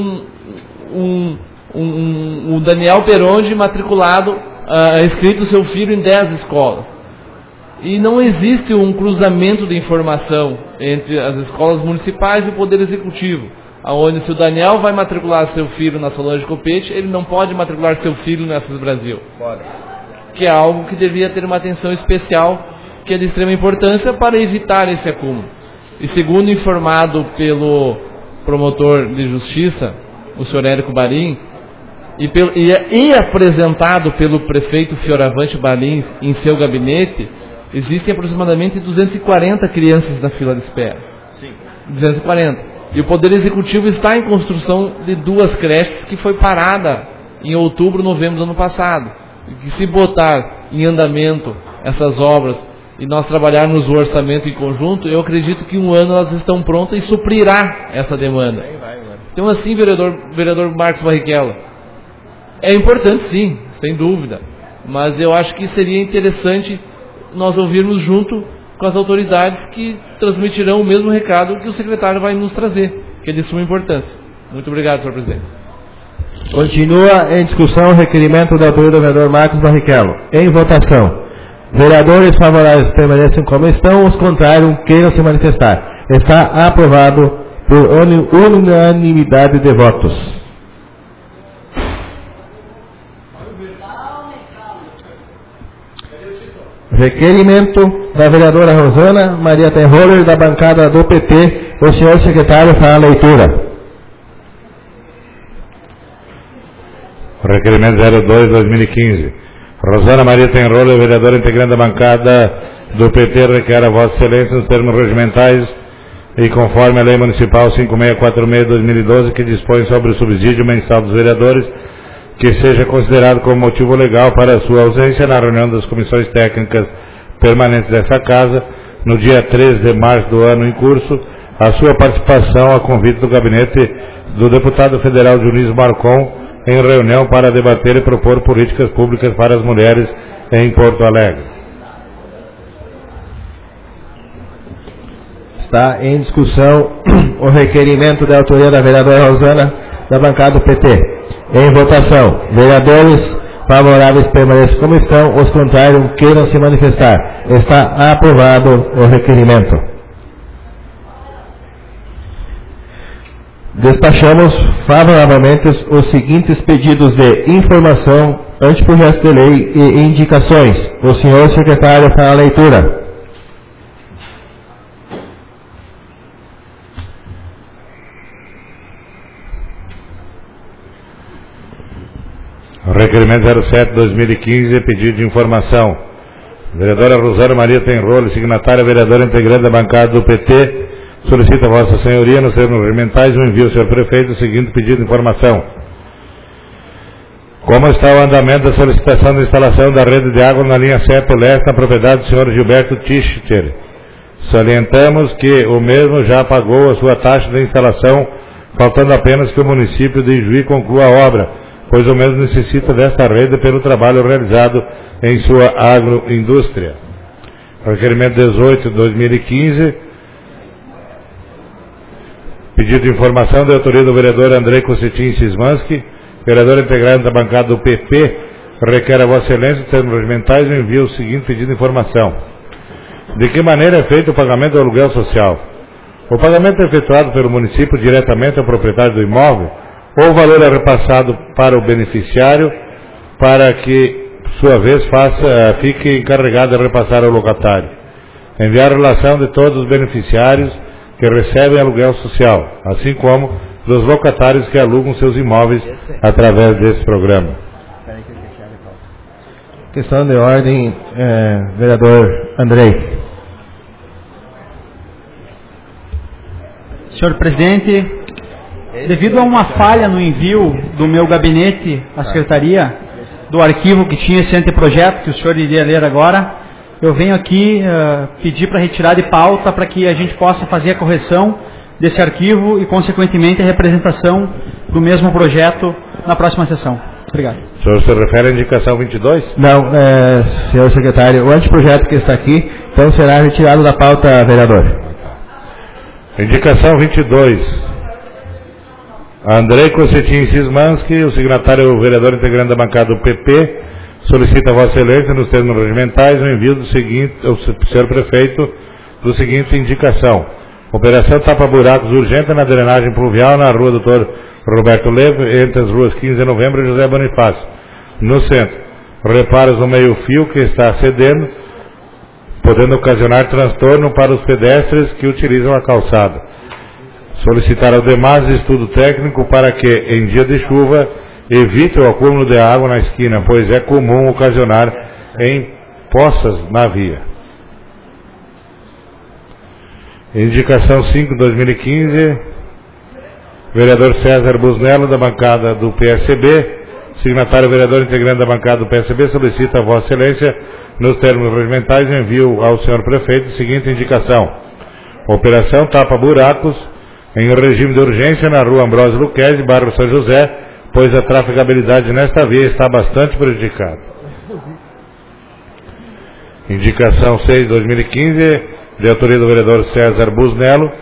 o Daniel Peronde matriculado, inscrito seu filho em 10 escolas. E não existe um cruzamento de informação entre as escolas municipais e o Poder Executivo, aonde se o Daniel vai matricular seu filho na Solange Copete, ele não pode matricular seu filho nessas Brasil. Que é algo que devia ter uma atenção especial, que é de extrema importância para evitar esse acúmulo. E segundo informado pelo promotor de justiça, o senhor Érico Barim, e apresentado pelo prefeito Fioravante Barim em seu gabinete, existem aproximadamente 240 crianças na fila de espera. Sim. 240. E o Poder Executivo está em construção de 2 creches que foi parada em outubro, novembro do ano passado. E que se botar em andamento essas obras e nós trabalharmos o orçamento em conjunto, eu acredito que um ano elas estão prontas e suprirá essa demanda. Então assim, vereador Marcos Barrichello, é importante sim, sem dúvida, mas eu acho que seria interessante nós ouvirmos junto com as autoridades que transmitirão o mesmo recado que o secretário vai nos trazer, que é de suma importância. Muito obrigado, senhor presidente. Continua em discussão o requerimento da autoria do vereador Marcos Barrichello. Em votação. Vereadores favoráveis permanecem como estão, os contrários queiram se manifestar. Está aprovado por unanimidade de votos. Requerimento da vereadora Rosana Maria Tenroller, da bancada do PT. O senhor secretário fará a leitura. Requerimento 02/2015. Rosana Maria Tenroller, vereadora integrante da bancada do PT, requer a Vossa Excelência, nos termos regimentais e conforme a Lei Municipal 5646/2012, que dispõe sobre o subsídio mensal dos vereadores, que seja considerado como motivo legal para a sua ausência na reunião das comissões técnicas permanentes dessa Casa, no dia 13 de março do ano em curso, a sua participação a convite do gabinete do deputado federal Dionísio Marcon, em reunião para debater e propor políticas públicas para as mulheres em Porto Alegre. Está em discussão o requerimento da autoria da vereadora Rosana, da bancada do PT. Em votação. Vereadores favoráveis permaneçam como estão, os contrários queiram se manifestar. Está aprovado o requerimento. Despachamos favoravelmente os seguintes pedidos de informação, anteprojeto de lei e indicações. O senhor secretário fará a leitura. Requerimento 07/2015, pedido de informação. Vereadora Rosana Maria Tenroller, signatária vereadora integrante da bancada do PT, Solicita Vossa Senhoria, nos termos regimentais, o envio ao senhor prefeito o seguinte pedido de informação. Como está o andamento da solicitação de instalação da rede de água na linha Seto-Leste na propriedade do senhor Gilberto Tichter? Salientamos que o mesmo já pagou a sua taxa de instalação, faltando apenas que o município de Ijuí conclua a obra, pois o mesmo necessita desta rede pelo trabalho realizado em sua agroindústria. Requerimento 18 de 2015, pedido de informação de autoria do vereador Andrei Cossetin Sismanski, vereador integrante da bancada do PP, requer a Vossa Excelência, em termos regimentais, o envio o seguinte pedido de informação. De que maneira é feito o pagamento do aluguel social? O pagamento é efetuado pelo município diretamente ao proprietário do imóvel, ou o valor é repassado para o beneficiário, para que, por sua vez, fique encarregado de repassar ao locatário. Enviar a relação de todos os beneficiários que recebem aluguel social, assim como dos locatários que alugam seus imóveis através desse programa. Questão de ordem, vereador Andrei. Senhor presidente, devido a uma falha no envio do meu gabinete à secretaria, do arquivo que tinha esse anteprojeto, que o senhor iria ler agora, eu venho aqui pedir para retirar de pauta para que a gente possa fazer a correção desse arquivo e, consequentemente, a representação do mesmo projeto na próxima sessão. Obrigado. O senhor se refere à indicação 22? Não, senhor secretário, o anteprojeto que está aqui, então será retirado da pauta, vereador. Indicação 22. Andrei Cossetin Sismanski, o signatário o vereador integrante da bancada do PP, solicita a Vossa Excelência, nos termos regimentais, o envio do seguinte, ao senhor prefeito, do seguinte indicação. Operação tapa-buracos urgente na drenagem pluvial na rua Dr. Roberto Levo, entre as ruas 15 de novembro e José Bonifácio, no centro. Reparos no meio-fio que está cedendo, podendo ocasionar transtorno para os pedestres que utilizam a calçada. Solicitar ao demais estudo técnico para que, em dia de chuva, evite o acúmulo de água na esquina, pois é comum ocasionar em poças na via. Indicação 5, 2015, vereador César Busnello, da bancada do PSB, signatário vereador integrante da bancada do PSB, solicita a Vossa Excelência, nos termos regimentais, envio ao senhor prefeito a seguinte indicação. Operação tapa-buracos, em regime de urgência na rua Ambrósio Luquezzi, bairro São José, pois a trafegabilidade nesta via está bastante prejudicada. Indicação 6, 2015, de autoria do vereador César Busnello.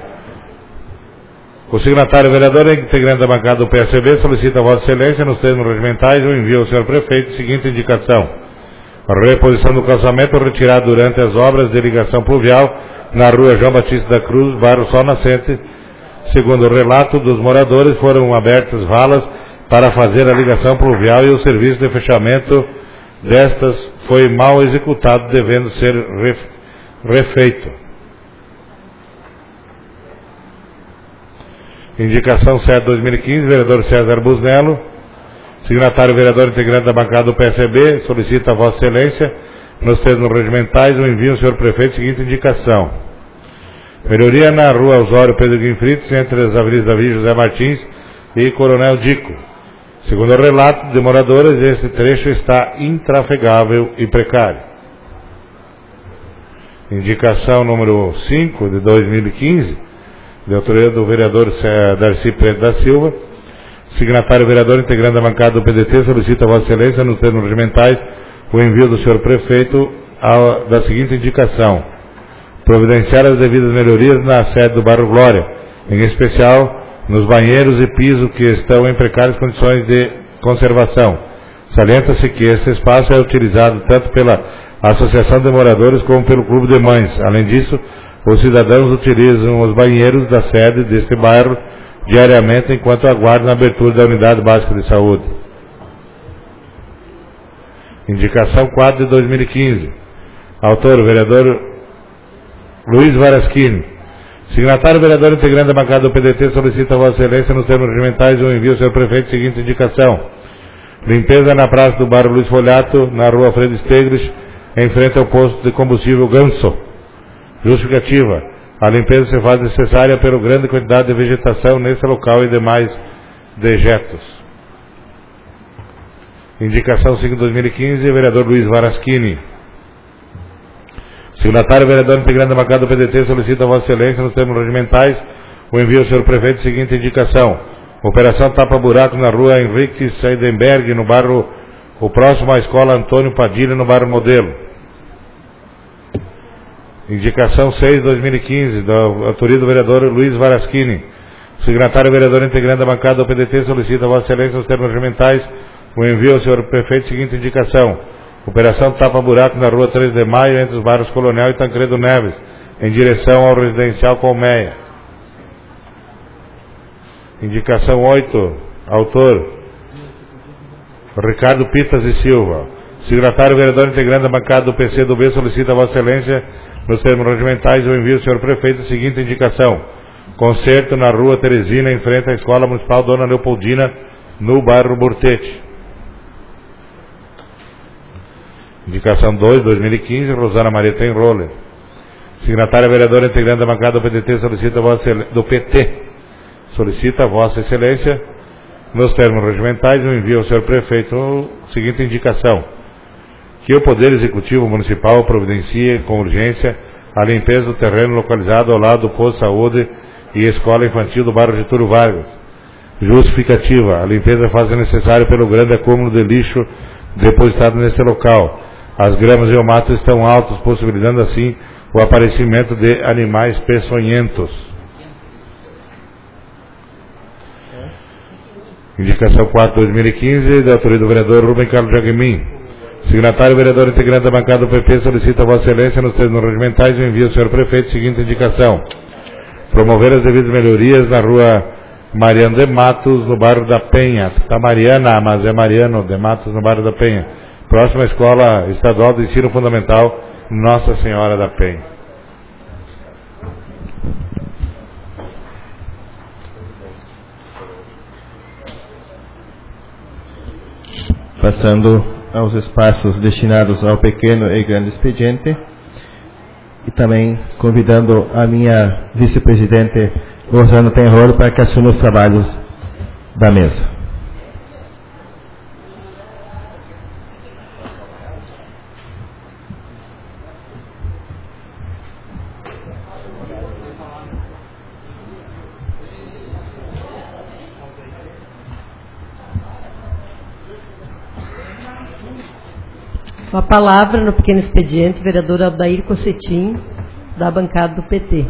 O signatário vereador integrante da bancada do PSB solicita a Vossa Excelência, nos termos regimentais, o envio ao senhor prefeito, seguinte indicação. A reposição do calçamento retirado durante as obras de ligação pluvial na rua João Batista da Cruz, bairro Sol Nascente. Segundo o relato dos moradores, foram abertas valas para fazer a ligação pluvial e o serviço de fechamento destas foi mal executado, devendo ser refeito. Indicação 7/2015, vereador César Busnello, signatário vereador integrante da bancada do PSB, solicita a Vossa Excelência, nos termos regimentais, o envio ao senhor prefeito, seguinte indicação. Melhoria na rua Osório Pedro Guinfrites, entre as avenidas Davi José Martins e Coronel Dico. Segundo o relato de moradores, esse trecho está intrafegável e precário. Indicação número 5 de 2015, de autoria do vereador Darcy Pedro da Silva, signatário vereador integrante da bancada do PDT, solicita a Vossa Excelência, nos termos regimentais, o envio do senhor prefeito da seguinte indicação. Providenciar as devidas melhorias na sede do bairro Glória, em especial nos banheiros e piso que estão em precárias condições de conservação. Salienta-se que esse espaço é utilizado tanto pela Associação de Moradores como pelo Clube de Mães. Além disso, os cidadãos utilizam os banheiros da sede deste bairro diariamente enquanto aguardam a abertura da Unidade Básica de Saúde. Indicação 4 de 2015. Autor, vereador Luiz Varaschini. Signatário, vereador integrante da bancada do PDT, solicita a Vossa Excelência, nos termos regimentais, o envio ao senhor prefeito, seguinte indicação. Limpeza na praça do bairro Luiz Folhato, na rua Freire Stegres, em frente ao posto de combustível Ganso. Justificativa. A limpeza se faz necessária pela grande quantidade de vegetação nesse local e demais dejetos. Indicação 5/2015, vereador Luiz Varaschini. Signatário, vereador integrante da bancada do PDT, solicita a Vossa Excelência, nos termos regimentais, o envio ao senhor prefeito seguinte indicação. Operação tapa-buraco na rua Henrique Seidenberg, no bairro, o próximo à escola Antônio Padilha, no bairro Modelo. Indicação 6/2015, da autoria do vereador Luiz Varaschini. Signatário, vereador integrante da bancada do PDT, solicita a Vossa Excelência, nos termos regimentais, o envio ao senhor prefeito seguinte indicação. Operação tapa-buraco na rua 3 de Maio, entre os bairros Colonial e Tancredo Neves, em direção ao residencial Colmeia. Indicação 8, autor Ricardo Pitas e Silva. Signatário, vereador integrante da bancada do PCdoB, solicita a Vossa Excelência, nos termos regimentais, o envio ao senhor prefeito seguinte indicação. Concerto na rua Teresina, em frente à Escola Municipal Dona Leopoldina, no bairro Burtete. Indicação 2/2015, Rosana Maria Tenroller. Signatária, vereadora integrante da bancada do PDT, solicita a Vossa Excelência, nos termos regimentais, o envio ao senhor prefeito a seguinte indicação: que o Poder Executivo Municipal providencie com urgência a limpeza do terreno localizado ao lado do posto de saúde e escola infantil do bairro Getúlio Vargas. Justificativa: a limpeza faz necessário pelo grande acúmulo de lixo depositado nesse local. As gramas e o mato estão altos, possibilitando assim o aparecimento de animais peçonhentos. Indicação 4/2015, da autoria do vereador Rubem Carlos Jagmin. Signatário, vereador integrante da bancada do PP, solicita a Vossa Excelência, nos termos regimentais, o envio ao senhor prefeito seguinte indicação: promover as devidas melhorias na rua Mariano de Matos, no bairro da Penha. Está Mariana, mas é Mariano de Matos, no bairro da Penha. Próxima Escola Estadual de Ensino Fundamental Nossa Senhora da Penha. Passando aos espaços destinados ao pequeno e grande expediente, e também convidando a minha vice-presidente Rosana Tenroller para que assuma os trabalhos da mesa. Com a palavra, no pequeno expediente, vereador Aldair Cossetim, da bancada do PT.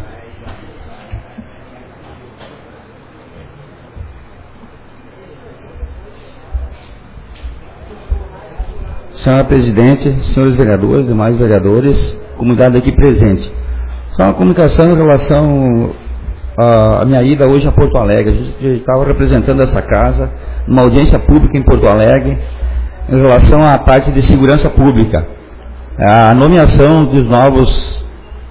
Senhora Presidente, senhores vereadores, demais vereadores, comunidade aqui presente. Só uma comunicação em relação à minha ida hoje a Porto Alegre. A gente estava representando essa casa numa audiência pública em Porto Alegre, em relação à parte de segurança pública, a nomeação dos novos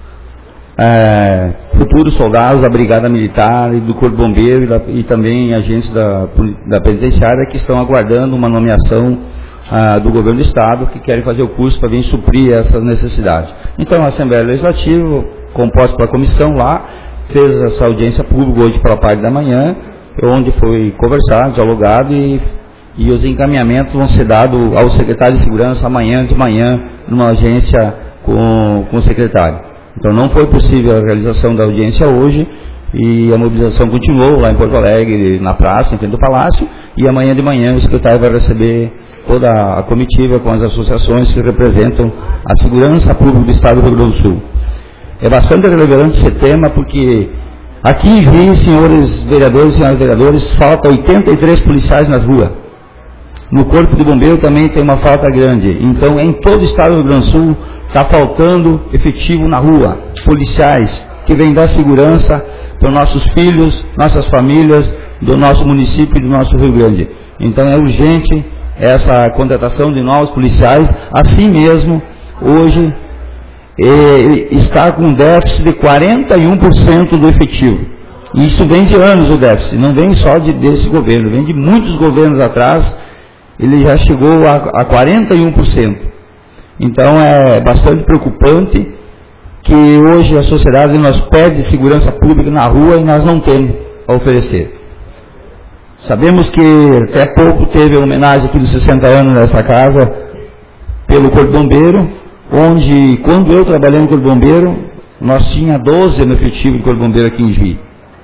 futuros soldados da Brigada Militar e do Corpo de Bombeiro e também agentes da penitenciária que estão aguardando uma nomeação do governo do Estado, que querem fazer o curso para vir suprir essas necessidades. Então a Assembleia Legislativa, composta pela comissão lá, fez essa audiência pública hoje pela parte da manhã, onde foi conversado, dialogado e os encaminhamentos vão ser dados ao secretário de Segurança amanhã de manhã, numa audiência com o secretário. Então não foi possível a realização da audiência hoje e a mobilização continuou lá em Porto Alegre, na praça, em frente do Palácio, e amanhã de manhã o secretário vai receber toda a comitiva com as associações que representam a segurança pública do Estado do Rio Grande do Sul. É bastante relevante esse tema porque aqui em Juiz, senhores vereadores e senhoras vereadores, falta 83 policiais nas ruas. No Corpo de Bombeiro também tem uma falta grande. Então, em todo o Estado do Rio Grande do Sul, está faltando efetivo na rua. Policiais que vêm dar segurança para os nossos filhos, nossas famílias, do nosso município e do nosso Rio Grande. Então, é urgente essa contratação de novos policiais. Assim mesmo, hoje, está com um déficit de 41% do efetivo. E isso vem de anos o déficit, não vem só desse governo, vem de muitos governos atrás. Ele já chegou a 41%. Então é bastante preocupante que hoje a sociedade nos pede segurança pública na rua e nós não temos a oferecer. Sabemos que até pouco teve a homenagem aqui dos 60 anos nessa casa pelo Corpo de Bombeiro, onde, quando eu trabalhei no Corpo de Bombeiro, nós tinha 12 no efetivo de Corpo de Bombeiro aqui em Juí.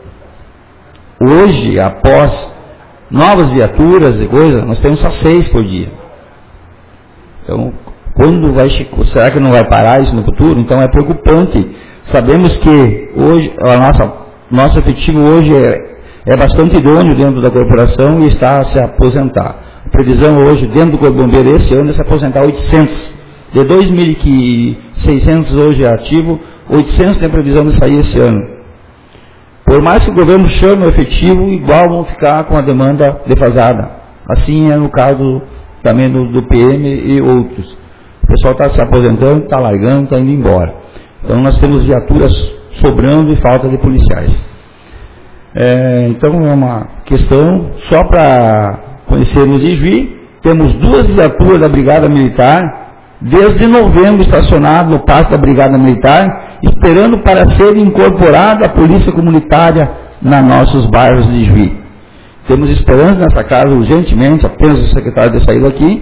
Hoje, após novas viaturas e coisas, nós temos só 6 por dia. Então, quando vai, será que não vai parar isso no futuro? Então é preocupante. Sabemos que hoje nosso efetivo hoje é bastante idôneo dentro da corporação e está a se aposentar. A previsão hoje dentro do Corpo de Bombeiro esse ano é se aposentar 800. De 2.600 hoje ativo, 800 tem previsão de sair esse ano. Por mais que o governo chame o efetivo, igual vão ficar com a demanda defasada. Assim é no caso também do PM e outros. O pessoal está se aposentando, está largando, está indo embora. Então nós temos viaturas sobrando e falta de policiais. Então é uma questão, só para conhecermos de Juí, temos 2 viaturas da Brigada Militar, desde novembro estacionado no Pátio da Brigada Militar, esperando para ser incorporada a Polícia Comunitária nos nossos bairros de Juí. Temos esperança nessa casa urgentemente, apenas o secretário ter saído aqui,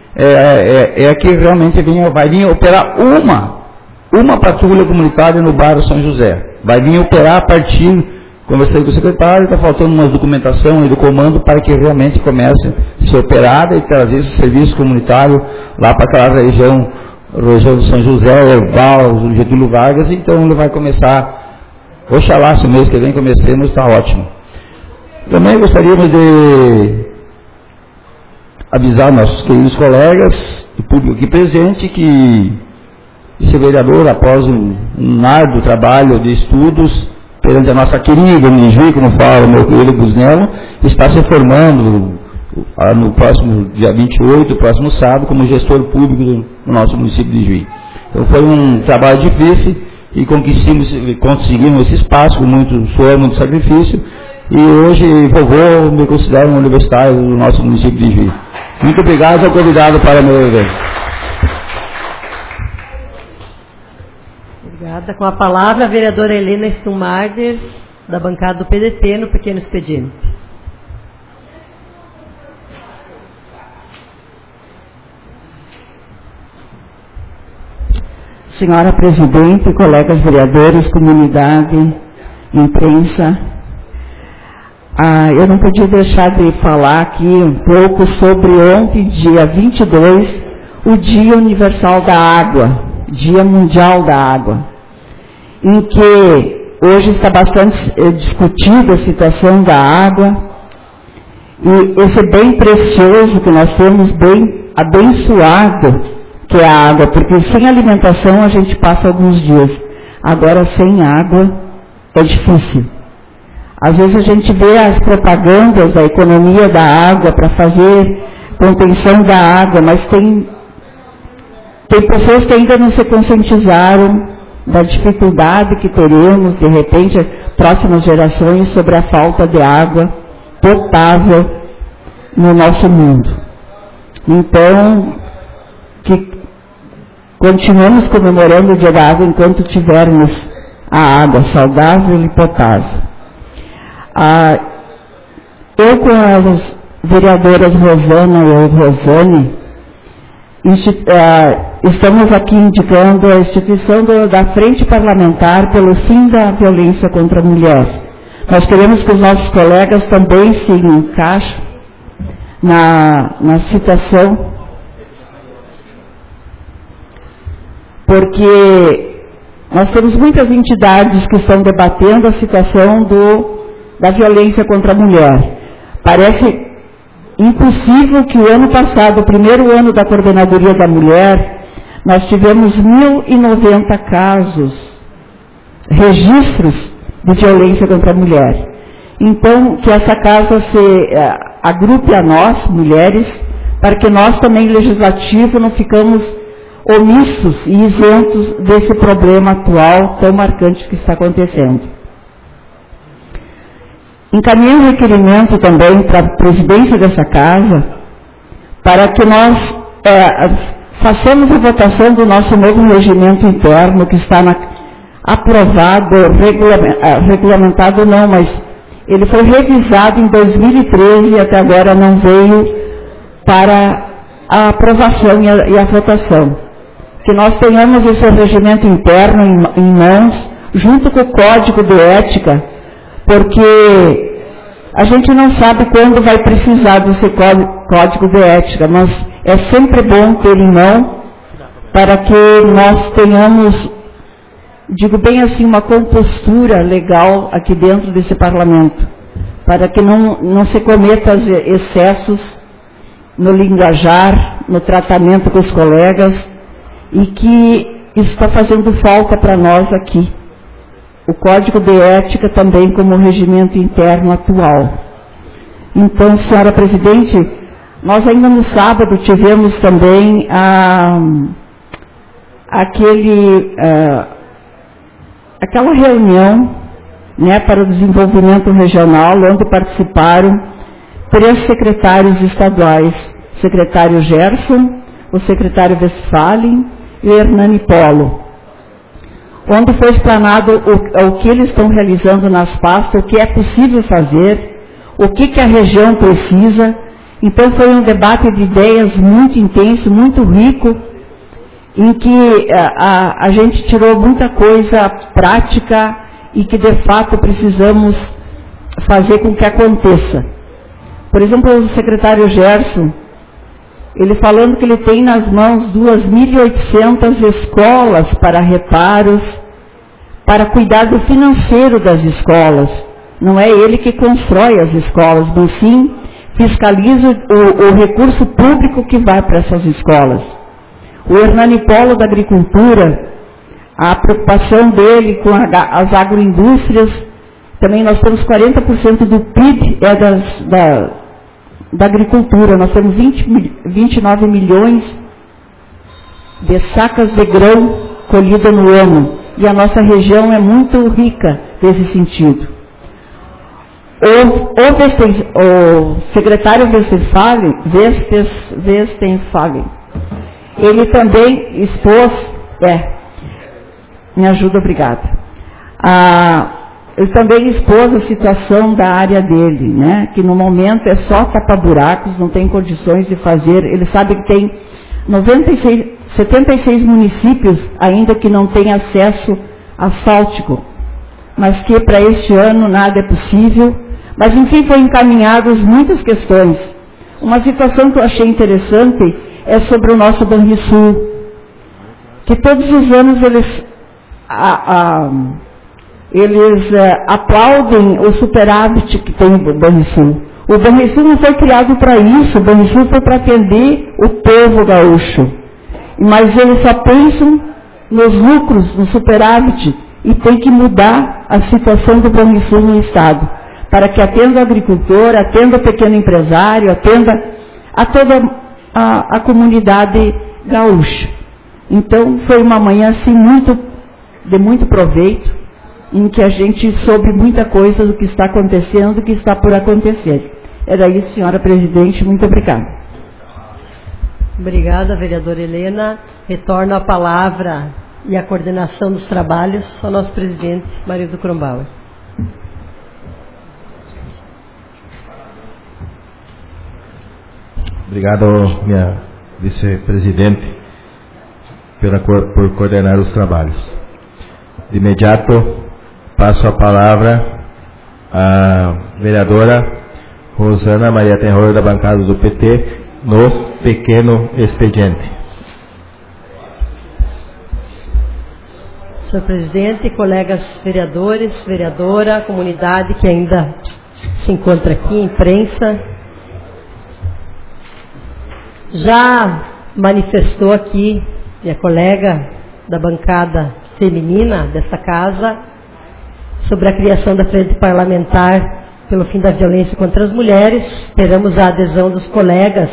que realmente vai vir operar uma patrulha comunitária no bairro São José. Vai vir operar a partir, conversei com o secretário, está faltando uma documentação aí do comando para que realmente comece a ser operada e trazer esse serviço comunitário lá para aquela região de São José, Erval, Getúlio Vargas. Então ele vai começar, oxalá se o mês que vem comecemos, está ótimo. Também gostaríamos de avisar nossos queridos colegas e público aqui presente que esse vereador, após um árduo trabalho de estudos perante a nossa querida Juí, como fala o meu querido Busnello, está se formando no próximo dia 28, próximo sábado, como gestor público do nosso município de Juí. Então foi um trabalho difícil e conseguimos esse espaço com muito suor, muito sacrifício, e hoje vovô me considera um universitário do nosso município de Juí. Muito obrigado ao convidado para o meu evento. Obrigada. Com a palavra, a vereadora Helena Stummarder, da bancada do PDT, no pequeno expediente. Senhora Presidente, colegas vereadores, comunidade, imprensa, eu não podia deixar de falar aqui um pouco sobre ontem, dia 22, o Dia Universal da Água, Dia Mundial da Água, em que hoje está bastante discutida a situação da água e esse bem precioso que nós temos, bem abençoado, que é a água, porque sem alimentação a gente passa alguns dias, agora sem água é difícil. Às vezes a gente vê as propagandas da economia da água para fazer contenção da água, mas tem pessoas que ainda não se conscientizaram da dificuldade que teremos, de repente, próximas gerações, sobre a falta de água potável no nosso mundo. Então, que continuamos comemorando o Dia da Água enquanto tivermos a água saudável e potável. Eu com as vereadoras Rosana e Rosane, estamos aqui indicando a instituição da Frente Parlamentar pelo fim da violência contra a mulher. Nós queremos que os nossos colegas também se encaixem na situação, porque nós temos muitas entidades que estão debatendo a situação da violência contra a mulher. Parece impossível que o ano passado, o primeiro ano da Coordenadoria da Mulher, nós tivemos 1.090 casos, registros de violência contra a mulher. Então, que essa casa se agrupe a nós, mulheres, para que nós também, legislativo, não ficamos omissos e isentos desse problema atual tão marcante que está acontecendo. Encaminhei um requerimento também para a presidência dessa casa, para que nós façamos a votação do nosso novo regimento interno, que está aprovado, regulamentado não, mas ele foi revisado em 2013 e até agora não veio para a aprovação e a votação. Que nós tenhamos esse regimento interno em mãos, junto com o Código de Ética, porque a gente não sabe quando vai precisar desse Código de Ética, mas é sempre bom ter em mão para que nós tenhamos, digo bem assim, uma compostura legal aqui dentro desse parlamento, para que não se cometa excessos no linguajar, no tratamento com os colegas, e que isso está fazendo falta para nós aqui. O Código de Ética também como regimento interno atual. Então, senhora presidente, nós ainda no sábado tivemos também aquela reunião, né, para o desenvolvimento regional, onde participaram 3 secretários estaduais, o secretário Gerson, o secretário Westphalen e o Hernani Polo, onde foi explanado o que eles estão realizando nas pastas, o que é possível fazer, o que a região precisa. Então foi um debate de ideias muito intenso, muito rico, em que a gente tirou muita coisa prática e que de fato precisamos fazer com que aconteça. Por exemplo, o secretário Gerson, ele falando que ele tem nas mãos 2.800 escolas para reparos, para cuidar do financeiro das escolas. Não é ele que constrói as escolas, mas sim fiscaliza o recurso público que vai para essas escolas. O Hernani Polo da Agricultura, a preocupação dele com as agroindústrias, também nós temos 40% do PIB da agricultura, nós temos 29 milhões de sacas de grão colhida no ano, e a nossa região é muito rica nesse sentido. O secretário Westphalen, ele também expôs, me ajuda, obrigada. Ele também expôs a situação da área dele, né, que no momento é só tapa-buracos, não tem condições de fazer. Ele sabe que tem 76 municípios ainda que não têm acesso asfáltico, mas que para este ano nada é possível. Mas enfim, foram encaminhadas muitas questões. Uma situação que eu achei interessante é sobre o nosso Banrisul, que todos os anos eles aplaudem o superávit que tem o Banrisul. O Banrisul não foi criado para isso, o Banrisul foi para atender o povo gaúcho. Mas eles só pensam nos lucros, no superávit, e tem que mudar a situação do Banrisul no Estado, para que atenda o agricultor, atenda o pequeno empresário, atenda a toda a comunidade gaúcha. Então, foi uma manhã assim, de muito proveito, em que a gente soube muita coisa do que está acontecendo, do que está por acontecer. Era isso, senhora presidente, muito obrigada. Obrigada, vereadora Helena. Retorno a palavra e a coordenação dos trabalhos ao nosso presidente, Marildo Krumbauer. Obrigado, minha vice-presidente, por coordenar os trabalhos. De imediato, passo a palavra à vereadora Rosana Maria Terror, da bancada do PT, no pequeno expediente. Senhor presidente, colegas vereadores, vereadora, comunidade que ainda se encontra aqui, imprensa, já manifestou aqui minha colega da bancada feminina desta casa sobre a criação da Frente Parlamentar pelo fim da violência contra as mulheres. Esperamos a adesão dos colegas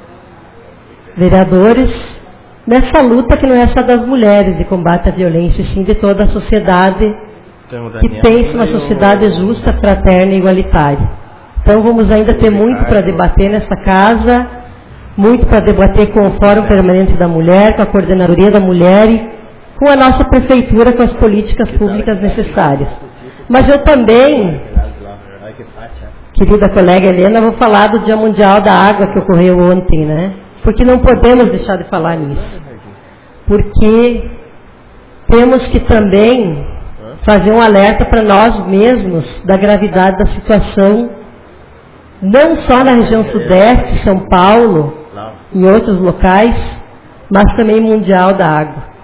vereadores nessa luta que não é só das mulheres de combate à violência, sim de toda a sociedade que pense uma sociedade justa, fraterna e igualitária. Então vamos ainda ter muito para debater nessa casa, muito para debater com o Fórum Permanente da Mulher, com a Coordenadoria da Mulher com a nossa prefeitura, com as políticas públicas necessárias. Mas eu também, querida colega Helena, vou falar do Dia Mundial da Água que ocorreu ontem, né? Porque não podemos deixar de falar nisso. Porque temos que também fazer um alerta para nós mesmos da gravidade da situação, não só na região sudeste, São Paulo, em outros locais, mas também mundial da água.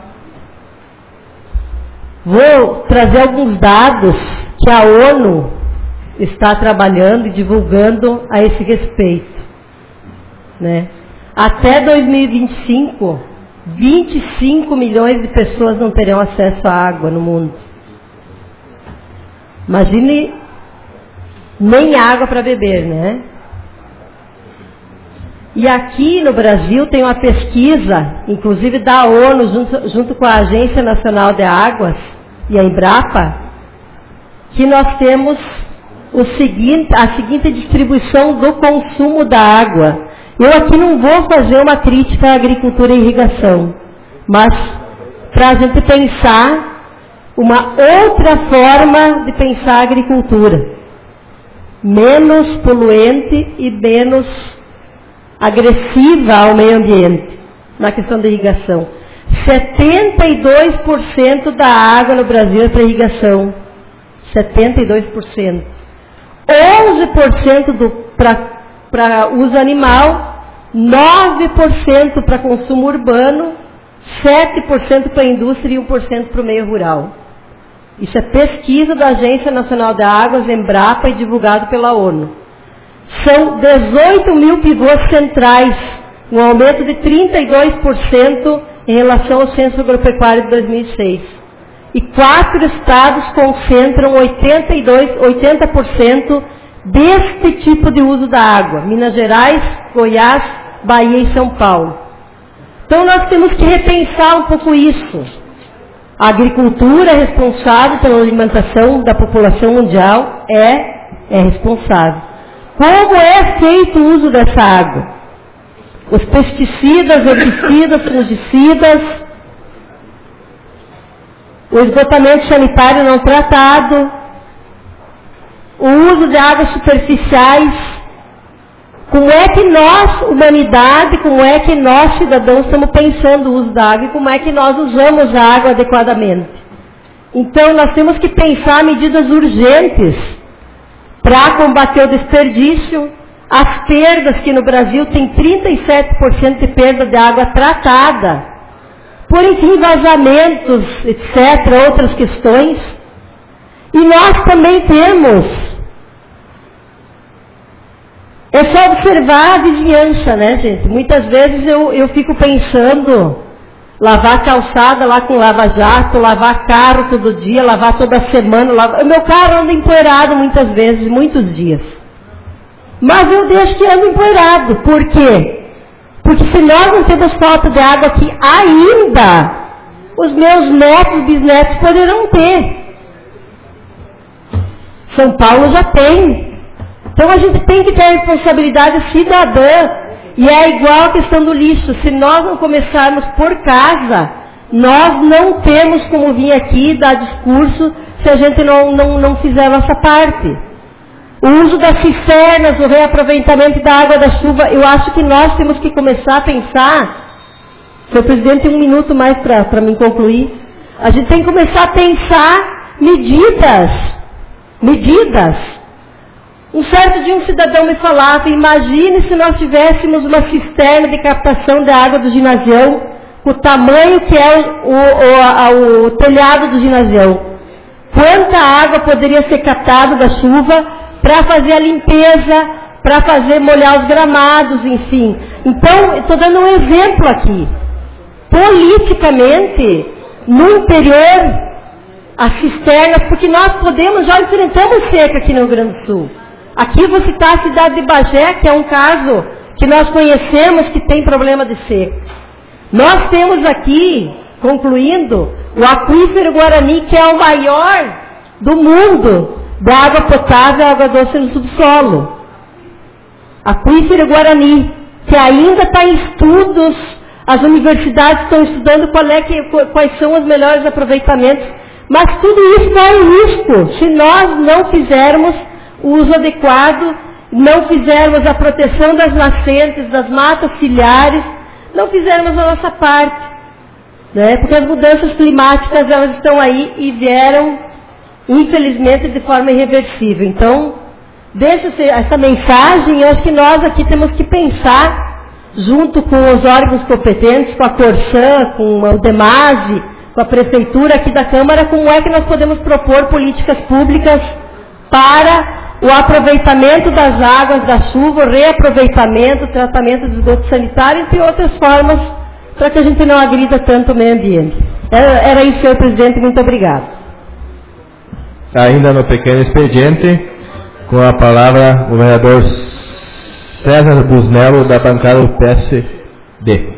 Vou trazer alguns dados que a ONU está trabalhando e divulgando a esse respeito, né? Até 2025, 25 milhões de pessoas não terão acesso à água no mundo. Imagine, nem água para beber, né? E aqui no Brasil tem uma pesquisa, inclusive da ONU, junto com a Agência Nacional de Águas e a Embrapa, que nós temos a seguinte distribuição do consumo da água. Eu aqui não vou fazer uma crítica à agricultura e irrigação, mas para a gente pensar uma outra forma de pensar a agricultura, menos poluente e menos agressiva ao meio ambiente, na questão da irrigação. 72% da água no Brasil é para irrigação. 72%. 11% para uso animal, 9% para consumo urbano, 7% para a indústria e 1% para o meio rural. Isso é pesquisa da Agência Nacional de Águas, Embrapa, e divulgado pela ONU. São 18 mil pivôs centrais, um aumento de 32% em relação ao Censo Agropecuário de 2006. E 4 estados concentram 80% deste tipo de uso da água: Minas Gerais, Goiás, Bahia e São Paulo. Então nós temos que repensar um pouco isso. A agricultura responsável pela alimentação da população mundial é responsável. Como é feito o uso dessa água? Os pesticidas, herbicidas, fungicidas, o esgotamento sanitário não tratado, o uso de águas superficiais. Como é que nós, humanidade, como é que nós, cidadãos, estamos pensando o uso da água e como é que nós usamos a água adequadamente? Então, nós temos que pensar medidas urgentes para combater o desperdício, as perdas, que no Brasil tem 37% de perda de água tratada, por enfim, vazamentos, etc., outras questões. E nós também temos, é só observar a vizinhança, né, gente? Muitas vezes eu fico pensando, lavar calçada lá com lava-jato, lavar carro todo dia, lavar toda semana. O meu carro anda empoeirado muitas vezes, muitos dias. Mas eu deixo que anda empoeirado. Por quê? Porque se nós não temos falta de água aqui ainda, os meus netos, bisnetos poderão ter. São Paulo já tem. Então a gente tem que ter a responsabilidade cidadã. E é igual a questão do lixo. Se nós não começarmos por casa, nós não temos como vir aqui dar discurso se a gente não fizer a nossa parte. O uso das cisternas, o reaproveitamento da água da chuva, eu acho que nós temos que começar a pensar. Senhor presidente, tem um minuto mais para me concluir. A gente tem que começar a pensar medidas. Um certo dia um cidadão me falava: imagine se nós tivéssemos uma cisterna de captação da água do ginásio, com o tamanho que é o telhado do ginásio. Quanta água poderia ser captada da chuva para fazer a limpeza, para molhar os gramados, enfim. Então, estou dando um exemplo aqui. Politicamente, no interior, as cisternas, porque nós já enfrentamos seca aqui no Rio Grande do Sul. Aqui vou citar a cidade de Bagé, que é um caso que nós conhecemos que tem problema de seca. Nós temos aqui, concluindo, o aquífero Guarani, que é o maior do mundo da água potável e água doce no subsolo. Aquífero Guarani, que ainda está em estudos as universidades estão estudando quais são os melhores aproveitamentos, mas tudo isso está em risco se nós não fizermos o uso adequado, não fizermos a proteção das nascentes, das matas ciliares, não fizermos a nossa parte, né? Porque as mudanças climáticas, elas estão aí e vieram, infelizmente, de forma irreversível. Então, deixa essa mensagem, eu acho que nós aqui temos que pensar, junto com os órgãos competentes, com a Corsã, com o DEMASE, com a Prefeitura aqui da Câmara, como é que nós podemos propor políticas públicas para o aproveitamento das águas da chuva, o reaproveitamento, o tratamento do esgoto sanitário, entre outras formas, para que a gente não agrida tanto o meio ambiente. Era isso, senhor presidente, muito obrigado. Ainda no pequeno expediente, com a palavra o vereador César Busnello, da bancada do PSD.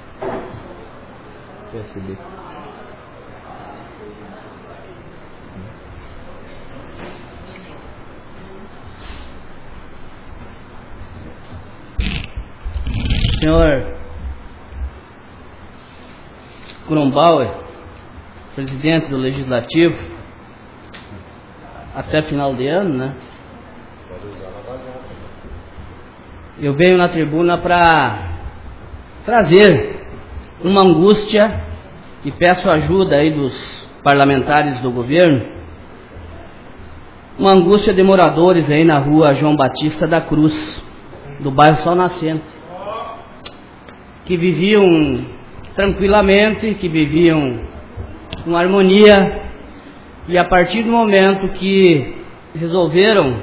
Senhor Krumbauer, presidente do Legislativo, até final de ano, né? Eu venho na tribuna para trazer uma angústia e peço ajuda aí dos parlamentares do governo, uma angústia de moradores aí na rua João Batista da Cruz, do bairro Sol Nascente, que viviam tranquilamente, que viviam com harmonia, e a partir do momento que resolveram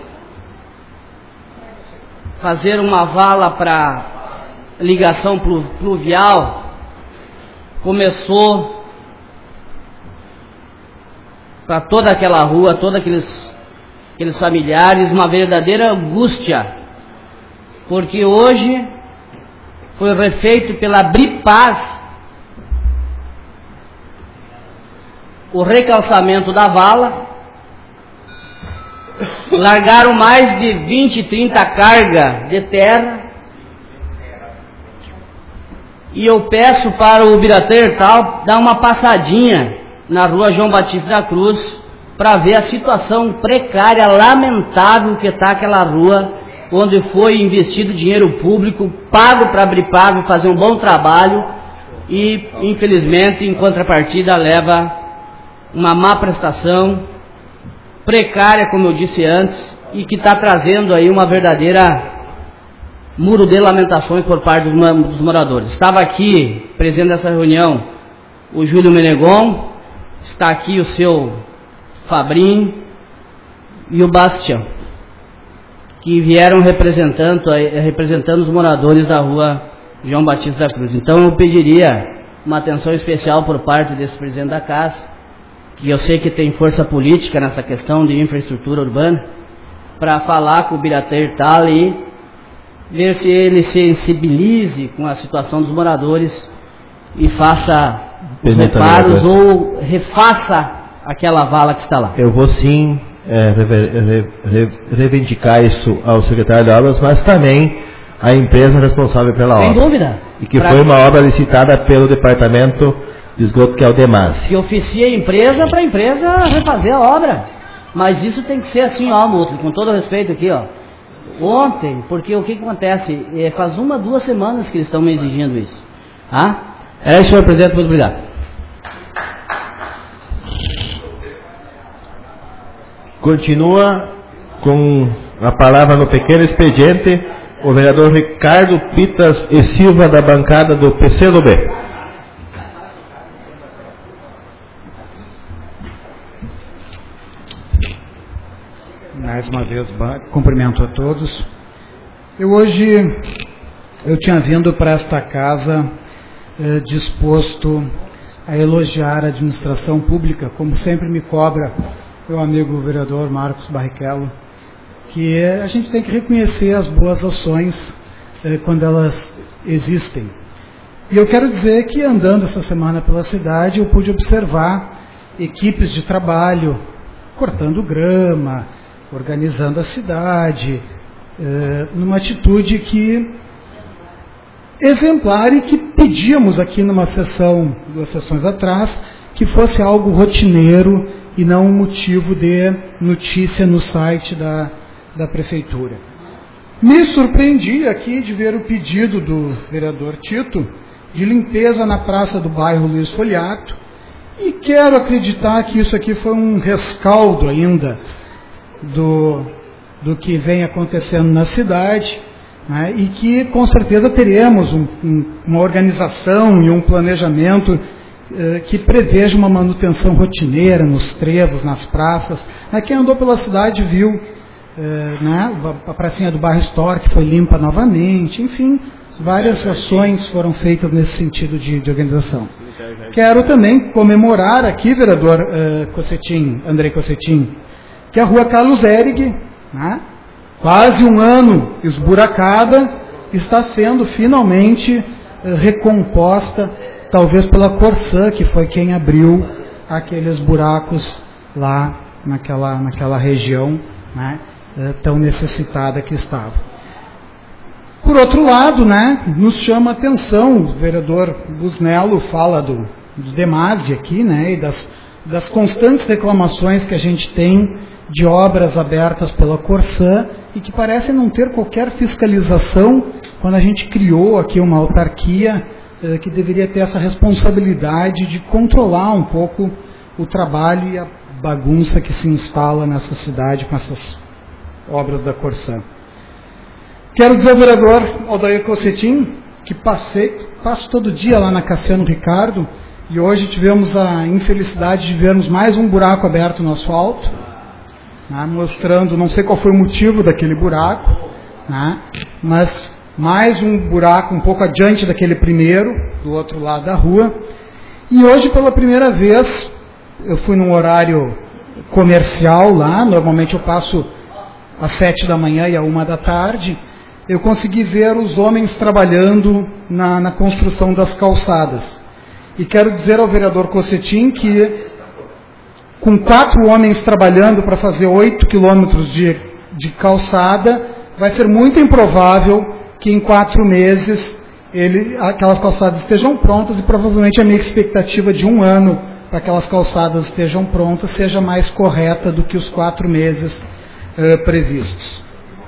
fazer uma vala para ligação pluvial, começou para toda aquela rua, todos aqueles familiares, uma verdadeira angústia, porque hoje foi refeito pela Bripar o recalçamento da vala, largaram mais de 20, 30 cargas de terra, e eu peço para o Biratã tal dar uma passadinha na rua João Batista da Cruz para ver a situação precária, lamentável que está aquela rua, onde foi investido dinheiro público, pago para abrir pago, fazer um bom trabalho, e infelizmente em contrapartida leva uma má prestação, precária, como eu disse antes, e que está trazendo aí uma verdadeira muro de lamentações por parte dos moradores. Estava aqui, presente nessa reunião, o Júlio Menegon, está aqui o seu Fabrinho e o Bastião, que vieram representando os moradores da rua João Batista da Cruz. Então eu pediria uma atenção especial por parte desse presidente da casa, que eu sei que tem força política nessa questão de infraestrutura urbana, para falar com o Biratã tal e ver se ele se sensibilize com a situação dos moradores e faça os reparos ou refaça aquela vala que está lá. Eu vou sim reivindicar isso ao secretário de obras, mas também à empresa responsável pela obra. Sem dúvida. E que foi uma obra licitada pelo departamento de esgoto, que é o DEMASE. Que oficia a empresa para a empresa refazer a obra. Mas isso tem que ser assim, ó, Mútuo, com todo respeito aqui, ó. Ontem, porque o que acontece? Faz 1, 2 semanas que eles estão me exigindo isso. É isso, senhor presidente, muito obrigado. Continua com a palavra no pequeno expediente o vereador Ricardo Pitas e Silva, da bancada do PCdoB. Mais uma vez, cumprimento a todos. Eu tinha vindo para esta casa disposto a elogiar a administração pública, como sempre me cobra meu amigo vereador Marcos Barrichello, que a gente tem que reconhecer as boas ações quando elas existem. E eu quero dizer que, andando essa semana pela cidade, eu pude observar equipes de trabalho cortando grama, organizando a cidade, numa atitude que exemplar e que pedíamos aqui numa sessão, 2 sessões atrás, que fosse algo rotineiro e não um motivo de notícia no site da Prefeitura. Me surpreendi aqui de ver o pedido do vereador Tito de limpeza na praça do bairro Luiz Foliato, e quero acreditar que isso aqui foi um rescaldo ainda do que vem acontecendo na cidade, né, e que com certeza teremos uma organização e um planejamento que preveja uma manutenção rotineira nos trevos, nas praças. Quem andou pela cidade viu, né, a pracinha do bairro Histórico foi limpa novamente, enfim, várias ações foram feitas nesse sentido de organização. Quero também comemorar aqui, vereador Andrei Cossetin, que a rua Carlos Ehrig, né, quase um ano esburacada, está sendo finalmente recomposta, talvez pela Corsã, que foi quem abriu aqueles buracos lá naquela região, né, tão necessitada que estava. Por outro lado, né, nos chama a atenção, o vereador Busnello fala do Demase aqui, né, e das constantes reclamações que a gente tem de obras abertas pela Corsã e que parecem não ter qualquer fiscalização, quando a gente criou aqui uma autarquia que deveria ter essa responsabilidade de controlar um pouco o trabalho e a bagunça que se instala nessa cidade com essas obras da Corsã. Quero dizer ao vereador Aldair Cossetin que passo todo dia lá na Cassiano Ricardo, e hoje tivemos a infelicidade de vermos mais um buraco aberto no asfalto, né, mostrando, não sei qual foi o motivo daquele buraco, né, mas mais um buraco um pouco adiante daquele primeiro, do outro lado da rua. E hoje, pela primeira vez, eu fui num horário comercial lá, normalmente eu passo às 7 da manhã e à 1 da tarde, eu consegui ver os homens trabalhando na construção das calçadas. E quero dizer ao vereador Cossetin que, com 4 homens trabalhando para fazer 8 quilômetros de calçada, vai ser muito improvável que em 4 meses aquelas calçadas estejam prontas, e provavelmente a minha expectativa de 1 ano para aquelas calçadas estejam prontas seja mais correta do que os 4 meses previstos.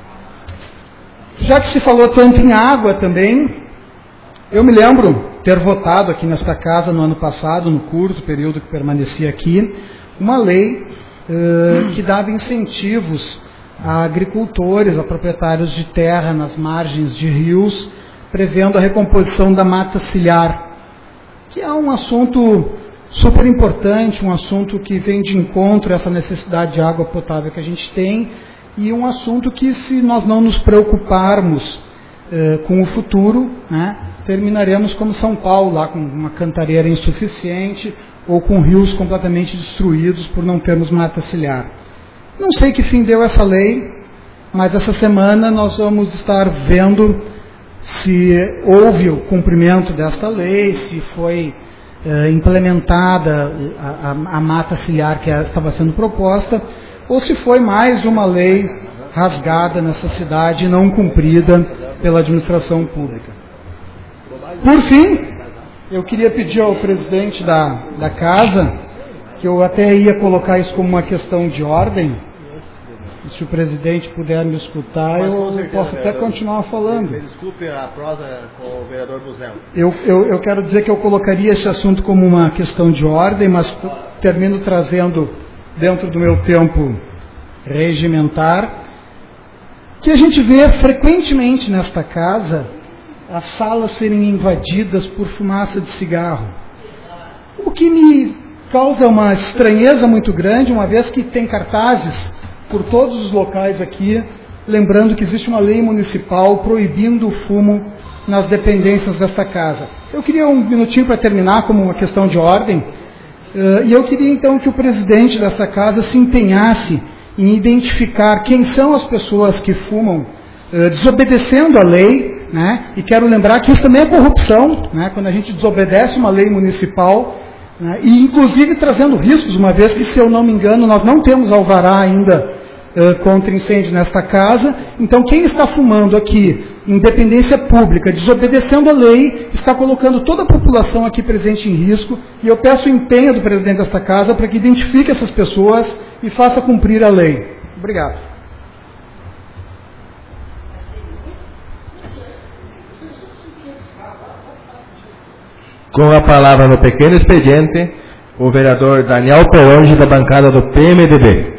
Já que se falou tanto em água também, eu me lembro ter votado aqui nesta casa no ano passado, no curto período que permaneci aqui, uma lei que dava incentivos a agricultores, a proprietários de terra nas margens de rios, prevendo a recomposição da mata ciliar, que é um assunto super importante, um assunto que vem de encontro a essa necessidade de água potável que a gente tem, e um assunto que, se nós não nos preocuparmos com o futuro, né, terminaremos como São Paulo, lá com uma cantareira insuficiente, ou com rios completamente destruídos por não termos mata ciliar. Não sei que fim deu essa lei, mas essa semana nós vamos estar vendo se houve o cumprimento desta lei, se foi implementada a mata ciliar que estava sendo proposta, ou se foi mais uma lei rasgada nessa cidade e não cumprida pela administração pública. Por fim, eu queria pedir ao presidente da casa, que eu até ia colocar isso como uma questão de ordem, se o presidente puder me escutar, eu posso até continuar falando. Desculpe a prosa com o vereador Busnello. Eu quero dizer que eu colocaria esse assunto como uma questão de ordem, mas termino trazendo, dentro do meu tempo regimentar, que a gente vê frequentemente nesta casa as salas serem invadidas por fumaça de cigarro. O que me causa uma estranheza muito grande, uma vez que tem cartazes por todos os locais aqui, lembrando que existe uma lei municipal proibindo o fumo nas dependências desta casa. Eu queria um minutinho para terminar, como uma questão de ordem, e eu queria então que o presidente desta casa se empenhasse em identificar quem são as pessoas que fumam desobedecendo a lei, né? E quero lembrar que isso também é corrupção, né? Quando a gente desobedece uma lei municipal, né? E inclusive trazendo riscos, uma vez que, se eu não me engano, nós não temos alvará ainda contra incêndio nesta casa. Então, quem está fumando aqui, independência pública, desobedecendo a lei, está colocando toda a população aqui presente em risco, e eu peço o empenho do presidente desta casa para que identifique essas pessoas e faça cumprir a lei. Obrigado. Com a palavra no pequeno expediente, o vereador Daniel Peronge, da bancada do PMDB.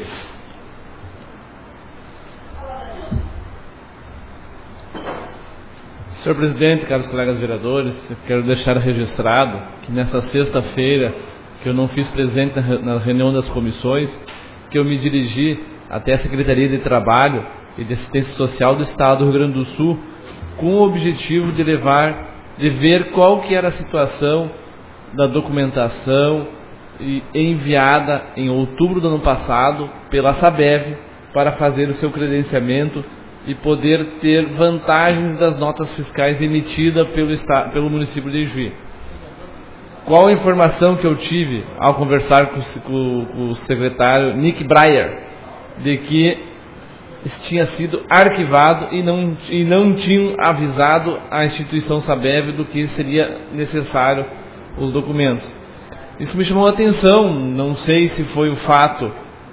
Senhor presidente, caros colegas vereadores, eu quero deixar registrado que nessa sexta-feira, que eu não fiz presente na reunião das comissões, que eu me dirigi até a Secretaria de Trabalho e de Assistência Social do Estado do Rio Grande do Sul, com o objetivo de ver qual que era a situação da documentação enviada em outubro do ano passado pela Sabeve para fazer o seu credenciamento e poder ter vantagens das notas fiscais emitidas pelo município de Ijuí. Qual a informação que eu tive ao conversar com o secretário Nick Breyer, de que tinha sido arquivado e não tinham avisado a instituição Sabeve do que seria necessário os documentos. Isso me chamou a atenção, não sei se foi o fato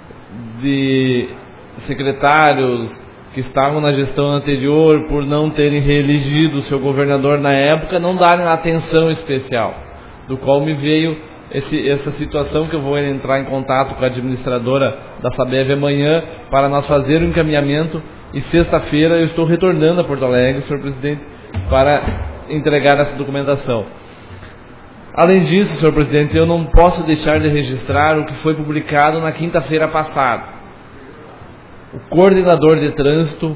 de secretários que estavam na gestão anterior, por não terem reelegido o seu governador na época, não darem atenção especial, do qual me veio essa situação que eu vou entrar em contato com a administradora da Sabeve amanhã para nós fazer o encaminhamento, e sexta-feira eu estou retornando a Porto Alegre, senhor presidente, para entregar essa documentação. Além disso, senhor presidente, eu não posso deixar de registrar o que foi publicado na quinta-feira passada. O coordenador de trânsito,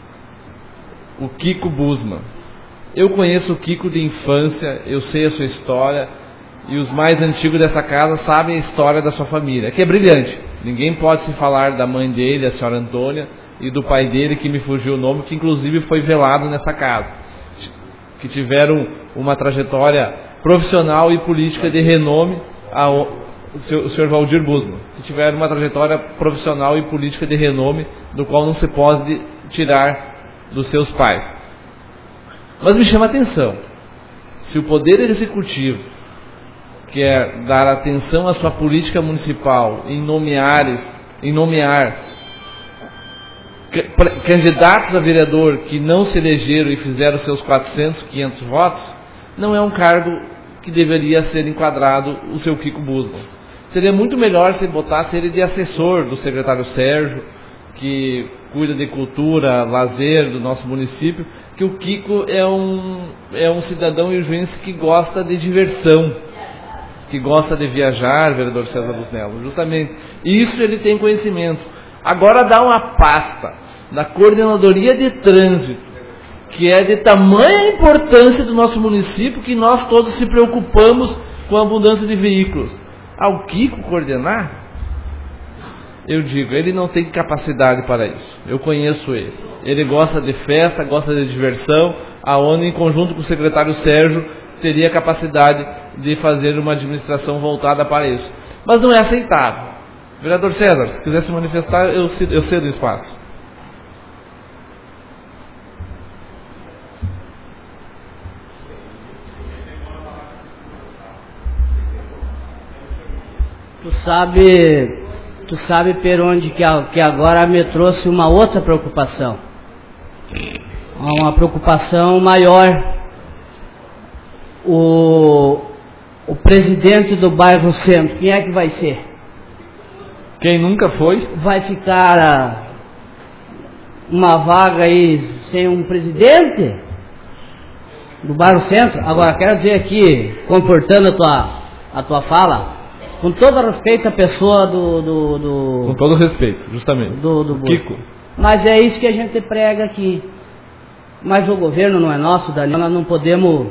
o Kiko Busman. Eu conheço o Kiko de infância, eu sei a sua história, e os mais antigos dessa casa sabem a história da sua família, que é brilhante. Ninguém pode se falar da mãe dele, a senhora Antônia, e do pai dele, que me fugiu o nome, que inclusive foi velado nessa casa, que tiveram uma trajetória profissional e política de renome, o senhor Valdir Busman, que tiveram uma trajetória profissional e política de renome, do qual não se pode tirar dos seus pais. Mas me chama a atenção, se o Poder Executivo quer dar atenção à sua política municipal em nomear candidatos a vereador que não se elegeram e fizeram seus 400, 500 votos, não é um cargo que deveria ser enquadrado o seu Kiko Busman. Seria muito melhor se botasse ele de assessor do secretário Sérgio, que cuida de cultura, lazer do nosso município, que o Kiko é um cidadão ijuense que gosta de diversão, que gosta de viajar, vereador César Busnello, justamente. Isso ele tem conhecimento. Agora dá uma pasta na Coordenadoria de Trânsito, que é de tamanha importância do nosso município, que nós todos se preocupamos com a abundância de veículos. Ao Kiko coordenar, eu digo, ele não tem capacidade para isso. Eu conheço ele. Ele gosta de festa, gosta de diversão, aonde em conjunto com o secretário Sérgio teria capacidade de fazer uma administração voltada para isso. Mas não é aceitável. Vereador César, se quiser se manifestar, eu cedo o espaço. Tu sabe, Peronde, que agora me trouxe uma outra preocupação. Uma preocupação maior. O presidente do bairro Centro, quem é que vai ser? Quem nunca foi? Vai ficar uma vaga aí sem um presidente do bairro Centro? Agora, quero dizer aqui, comportando a tua fala, com todo respeito à pessoa do com todo respeito, justamente. Do Kiko. Mas é isso que a gente prega aqui. Mas o governo não é nosso, Daniel, nós não podemos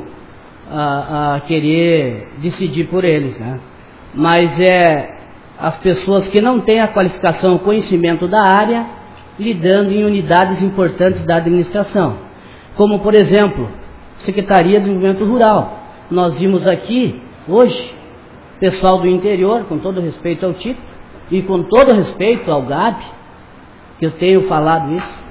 querer decidir por eles, né? Mas as pessoas que não têm a qualificação, o conhecimento da área, lidando em unidades importantes da administração. Como, por exemplo, Secretaria de Desenvolvimento Rural. Nós vimos aqui, hoje, pessoal do interior, com todo respeito ao título, e com todo respeito ao GAB, que eu tenho falado isso.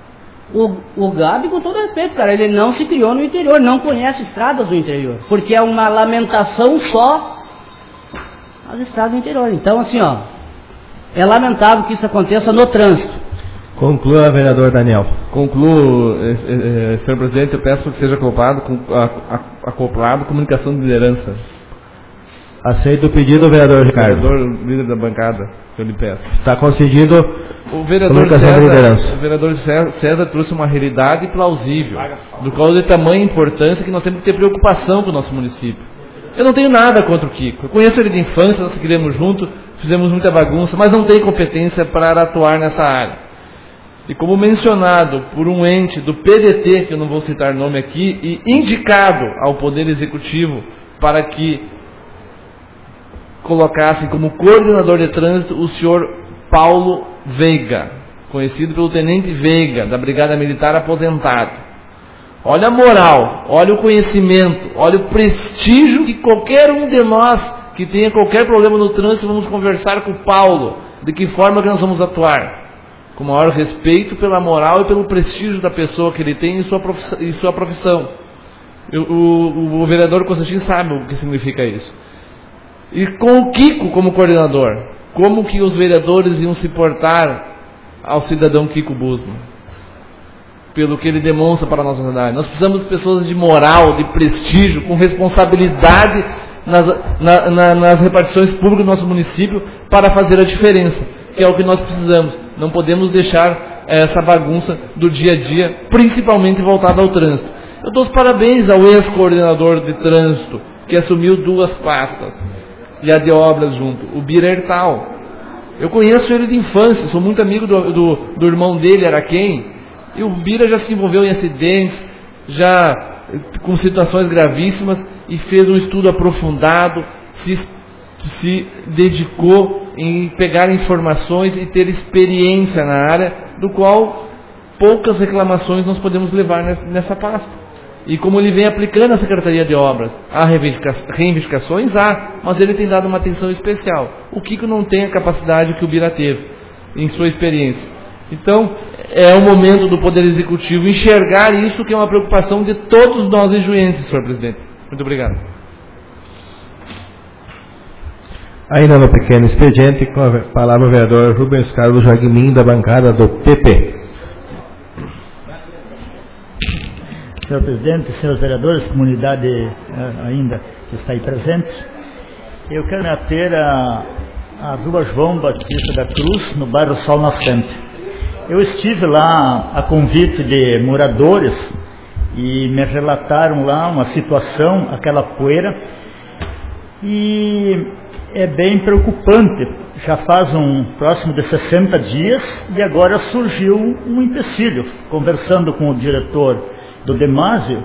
O Gabi, com todo respeito, cara, ele não se criou no interior, não conhece estradas do interior, porque é uma lamentação só as estradas do interior. Então, assim, ó, é lamentável que isso aconteça no trânsito. Conclua, vereador Daniel. Concluo, senhor presidente, eu peço que seja acoplado comunicação de liderança. Aceito o pedido, vereador Ricardo. Vereador líder da bancada, que eu lhe peço. Está concedido o vereador comunicação de liderança. O vereador César trouxe uma realidade plausível, do qual é de tamanha importância que nós temos que ter preocupação com o nosso município. Eu não tenho nada contra o Kiko. Eu conheço ele de infância, nós criamos junto, fizemos muita bagunça, mas não tem competência para atuar nessa área. E como mencionado por um ente do PDT, que eu não vou citar nome aqui, e indicado ao Poder Executivo para que colocassem como coordenador de trânsito o senhor Paulo Veiga, conhecido pelo Tenente Veiga, da Brigada Militar aposentado. Olha a moral, olha o conhecimento, olha o prestígio que qualquer um de nós que tenha qualquer problema no trânsito, vamos conversar com o Paulo, de que forma que nós vamos atuar. Com o maior respeito pela moral e pelo prestígio da pessoa que ele tem em sua profissão. O vereador Constantino sabe o que significa isso. E com o Kiko como coordenador, como que os vereadores iam se portar ao cidadão Kiko Busman? Pelo que ele demonstra para a nossa sociedade. Nós precisamos de pessoas de moral, de prestígio, com responsabilidade nas repartições públicas do nosso município para fazer a diferença, que é o que nós precisamos. Não podemos deixar essa bagunça do dia a dia, principalmente voltada ao trânsito. Eu dou os parabéns ao ex-coordenador de trânsito, que assumiu 2 pastas, e a de obras junto, o Bira Hertal. Eu conheço ele de infância, sou muito amigo do irmão dele, Araquém, e o Bira já se envolveu em acidentes, já com situações gravíssimas, e fez um estudo aprofundado, se dedicou em pegar informações e ter experiência na área, do qual poucas reclamações nós podemos levar nessa pasta. E como ele vem aplicando a Secretaria de Obras, há reivindicações, mas ele tem dado uma atenção especial. O Kiko não tem a capacidade que o Bira teve em sua experiência. Então, é o momento do Poder Executivo enxergar isso, que é uma preocupação de todos nós ijuenses, senhor presidente. Muito obrigado. Ainda no pequeno expediente, com a palavra o vereador Rubens Carlos Jagmin, da bancada do PP. Senhor presidente, senhores vereadores, comunidade ainda que está aí presente, eu quero me ater à Rua João Batista da Cruz, no bairro Sol Nascente. Eu estive lá a convite de moradores e me relataram lá uma situação, aquela poeira, e é bem preocupante. Já faz próximo de 60 dias e agora surgiu um empecilho. Conversando com o diretor do Demásio,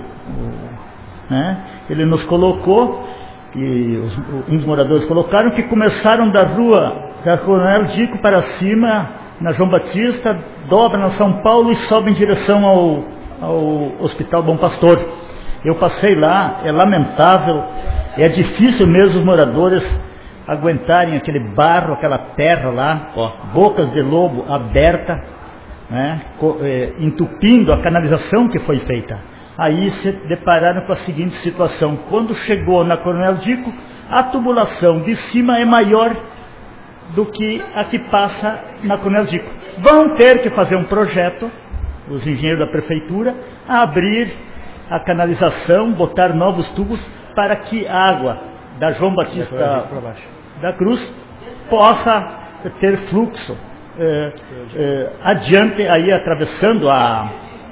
ele nos colocou, e uns moradores colocaram, que começaram da rua da Coronel Dico para cima, na João Batista, dobra na São Paulo e sobe em direção ao Hospital Bom Pastor. Eu passei lá, é lamentável, é difícil mesmo os moradores aguentarem aquele barro, aquela terra lá, bocas de lobo aberta, entupindo a canalização que foi feita. Aí se depararam com a seguinte situação: quando chegou na Coronel Dico, a tubulação de cima é maior do que a que passa na Coronel Dico. Vão ter que fazer um projeto, os engenheiros da prefeitura, abrir a canalização, botar novos tubos para que a água da João Batista da Cruz possa ter fluxo adiante, aí atravessando a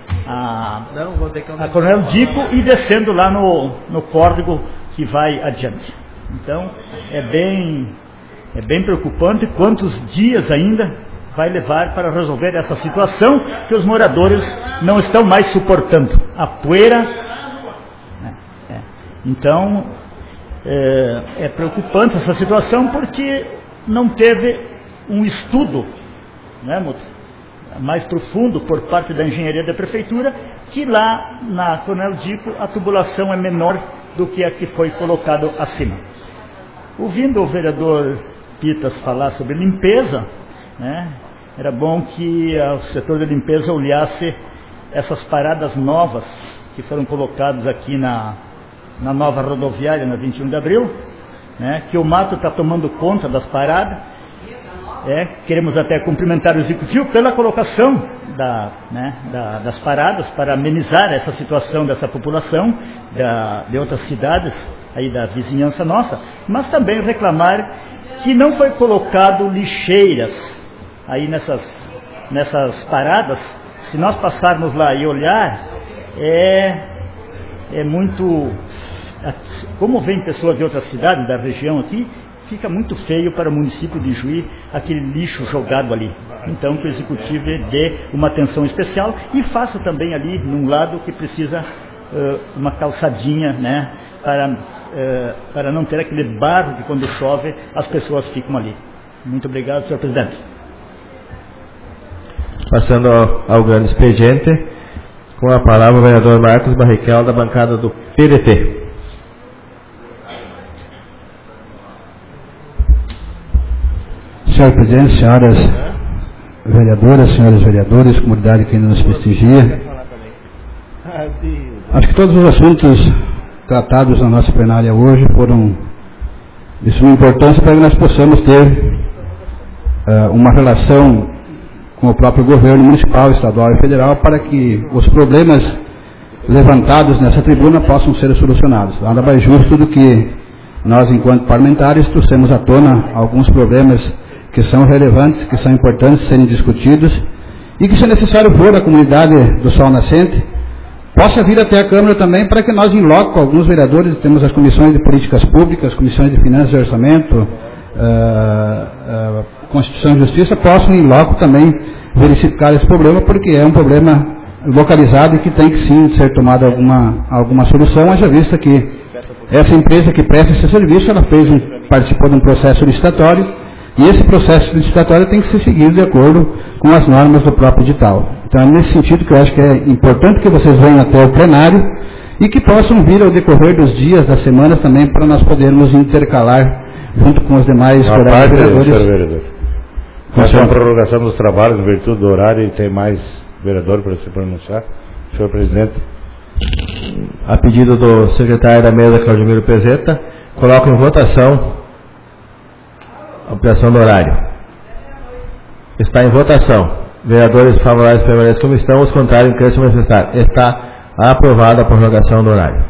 Coronel Dico e descendo lá no córrego que vai adiante. Então é bem preocupante quantos dias ainda vai levar para resolver essa situação que os moradores não estão mais suportando. A poeira. Então é preocupante essa situação, porque não teve um estudo mais profundo por parte da engenharia da prefeitura, que lá na Coronel Dico a tubulação é menor do que a que foi colocado acima. Ouvindo o vereador Pitas falar sobre limpeza, era bom que o setor de limpeza olhasse essas paradas novas que foram colocadas aqui na nova rodoviária, na 21 de abril, né, que o mato está tomando conta das paradas. Queremos até cumprimentar o Executivo pela colocação das paradas para amenizar essa situação dessa população de outras cidades aí da vizinhança nossa, mas também reclamar que não foi colocado lixeiras aí nessas paradas. Se nós passarmos lá e olhar, é muito, como vem pessoas de outras cidades da região aqui, fica muito feio para o município de Juí aquele lixo jogado ali. Então que o Executivo dê uma atenção especial e faça também ali num lado que precisa uma calçadinha, né, para não ter aquele barro que quando chove as pessoas ficam ali. Muito obrigado, senhor presidente. Passando ao grande expediente, com a palavra o vereador Marcos Barrichello, da bancada do PDT. Senhor presidente, senhoras vereadoras, senhores vereadores, comunidade que ainda nos prestigia, acho que todos os assuntos tratados na nossa plenária hoje foram de suma importância para que nós possamos ter uma relação com o próprio governo municipal, estadual e federal, para que os problemas levantados nessa tribuna possam ser solucionados. Nada mais justo do que nós, enquanto parlamentares, trouxemos à tona alguns problemas que são relevantes, que são importantes serem discutidos e que, se necessário for, a comunidade do Sol Nascente possa vir até a Câmara também, para que nós, em loco, alguns vereadores, temos as comissões de políticas públicas, comissões de finanças e orçamento, Constituição e Justiça, possam, em loco, também verificar esse problema, porque é um problema localizado e que tem que, sim, ser tomada alguma solução, haja vista que essa empresa que presta esse serviço, ela participou de um processo licitatório, e esse processo licitatório tem que ser seguido de acordo com as normas do próprio edital. Então, é nesse sentido que eu acho que é importante que vocês venham até o plenário e que possam vir ao decorrer dos dias, das semanas também, para nós podermos intercalar junto com os demais colegas vereadores. Senhor vereador. Essa é uma prorrogação dos trabalhos, em virtude do horário, e tem mais vereador para se pronunciar. Senhor presidente. A pedido do secretário da mesa, Claudemiro Pezeta, coloco em votação a ampliação do horário. Está em votação. Vereadores favoráveis permaneçam como estão, os contrários querem se manifestar. Está aprovada a prorrogação do horário.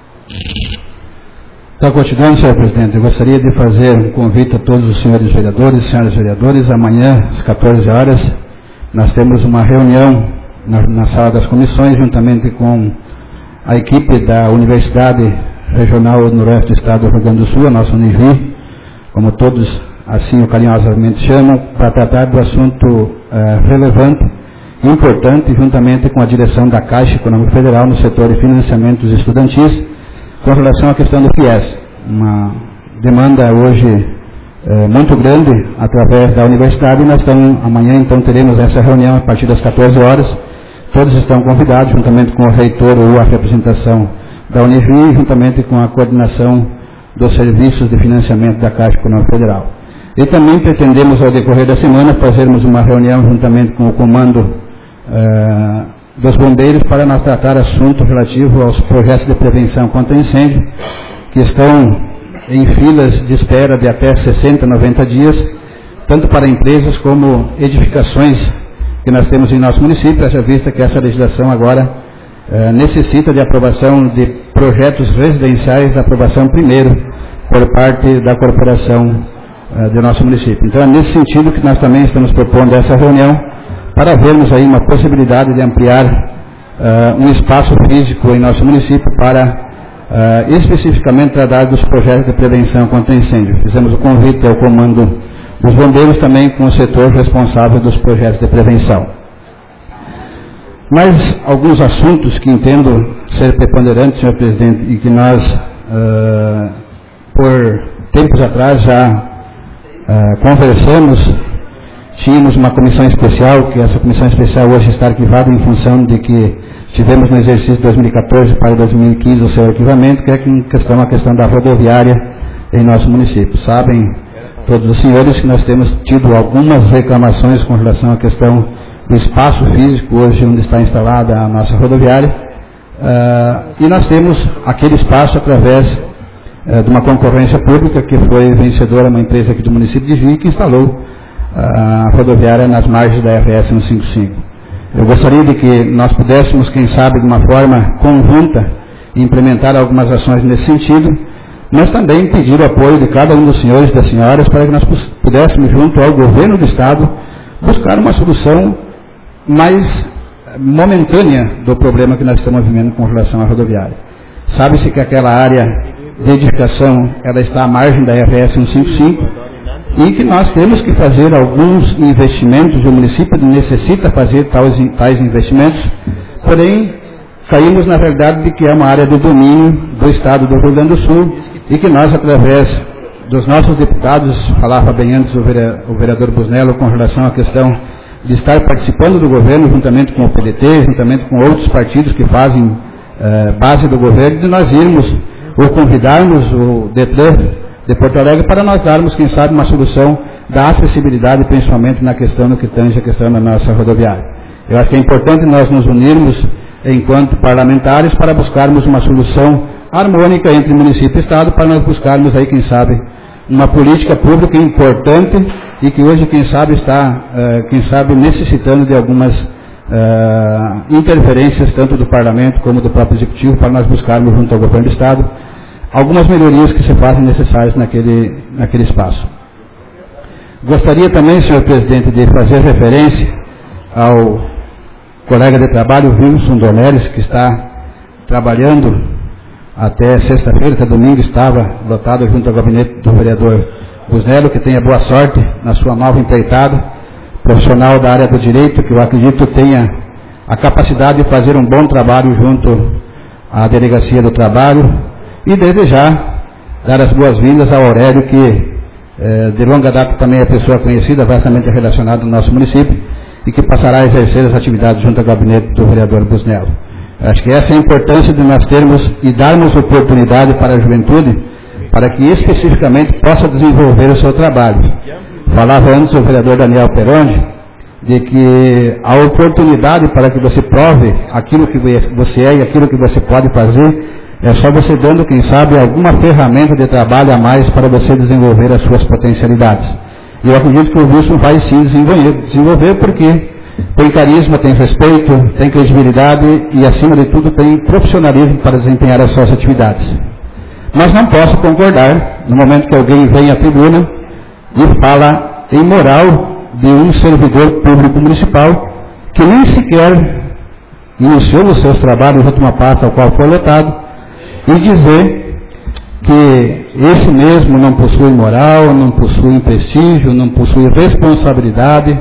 Então, continuando, senhor presidente, eu gostaria de fazer um convite a todos os senhores vereadores e senhoras vereadores. Amanhã, às 14 horas, nós temos uma reunião na sala das comissões, juntamente com a equipe da Universidade Regional Noroeste do Estado do Rio Grande do Sul, a nossa Univi, como todos assim o carinhosamente chamam, para tratar do assunto relevante e importante, juntamente com a direção da Caixa Econômica Federal no setor de financiamentos estudantis, com relação à questão do FIES. Uma demanda hoje muito grande através da universidade, e nós amanhã então teremos essa reunião a partir das 14 horas. Todos estão convidados, juntamente com o reitor ou a representação da Univi, juntamente com a coordenação dos serviços de financiamento da Caixa Econômica Federal. E também pretendemos, ao decorrer da semana, fazermos uma reunião juntamente com o comando dos bombeiros para nós tratar assuntos relativos aos projetos de prevenção contra incêndio, que estão em filas de espera de até 60, 90 dias, tanto para empresas como edificações que nós temos em nosso município, haja vista que essa legislação agora necessita de aprovação de projetos residenciais, da aprovação primeiro por parte da corporação do nosso município. Então é nesse sentido que nós também estamos propondo essa reunião, para vermos aí uma possibilidade de ampliar um espaço físico em nosso município para especificamente tratar dos projetos de prevenção contra incêndio. Fizemos o convite ao comando dos bombeiros, também com o setor responsável dos projetos de prevenção. Mas alguns assuntos que entendo ser preponderantes, senhor presidente, e que nós, por tempos atrás, já conversamos. Tínhamos uma comissão especial, que essa comissão especial hoje está arquivada em função de que tivemos no exercício de 2014 para 2015 o seu arquivamento, que é a questão da rodoviária em nosso município. Sabem todos os senhores que nós temos tido algumas reclamações com relação à questão do espaço físico hoje onde está instalada a nossa rodoviária, e nós temos aquele espaço através de uma concorrência pública que foi vencedora, uma empresa aqui do município de Juí, que instalou a rodoviária nas margens da RS 155. Eu gostaria de que nós pudéssemos, quem sabe, de uma forma conjunta, implementar algumas ações nesse sentido, mas também pedir o apoio de cada um dos senhores e das senhoras para que nós pudéssemos, junto ao governo do Estado, buscar uma solução mais momentânea do problema que nós estamos vivendo com relação à rodoviária. Sabe-se que aquela área de edificação, ela está à margem da RS 155 e que nós temos que fazer alguns investimentos, o município necessita fazer tais investimentos, porém, caímos na realidade de que é uma área de domínio do Estado do Rio Grande do Sul e que nós, através dos nossos deputados, falava bem antes o vereador Busnello com relação à questão de estar participando do governo juntamente com o PDT, juntamente com outros partidos que fazem base do governo, de nós irmos ou convidarmos o Detran de Porto Alegre para nós darmos, quem sabe, uma solução da acessibilidade, principalmente na questão no que tange a questão da nossa rodoviária. Eu acho que é importante nós nos unirmos enquanto parlamentares para buscarmos uma solução harmônica entre município e Estado, para nós buscarmos aí, quem sabe, uma política pública importante e que hoje, quem sabe, está, necessitando de algumas interferências, tanto do Parlamento como do próprio Executivo, para nós buscarmos, junto ao Governo do Estado, algumas melhorias que se fazem necessárias naquele espaço. Gostaria também, senhor presidente, de fazer referência ao colega de trabalho, Wilson Doneres, que está trabalhando até sexta-feira, até domingo, estava lotado junto ao gabinete do vereador Busnello, que tenha boa sorte na sua nova empreitada, profissional da área do direito, que eu acredito tenha a capacidade de fazer um bom trabalho junto à Delegacia do Trabalho, e desde já dar as boas-vindas ao Aurélio, que de longa data também é pessoa conhecida, vastamente relacionada no nosso município, e que passará a exercer as atividades junto ao gabinete do vereador Busnello. Acho que essa é a importância de nós termos e darmos oportunidade para a juventude, para que especificamente possa desenvolver o seu trabalho. Falava antes o vereador Daniel Peronde, de que a oportunidade para que você prove aquilo que você é e aquilo que você pode fazer, é só você dando, quem sabe, alguma ferramenta de trabalho a mais para você desenvolver as suas potencialidades. E eu acredito que o Wilson vai sim desenvolver porque tem carisma, tem respeito, tem credibilidade e, acima de tudo, tem profissionalismo para desempenhar as suas atividades. Mas não posso concordar, no momento que alguém vem à tribuna e fala em moral de um servidor público municipal que nem sequer iniciou os seus trabalhos junto a uma pasta ao qual foi lotado, e dizer que esse mesmo não possui moral, não possui prestígio, não possui responsabilidade.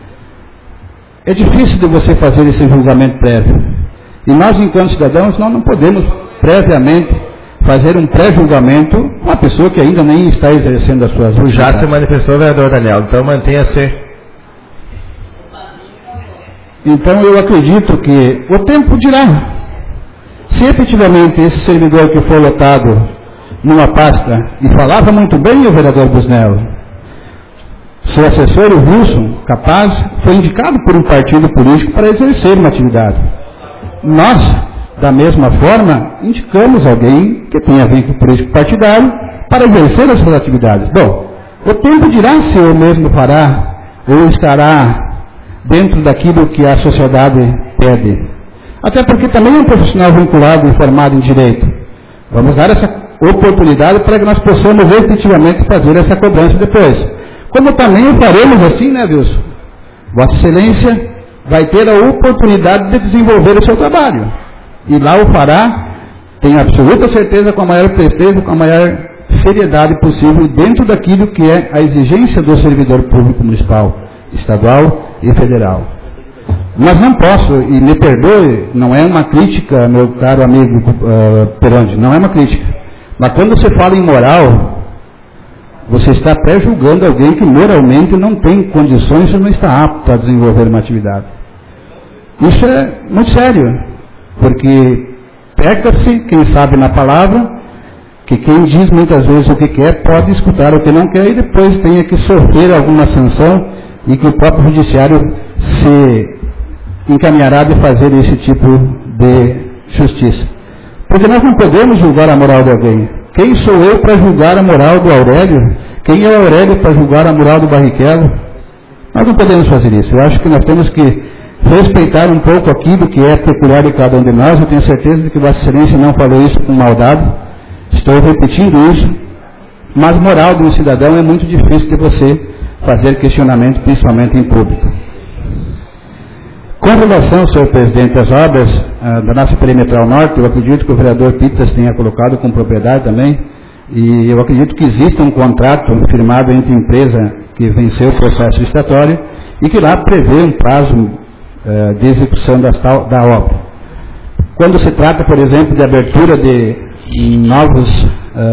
É difícil de você fazer esse julgamento prévio. E nós, enquanto cidadãos, nós não podemos previamente fazer um pré-julgamento com uma pessoa que ainda nem está exercendo as suas atividades. Já se manifestou, vereador Daniel, então mantenha-se. Então eu acredito que o tempo dirá. Se efetivamente esse servidor que foi lotado numa pasta, e falava muito bem o vereador Busnello, seu assessor, o Wilson, capaz, foi indicado por um partido político para exercer uma atividade. Nós, da mesma forma, indicamos alguém que tenha vínculo político partidário para exercer as suas atividades. Bom, o tempo dirá se o mesmo fará ou estará dentro daquilo que a sociedade pede. Até porque também é um profissional vinculado e formado em direito. Vamos dar essa oportunidade para que nós possamos efetivamente fazer essa cobrança depois. Como também o faremos assim, né, Wilson? Vossa Excelência vai ter a oportunidade de desenvolver o seu trabalho. E lá o fará, tenho absoluta certeza, com a maior presteza, com a maior seriedade possível, dentro daquilo que é a exigência do servidor público municipal, estadual e federal. Mas não posso, e me perdoe, não é uma crítica, meu caro amigo Peronde, não é uma crítica. Mas quando você fala em moral, você está pré-julgando alguém que moralmente não tem condições ou não está apto a desenvolver uma atividade. Isso é muito sério, porque peca-se, quem sabe na palavra, que quem diz muitas vezes o que quer pode escutar o que não quer e depois tenha que sofrer alguma sanção e que o próprio judiciário se encaminhará de fazer esse tipo de justiça. Porque nós não podemos julgar a moral de alguém. Quem sou eu para julgar a moral do Aurélio? Quem é o Aurélio para julgar a moral do Barrichello? Nós não podemos fazer isso. Eu acho que nós temos que respeitar um pouco aquilo que é peculiar de cada um de nós. Eu tenho certeza de que Vossa Excelência não falou isso com maldade. Estou repetindo isso. Mas moral de um cidadão é muito difícil de você fazer questionamento, principalmente em público. Com relação, senhor presidente, às obras da nossa perimetral norte, eu acredito que o vereador Pitas tenha colocado com propriedade também, e eu acredito que exista um contrato firmado entre a empresa que venceu o processo licitatório e que lá prevê um prazo de execução da obra. Quando se trata, por exemplo, de abertura de novos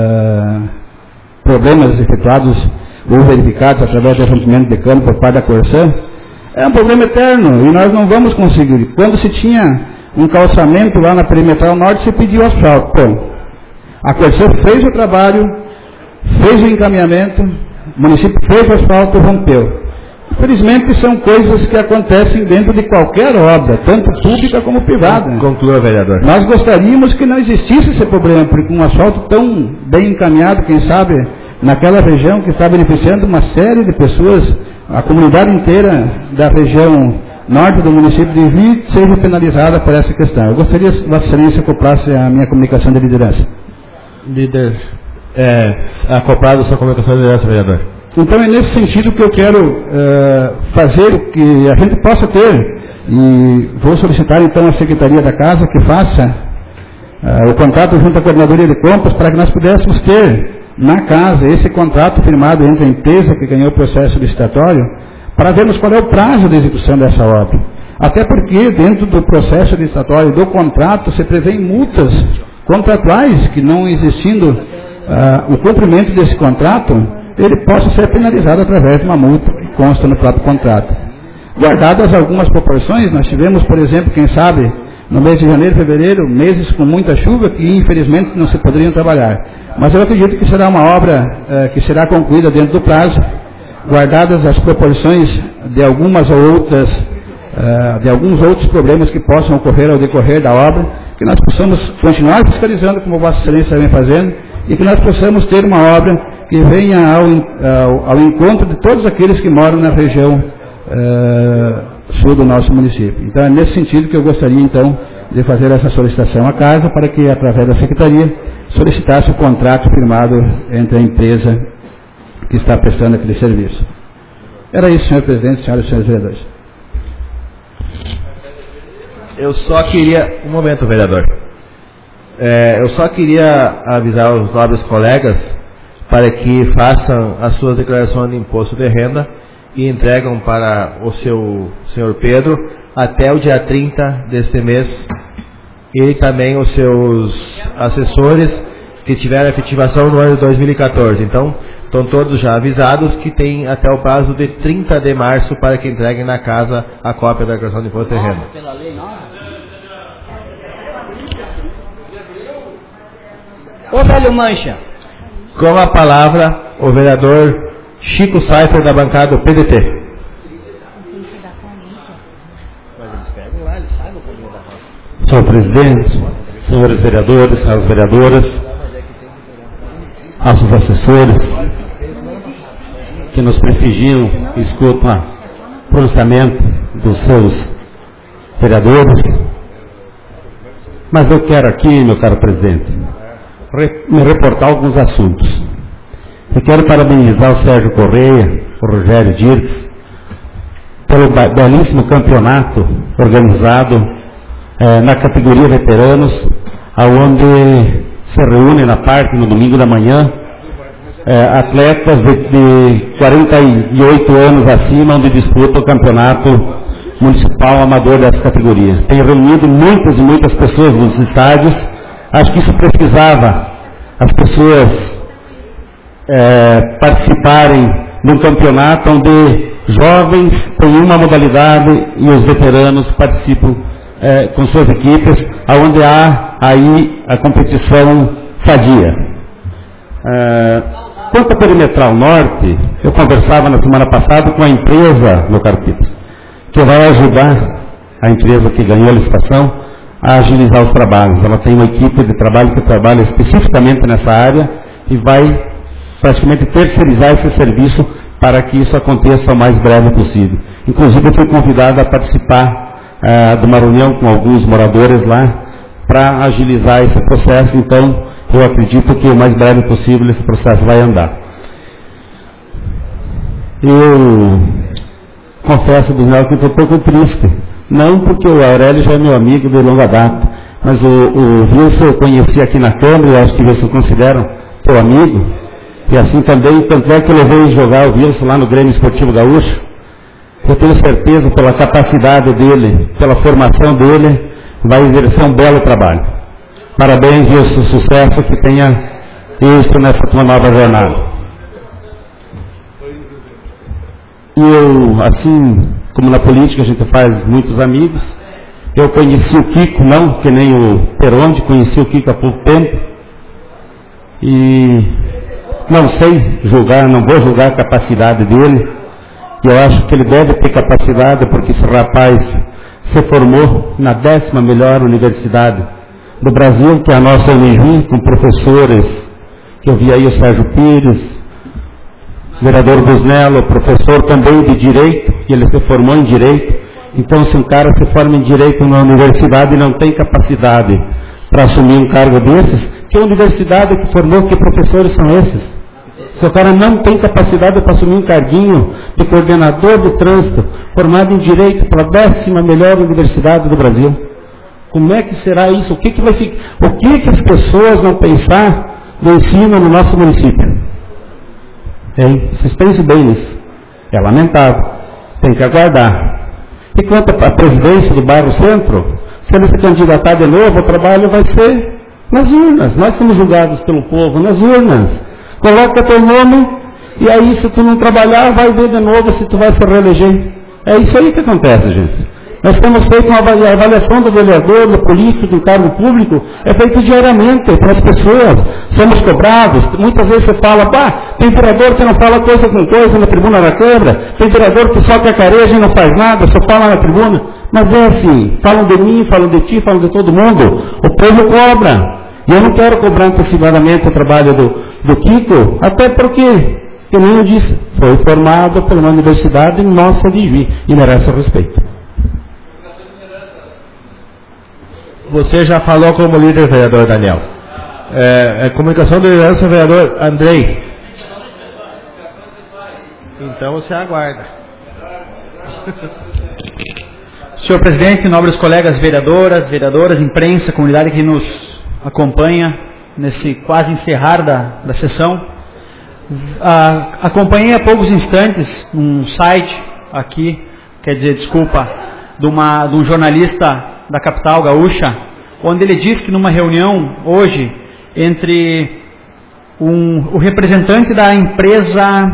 problemas efetuados ou verificados através do rompimento de cano por parte da Corsã, é um problema eterno e nós não vamos conseguir. Quando se tinha um calçamento lá na perimetral norte, se pediu asfalto. Bom, a Corsã fez o trabalho, fez o encaminhamento, o município fez o asfalto, rompeu. Infelizmente são coisas que acontecem dentro de qualquer obra, tanto pública como privada. Conclua, vereador. Nós gostaríamos que não existisse esse problema, porque um asfalto tão bem encaminhado, quem sabe, naquela região que está beneficiando uma série de pessoas, a comunidade inteira da região norte do município de Juí seja penalizada por essa questão. Eu gostaria que Vossa Excelência acoplasse a minha comunicação de liderança. Líder, acoplado a sua comunicação de liderança, vereador. Então é nesse sentido que eu quero fazer que a gente possa ter, e vou solicitar então à Secretaria da Casa que faça o contrato junto à Coordenadoria de Compras para que nós pudéssemos ter na casa esse contrato firmado entre a empresa que ganhou o processo licitatório para vermos qual é o prazo de execução dessa obra. Até porque dentro do processo licitatório do contrato se prevê multas contratuais que, não existindo o cumprimento desse contrato, ele possa ser penalizado através de uma multa que consta no próprio contrato. Guardadas algumas proporções, nós tivemos, por exemplo, quem sabe, no mês de janeiro, fevereiro, meses com muita chuva que infelizmente não se poderiam trabalhar. Mas eu acredito que será uma obra que será concluída dentro do prazo, guardadas as proporções de algumas ou outras, de alguns outros problemas que possam ocorrer ao decorrer da obra, que nós possamos continuar fiscalizando como Vossa Excelência vem fazendo, e que nós possamos ter uma obra que venha ao encontro de todos aqueles que moram na região sul do nosso município. Então é nesse sentido que eu gostaria então de fazer essa solicitação à Casa para que através da Secretaria solicitasse o contrato firmado entre a empresa que está prestando aquele serviço. Era isso, senhor presidente, senhoras e senhores vereadores. Eu só queria... Um momento, vereador. Eu só queria avisar os nobres colegas para que façam as suas declarações de imposto de renda e entregam para o seu senhor Pedro até o dia 30 deste mês, e também os seus assessores que tiveram efetivação no ano de 2014. Então, estão todos já avisados que tem até o prazo de 30 de março para que entreguem na casa a cópia da declaração de imposto de renda. Pela lei, não? Ô, velho Mancha. Com a palavra, o vereador Chico Saifert, da bancada do PDT. Senhor presidente, senhores vereadores, senhoras vereadoras, nossos assessores que nos prestigiam e escutam o pronunciamento dos seus vereadores. Mas eu quero aqui, meu caro presidente, me reportar alguns assuntos. Eu quero parabenizar o Sérgio Correia, o Rogério Dirks, pelo belíssimo campeonato organizado na categoria veteranos, onde se reúnem na parte no domingo da manhã atletas de 48 anos acima, onde disputam o campeonato municipal amador dessa categoria. Tem reunido muitas e muitas pessoas nos estádios. Acho que isso precisava as pessoas participarem de um campeonato onde jovens têm uma modalidade e os veteranos participam com suas equipes, onde há aí a competição sadia. Quanto à Perimetral Norte, eu conversava na semana passada com a empresa, meu caro Pires, que vai ajudar a empresa que ganhou a licitação a agilizar os trabalhos. Ela tem uma equipe de trabalho que trabalha especificamente nessa área e vai praticamente terceirizar esse serviço para que isso aconteça o mais breve possível. Inclusive, eu fui convidado a participar de uma reunião com alguns moradores lá para agilizar esse processo. Então, eu acredito que o mais breve possível esse processo vai andar. Eu confesso, Daniel, que estou um pouco triste. Não porque o Aurélio já é meu amigo de longa data, mas o Wilson eu conheci aqui na Câmara, eu acho que vocês consideram teu amigo, e assim também, tanto é que eu levei jogar o Wilson lá no Grêmio Esportivo Gaúcho. Eu tenho certeza, pela capacidade dele, pela formação dele, vai exercer um belo trabalho. Parabéns, Wilson, sucesso, que tenha isso nessa tua nova jornada. E eu, assim como na política a gente faz muitos amigos, eu conheci o Kiko, não que nem o Peronde, conheci o Kiko há pouco tempo, e não sei julgar, não vou julgar a capacidade dele, e eu acho que ele deve ter capacidade, porque esse rapaz se formou na 10ª melhor universidade do Brasil, que é a nossa Unijuí, com professores, que eu vi aí o Sérgio Pires, vereador Busnello, professor também de Direito, e ele se formou em Direito. Então, se um cara se forma em Direito na universidade e não tem capacidade para assumir um cargo desses, que universidade que formou, que professores são esses? Se o cara não tem capacidade para assumir um carguinho de coordenador de trânsito, formado em Direito pela 10ª melhor universidade do Brasil, como é que será isso? O que vai ficar? O que as pessoas vão pensar do ensino no nosso município? Hein? Vocês pensem bem nisso. É lamentável. Tem que aguardar. E quanto à presidência do Bairro Centro, se ele se candidatar de novo, o trabalho vai ser nas urnas. Nós somos julgados pelo povo nas urnas. Coloca teu nome e aí, se tu não trabalhar, vai ver de novo se tu vai se reeleger. É isso aí que acontece, gente. Nós temos feito uma avaliação do vereador, do político, do cargo público, é feito diariamente para as pessoas, somos cobrados. Muitas vezes você fala, tem vereador que não fala coisa com coisa na tribuna da Câmara, tem vereador que só cacareja e não faz nada, só fala na tribuna. Mas é assim, falam de mim, falam de ti, falam de todo mundo, o povo cobra. E eu não quero cobrar antecipadamente o trabalho do Kiko, até porque, como eu disse, foi formado por uma universidade nossa de Juiz e merece o respeito. Você já falou como líder, vereador Daniel. Comunicação de liderança, vereador Andrei. Então você aguarda. Senhor presidente, nobres colegas vereadoras, imprensa, comunidade que nos acompanha nesse quase encerrar da sessão. Acompanhei há poucos instantes um site aqui, de um jornalista da capital gaúcha, onde ele diz que numa reunião hoje entre o representante da empresa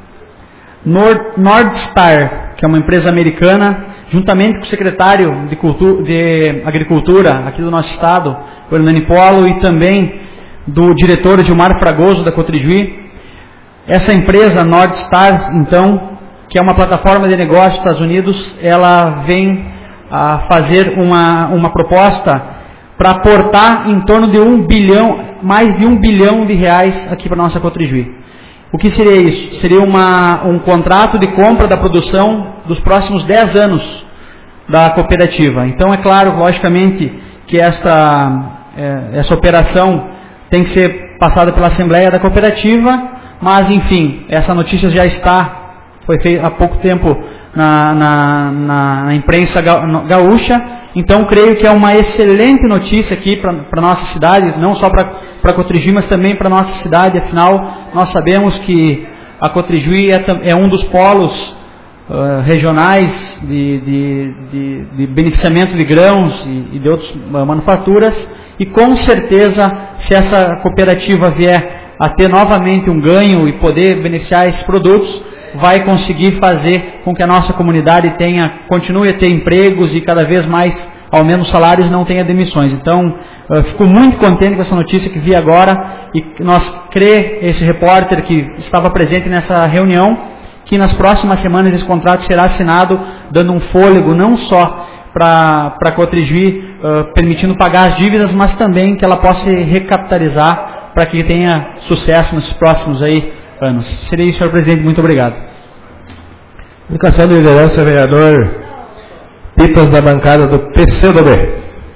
Nordstar, que é uma empresa americana, juntamente com o secretário de Agricultura aqui do nosso estado, o Hernani Polo, e também do diretor Gilmar Fragoso da Cotrijuí. Essa empresa Nordstar, então, que é uma plataforma de negócio dos Estados Unidos, ela vem a fazer uma proposta para aportar em torno de mais de 1 bilhão de reais aqui para a nossa Cotrijuí. O que seria isso? Seria um contrato de compra da produção dos próximos 10 anos da cooperativa. Então, é claro, logicamente, que essa operação tem que ser passada pela Assembleia da Cooperativa, mas, enfim, essa notícia já foi feita há pouco tempo na imprensa gaúcha. Então, creio que é uma excelente notícia aqui para a nossa cidade, não só para Cotrijuí, mas também para a nossa cidade. Afinal, nós sabemos que a Cotrijuí é um dos polos regionais de beneficiamento de grãos e de outras manufaturas, e com certeza, se essa cooperativa vier a ter novamente um ganho e poder beneficiar esses produtos, vai conseguir fazer com que a nossa comunidade continue a ter empregos e cada vez mais aumenta os salários e não tenha demissões. Então, fico muito contente com essa notícia que vi agora e nós crê, esse repórter que estava presente nessa reunião, que nas próximas semanas esse contrato será assinado, dando um fôlego não só para a Cotrigi, permitindo pagar as dívidas, mas também que ela possa recapitalizar para que tenha sucesso nos próximos anos. Seria isso, senhor presidente. Muito obrigado. Comunicação de liderança, vereador Pipas, da bancada do PCdoB.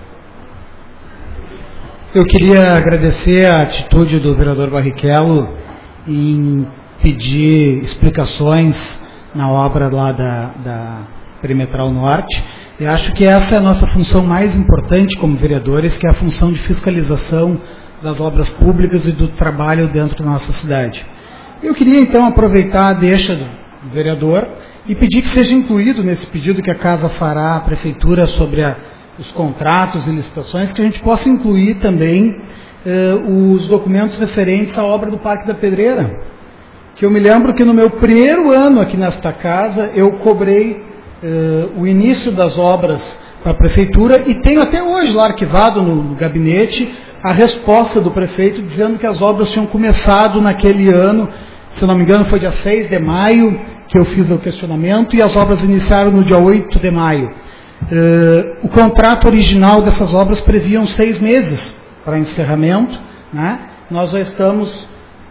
Eu queria agradecer a atitude do vereador Barrichello em pedir explicações na obra lá da Perimetral Norte. Eu acho que essa é a nossa função mais importante como vereadores, que é a função de fiscalização das obras públicas e do trabalho dentro da nossa cidade. Eu queria então aproveitar a deixa do vereador e pedir que seja incluído nesse pedido que a Casa fará à Prefeitura sobre os contratos e licitações, que a gente possa incluir também os documentos referentes à obra do Parque da Pedreira. Que eu me lembro que no meu primeiro ano aqui nesta casa, eu cobrei o início das obras para a Prefeitura e tenho até hoje lá arquivado no gabinete a resposta do prefeito dizendo que as obras tinham começado naquele ano, se não me engano foi dia 6 de maio que eu fiz o questionamento e as obras iniciaram no dia 8 de maio. O contrato original dessas obras previam 6 meses para encerramento, né? Nós já estamos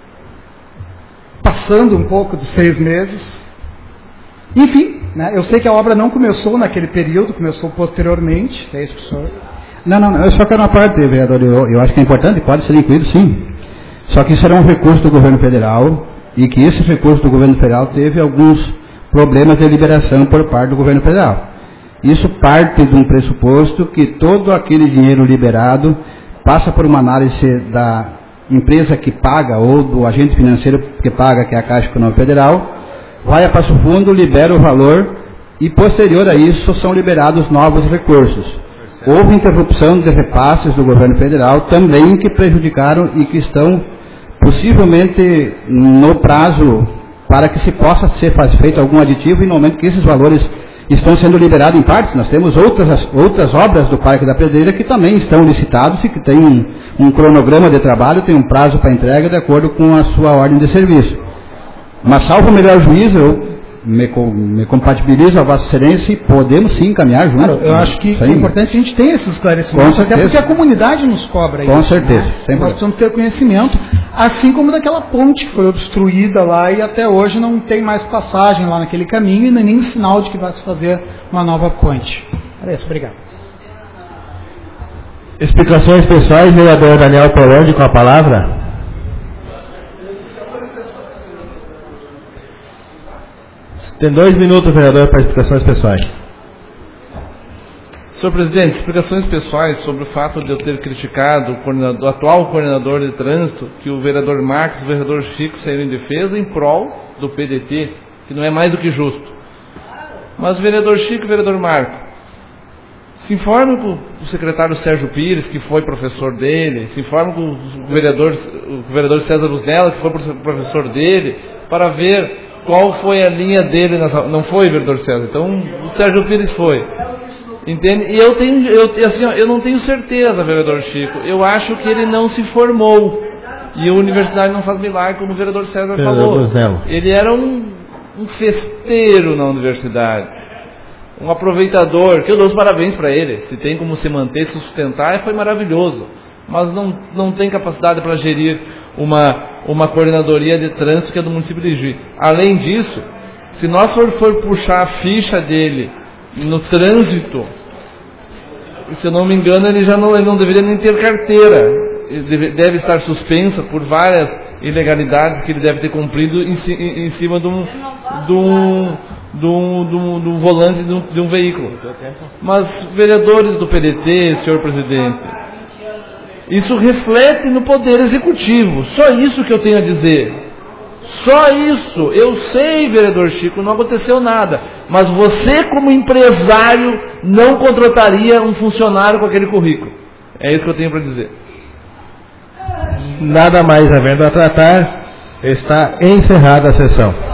passando um pouco de 6 meses. Enfim, né? Eu sei que a obra não começou naquele período, começou posteriormente. Se é isso que o senhor... Não, eu só quero uma parte, vereador, eu acho que é importante, pode ser incluído sim. Só que isso era um recurso do governo federal e que esse recurso do governo federal teve alguns problemas de liberação por parte do governo federal. Isso parte de um pressuposto que todo aquele dinheiro liberado passa por uma análise da empresa que paga ou do agente financeiro que paga, que é a Caixa Econômica Federal, vai a Passo Fundo, libera o valor e posterior a isso são liberados novos recursos. Houve interrupção de repasses do governo federal também que prejudicaram e que estão possivelmente no prazo para que se possa ser feito algum aditivo e no momento que esses valores estão sendo liberados em partes. Nós temos outras obras do Parque da Pedreira que também estão licitados e que tem um cronograma de trabalho, tem um prazo para entrega de acordo com a sua ordem de serviço. Mas salvo o melhor juízo, eu me compatibilizo a Vossa Excelência e podemos sim caminhar juntos. Claro, eu acho que é importante que a gente tenha esses esclarecimentos, até porque a comunidade nos cobra isso. Com certeza. Né? Nós precisamos ter conhecimento, assim como daquela ponte que foi obstruída lá e até hoje não tem mais passagem lá naquele caminho e nem sinal de que vai se fazer uma nova ponte. Era isso, obrigado. Explicações pessoais, vereador Daniel Polandi com a palavra. Tem 2 minutos, vereador, para explicações pessoais. Senhor presidente, explicações pessoais sobre o fato de eu ter criticado o atual coordenador de trânsito, que o vereador Marcos e o vereador Chico saíram em defesa em prol do PDT, que não é mais do que justo. Mas o vereador Chico e o vereador Marco, se informe com o secretário Sérgio Pires, que foi professor dele, se informe com o vereador César Busnella, que foi professor dele, para ver qual foi a linha dele nessa... Não foi, vereador César, então o Sérgio Pires foi. Entende? E eu não tenho certeza, vereador Chico, eu acho que ele não se formou. E a universidade não faz milagre, como o vereador César falou. Ele era um festeiro na universidade, um aproveitador, que eu dou os parabéns para ele. Se tem como se manter, se sustentar, foi maravilhoso. Mas não tem capacidade para gerir uma coordenadoria de trânsito que é do município de Juí. Além disso, se nós for puxar a ficha dele no trânsito, se eu não me engano, ele não deveria nem ter carteira. Ele deve estar suspensa por várias ilegalidades que ele deve ter cumprido em cima de um volante de um veículo. Mas, vereadores do PDT, senhor presidente, isso reflete no Poder Executivo. Só isso que eu tenho a dizer. Só isso. Eu sei, vereador Chico, não aconteceu nada. Mas você, como empresário, não contrataria um funcionário com aquele currículo. É isso que eu tenho para dizer. Nada mais havendo a tratar, está encerrada a sessão.